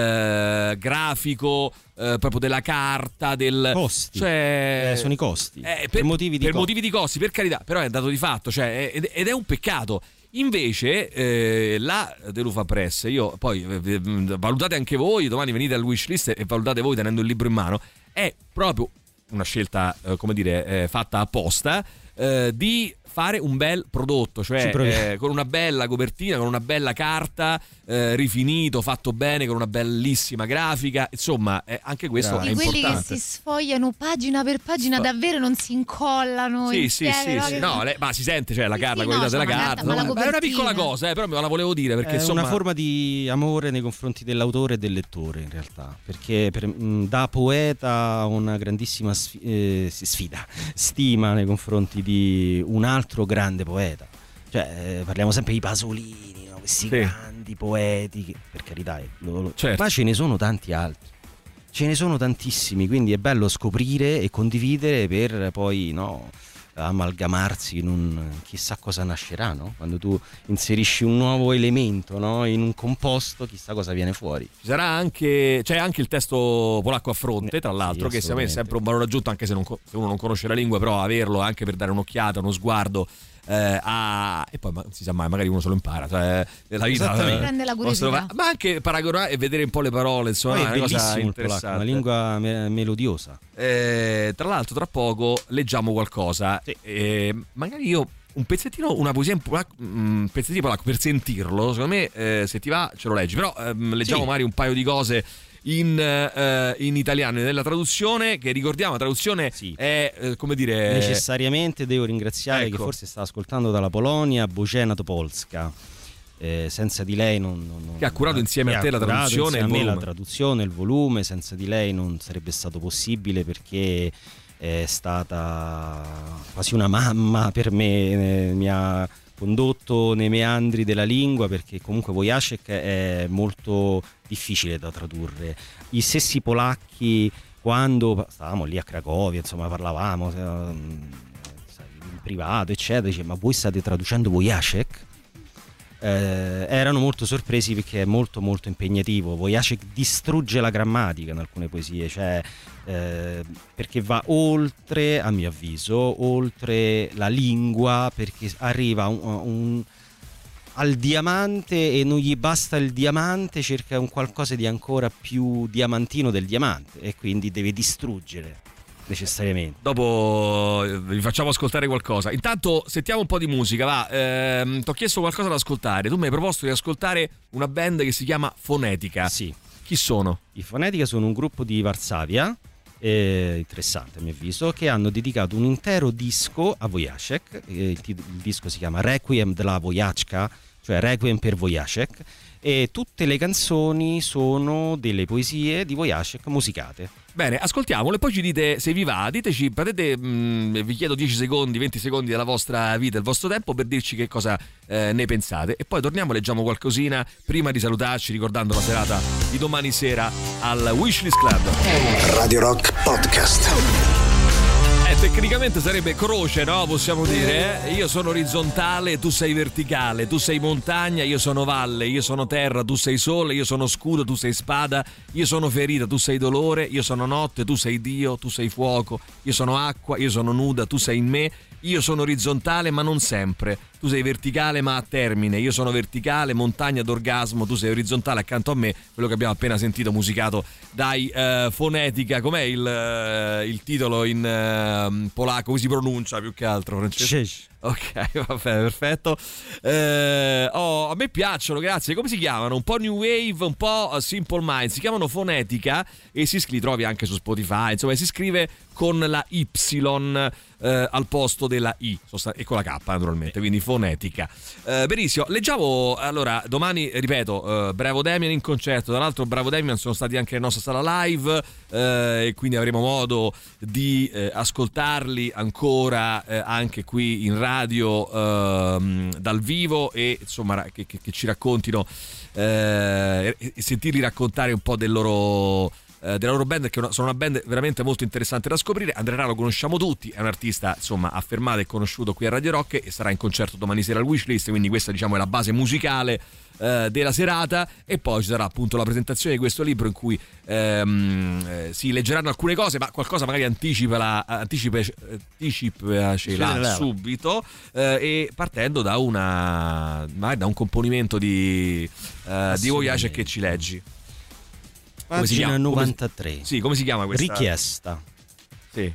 Eh, grafico, eh, proprio della carta, del costi, cioè, eh, sono i costi eh, per, per motivi di per co- motivi di costi, per carità, però è un dato di fatto, cioè, ed, ed è un peccato. Invece eh, la Delufa Press, io poi eh, valutate anche voi, domani venite al wishlist e valutate voi tenendo il libro in mano, è proprio una scelta eh, come dire eh, fatta apposta eh, di fare un bel prodotto, cioè eh, con una bella copertina, con una bella carta, eh, rifinito, fatto bene, con una bellissima grafica, insomma eh, anche questo di è quelli importante. che si sfogliano pagina per pagina, Sfo- davvero non si incollano Sì, insieme, sì, sì, no? sì. Che- No, le- ma si sente, cioè la carta, sì, la qualità no, della c'è una carta, carta, ma la no? è una copertina. piccola cosa, eh, però me la volevo dire perché è insomma una forma di amore nei confronti dell'autore e del lettore, in realtà, perché per, mh, da poeta ho una grandissima sfi- eh, sfida, stima nei confronti di un altro grande poeta. Cioè, eh, parliamo sempre di Pasolini, no? Questi Sì. grandi poeti, che, per carità, eh, lo- lo- Certo. ma ce ne sono tanti altri. Ce ne sono tantissimi, quindi è bello scoprire e condividere per poi no, amalgamarsi in un chissà cosa nascerà, no? Quando tu inserisci un nuovo elemento, no? In un composto, chissà cosa viene fuori. Ci sarà anche, c'è anche il testo polacco a fronte, tra l'altro, sì, che secondo me è sempre un valore aggiunto, anche se, non, se uno non conosce la lingua, però averlo anche per dare un'occhiata, uno sguardo. Eh, a... e poi ma, non si sa mai, magari uno se lo impara, cioè la vita eh, prende la curiosità, ma anche paragonare e vedere un po' le parole, insomma, è una cosa interessante, polacco, una lingua me- melodiosa. Eh, tra l'altro tra poco leggiamo qualcosa, sì. eh, magari io un pezzettino, una poesia in polacco, un pezzettino polacco per sentirlo, secondo me eh, se ti va ce lo leggi, però ehm, leggiamo sì. magari un paio di cose in, uh, in italiano nella traduzione, che ricordiamo la traduzione sì. è uh, come dire necessariamente devo ringraziare ecco. che forse sta ascoltando dalla Polonia Bożena Topolska, eh, senza di lei non, non, che ha curato insieme a te la traduzione e il a me volume. la traduzione il volume senza di lei non sarebbe stato possibile, perché è stata quasi una mamma per me, eh, mi ha condotto nei meandri della lingua, perché comunque Wojciech è molto difficile da tradurre. I stessi polacchi, quando stavamo lì a Cracovia, insomma parlavamo eh, in privato eccetera, dice, ma voi state traducendo Wojciech? Eh, erano molto sorpresi, perché è molto molto impegnativo. Wojciech distrugge la grammatica in alcune poesie, cioè eh, perché va oltre, a mio avviso, oltre la lingua, perché arriva un, un, al diamante e non gli basta il diamante, cerca un qualcosa di ancora più diamantino del diamante e quindi deve distruggere necessariamente. Dopo vi facciamo ascoltare qualcosa. Intanto sentiamo un po' di musica, va. Ehm, ti ho chiesto qualcosa da ascoltare. Tu mi hai proposto di ascoltare una band che si chiama Fonetica. Sì. Chi sono? I Fonetica sono un gruppo di Varsavia, eh, interessante a mio avviso, che hanno dedicato un intero disco a Wojciech. Eh, il, il disco si chiama Requiem dla Wojciechka, cioè Requiem per Wojciech, e tutte le canzoni sono delle poesie di Wojciech musicate. Bene, ascoltiamole e poi ci dite se vi va. Diteci, prendete, mh, vi chiedo dieci secondi, venti secondi della vostra vita, del vostro tempo, per dirci che cosa eh, ne pensate. E poi torniamo, leggiamo qualcosina prima di salutarci, ricordando la serata di domani sera al Wishlist Club. Radio Rock Podcast. Eh, tecnicamente sarebbe croce, no? Possiamo dire, eh? Io sono orizzontale, tu sei verticale, tu sei montagna, io sono valle, io sono terra, tu sei sole, io sono scudo, tu sei spada, io sono ferita, tu sei dolore, io sono notte, tu sei Dio, tu sei fuoco, io sono acqua, io sono nuda, tu sei in me, io sono orizzontale ma non sempre, tu sei verticale ma a termine, io sono verticale, montagna d'orgasmo, tu sei orizzontale accanto a me, quello che abbiamo appena sentito musicato dai uh, Fonetica. Com'è il, uh, il titolo in uh, polacco, come si pronuncia più che altro, Francesco? Ok, va bene, perfetto. Eh, oh, a me piacciono, grazie. Come si chiamano? Un po' New Wave, un po' Simple Minds. Si chiamano Fonetica e si scrive, trovi anche su Spotify, insomma, si scrive con la Y eh, al posto della I e con la K naturalmente, quindi Fonetica. Eh, benissimo, leggiamo, allora, domani, ripeto, eh, Bravo Damian in concerto, tra l'altro Bravo Damian sono stati anche nella nostra sala live eh, e quindi avremo modo di eh, ascoltarli ancora eh, anche qui in radio ehm, dal vivo, e insomma che, che, che ci raccontino eh, e sentirli raccontare un po' del loro della loro band, che sono una band veramente molto interessante da scoprire. Andrea lo conosciamo tutti, è un artista insomma affermato e conosciuto qui a Radio Rock e sarà in concerto domani sera al Wishlist, quindi questa diciamo è la base musicale eh, della serata, e poi ci sarà appunto la presentazione di questo libro in cui ehm, eh, si leggeranno alcune cose, ma qualcosa magari anticipala, anticipa, anticipacela subito eh, e partendo da una magari da un componimento di, eh, di Wojciech che ci leggi. Come si chiama? novantatré. Come, sì, come si chiama questa? Richiesta. Sì.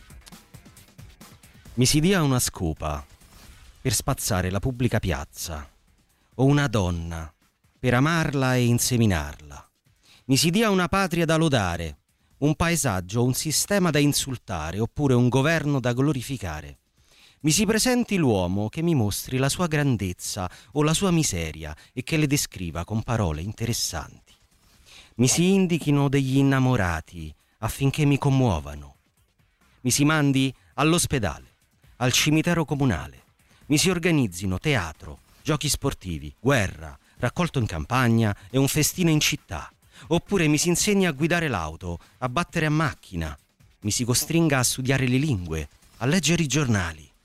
Mi si dia una scopa per spazzare la pubblica piazza, o una donna per amarla e inseminarla. Mi si dia una patria da lodare, un paesaggio, un sistema da insultare, oppure un governo da glorificare. Mi si presenti l'uomo che mi mostri la sua grandezza o la sua miseria e che le descriva con parole interessanti. Mi si indichino degli innamorati affinché mi commuovano. Mi si mandi all'ospedale, al cimitero comunale. Mi si organizzino teatro, giochi sportivi, guerra, raccolto in campagna e un festino in città. Oppure mi si insegni a guidare l'auto, a battere a macchina. Mi si costringa a studiare le lingue, a leggere i giornali,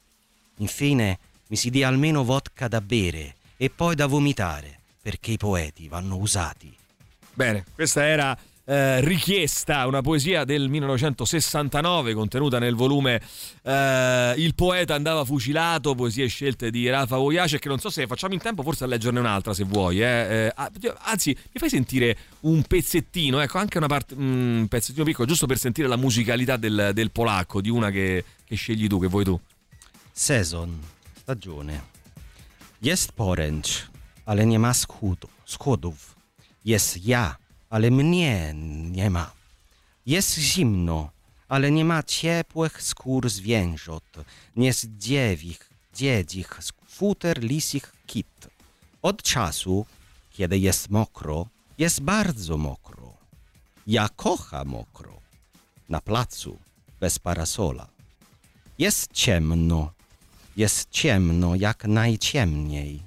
Infine mi si dia almeno vodka da bere e poi da vomitare, perché i poeti vanno usati. Bene, questa era eh, Richiesta, una poesia del millenovecentosessantanove contenuta nel volume eh, Il poeta andava fucilato, poesie scelte di Rafa Wojciech. Non so se facciamo in tempo forse a leggerne un'altra se vuoi, eh. Eh, anzi mi fai sentire un pezzettino, ecco, anche una parte, un pezzettino piccolo, giusto per sentire la musicalità del, del polacco, di una che, che scegli tu, che vuoi tu. Sezon, stagione. Jest poręcz, ale nie ma schodów. Jest ja, ale mnie nie ma. Jest zimno, ale nie ma ciepłych skór zwierząt. Nie z dziewich, dziedzich, futer lisich kit. Od czasu, kiedy jest mokro, jest bardzo mokro. Ja kocham mokro. Na placu, bez parasola. Jest ciemno. Jest ciemno, jak najciemniej.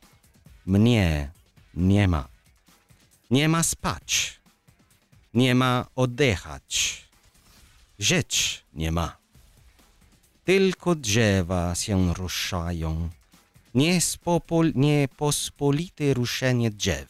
Mnie nie ma. Nie ma spać. Nie ma oddychać. Żyć nie ma. Tylko drzewa się ruszają. Niespopol, niepospolite ruszenie drzew.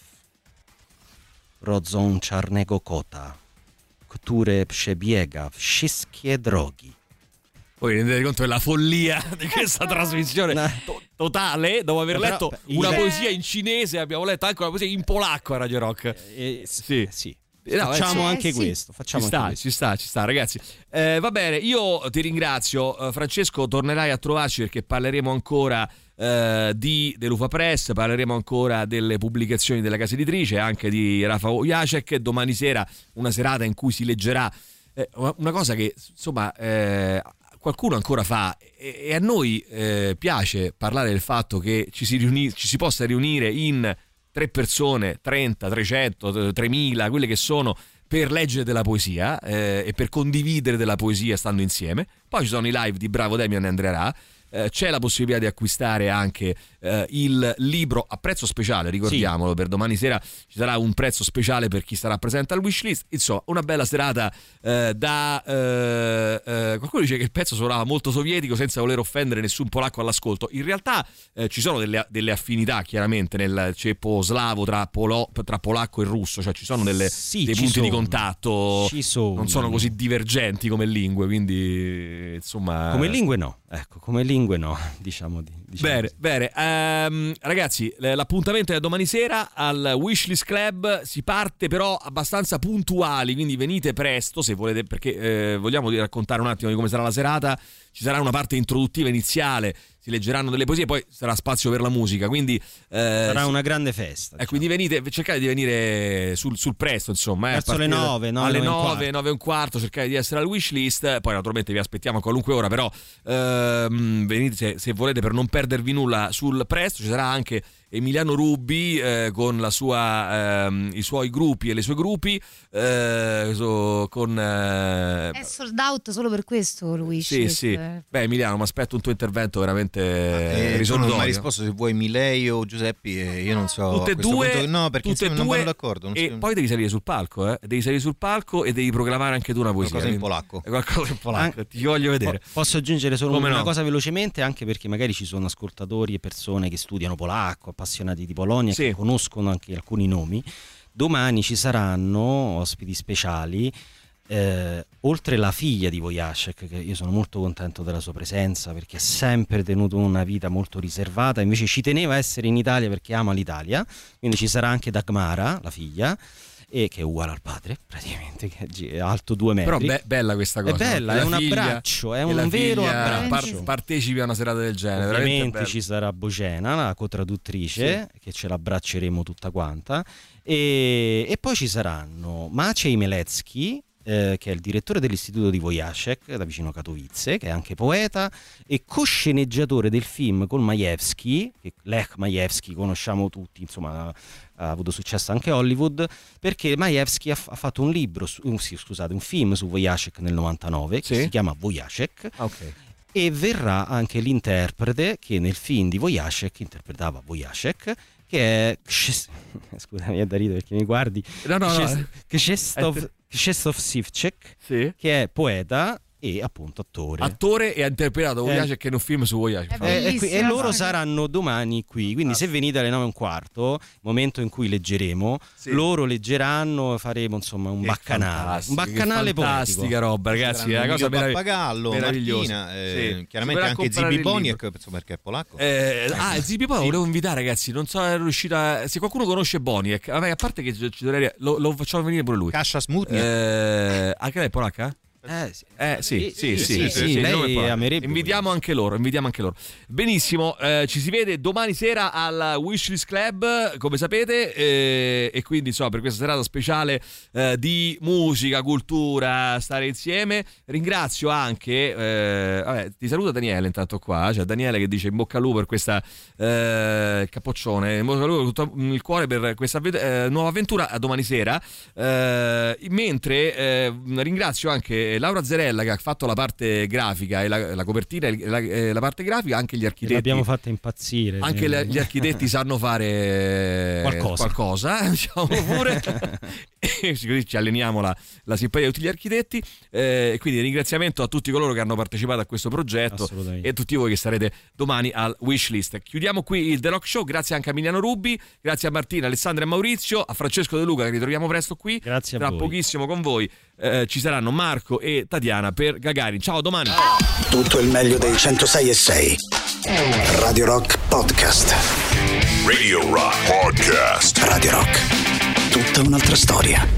Rodzą czarnego kota, który przebiega wszystkie drogi. Voi rendete conto della follia di questa trasmissione to- totale, dopo aver Però, letto beh, una il- poesia in cinese, abbiamo letto anche una poesia in polacco a Radio Rock. Eh, sì, sì. No, Facciamo eh, anche sì. questo, facciamo ci anche sta, questo. ci sta, ci sta, ragazzi. Eh, va bene, io ti ringrazio. Eh, Francesco, tornerai a trovarci perché parleremo ancora eh, di dell'Ufa Press, parleremo ancora delle pubblicazioni della casa editrice, anche di Rafa Wojciech. Domani sera una serata in cui si leggerà eh, una cosa che insomma eh, qualcuno ancora fa, e, e a noi eh, piace parlare del fatto che ci si, riuni- ci si possa riunire in tre persone, trenta, trecento, tremila, quelle che sono, per leggere della poesia eh, e per condividere della poesia stando insieme. Poi ci sono i live di Bravo Damian e Andrea Ra. Eh, c'è la possibilità di acquistare anche eh, il libro a prezzo speciale, ricordiamolo, sì. Per domani sera ci sarà un prezzo speciale per chi sarà presente al wishlist. Insomma, una bella serata eh, da eh, eh, qualcuno dice che il pezzo suonava molto sovietico senza voler offendere nessun polacco all'ascolto. In realtà eh, ci sono delle, delle affinità chiaramente nel ceppo slavo tra, polo, tra polacco e russo, cioè ci sono delle, sì, dei punti sono. di contatto, ci sono. Non sono così divergenti come lingue, quindi insomma come lingue no, ecco, come lingue no, diciamo di diciamo bene, così. bene. Um, ragazzi, l'appuntamento è domani sera al Wishlist Club. Si parte però abbastanza puntuali, quindi venite presto se volete, perché eh, vogliamo raccontare un attimo di come sarà la serata. Ci sarà una parte introduttiva iniziale, si leggeranno delle poesie, poi sarà spazio per la musica, quindi eh, sarà una grande festa. E eh, quindi venite, cercate di venire sul, sul presto, insomma, eh, verso le nove, nove alle nove, nove e un quarto, cercate di essere al Wishlist. Poi naturalmente vi aspettiamo a qualunque ora, però ehm, venite se, se volete per non perdervi nulla sul presto. Ci sarà anche Emiliano Rubi eh, con la sua ehm, i suoi gruppi e le sue gruppi eh, so, con eh... è sold out solo per questo il wishlist. Sì, sì. Beh, Emiliano, mi aspetto un tuo intervento veramente eh, risolutorio. Non mi hai risposto se vuoi Milei o Giuseppi, eh, io non so. Tutte e due, punto, no, perché tutte e non due, vanno d'accordo. Non e si... poi devi salire sul palco, eh? Devi salire sul palco e devi proclamare anche tu una poesia. Qualcosa in polacco. Qualcosa in polacco. An- Ti voglio vedere. Posso aggiungere solo Come una no? cosa velocemente, anche perché magari ci sono ascoltatori e persone che studiano polacco, appassionati di Polonia, sì. che conoscono anche alcuni nomi. Domani ci saranno ospiti speciali. Eh, oltre la figlia di Wojciech, che io sono molto contento della sua presenza perché ha sempre tenuto una vita molto riservata, invece ci teneva a essere in Italia perché ama l'Italia, quindi ci sarà anche Dagmara, la figlia, e che è uguale al padre praticamente, che è alto due metri. Però be- bella questa cosa, è bella, no? è un figlia, abbraccio, è un vero abbraccio. Par- partecipi a una serata del genere. Ovviamente ci sarà Bocena, la cotraduttrice, sì. che ce l'abbracceremo tutta quanta, e, e poi ci saranno Maciej Melecki, Eh, che è il direttore dell'istituto di Wojciech da vicino Katowice, che è anche poeta e co-sceneggiatore del film con Majewski, che Lech Majewski conosciamo tutti, insomma ha avuto successo anche a Hollywood, perché Majewski ha, f- ha fatto un libro su, uh, sì, scusate, un film su Wojciech nel novantanove, sì. che si chiama Wojciech. Okay. E verrà anche l'interprete che nel film di Wojciech interpretava Wojciech, che è scusami, è da ridere perché mi guardi, no, no, no. Krzysztof Krzysztof Sivcek, sì. che è poeta e appunto attore. Attore e ha interpretato Voyage che è un film su Voyage. Eh, e, qui, e loro saranno domani qui, quindi ah. se venite alle nove e un quarto, momento in cui leggeremo, sì. loro leggeranno, faremo insomma un che baccanale, un baccanale fantastica poetico. roba, ragazzi, è una cosa meravig- Pappagallo, meravigliosa. Martina, eh, sì. chiaramente anche Zibi Boniek, perché è polacco. Eh, ah, Zibi Boniek sì. volevo invitare, ragazzi, non so è riuscita, se qualcuno conosce Boniek, a, me, a parte che ci dovrei lo, lo facciamo venire pure lui. Kasha Smutnia. Eh, anche lei è polacca? Eh sì, eh, sì, sì, sì, sì, sì, sì, sì, lei amerebbe. Invitiamo anche loro, invitiamo anche loro. Benissimo, eh, ci si vede domani sera al Wishlist Club, come sapete, eh, e quindi insomma per questa serata speciale eh, di musica, cultura, stare insieme. Ringrazio anche, eh, vabbè, ti saluta Daniele intanto qua, c'è Daniele che dice in bocca al lupo per questa eh, capoccione, in bocca al lupo tutto il cuore per questa eh, nuova avventura a domani sera, eh, mentre eh, ringrazio anche Laura Zerella che ha fatto la parte grafica e la, la copertina e la, e la parte grafica, anche gli architetti l'abbiamo fatta impazzire, anche le, gli architetti sanno fare qualcosa, qualcosa diciamo pure così ci alleniamo la, la simpatia di tutti gli architetti, e eh, quindi ringraziamento a tutti coloro che hanno partecipato a questo progetto e a tutti voi che sarete domani al Wishlist. Chiudiamo qui il The Rock Show, grazie anche a Emiliano Rubi, grazie a Martina, Alessandra e Maurizio, a Francesco De Luca che ritroviamo presto qui, grazie a tra voi. Pochissimo con voi eh, ci saranno Marco e Tatiana per Gagarin. Ciao, a domani. Tutto il meglio dei centosei e sei Radio Rock Podcast. Radio Rock Podcast. Radio Rock, tutta un'altra storia.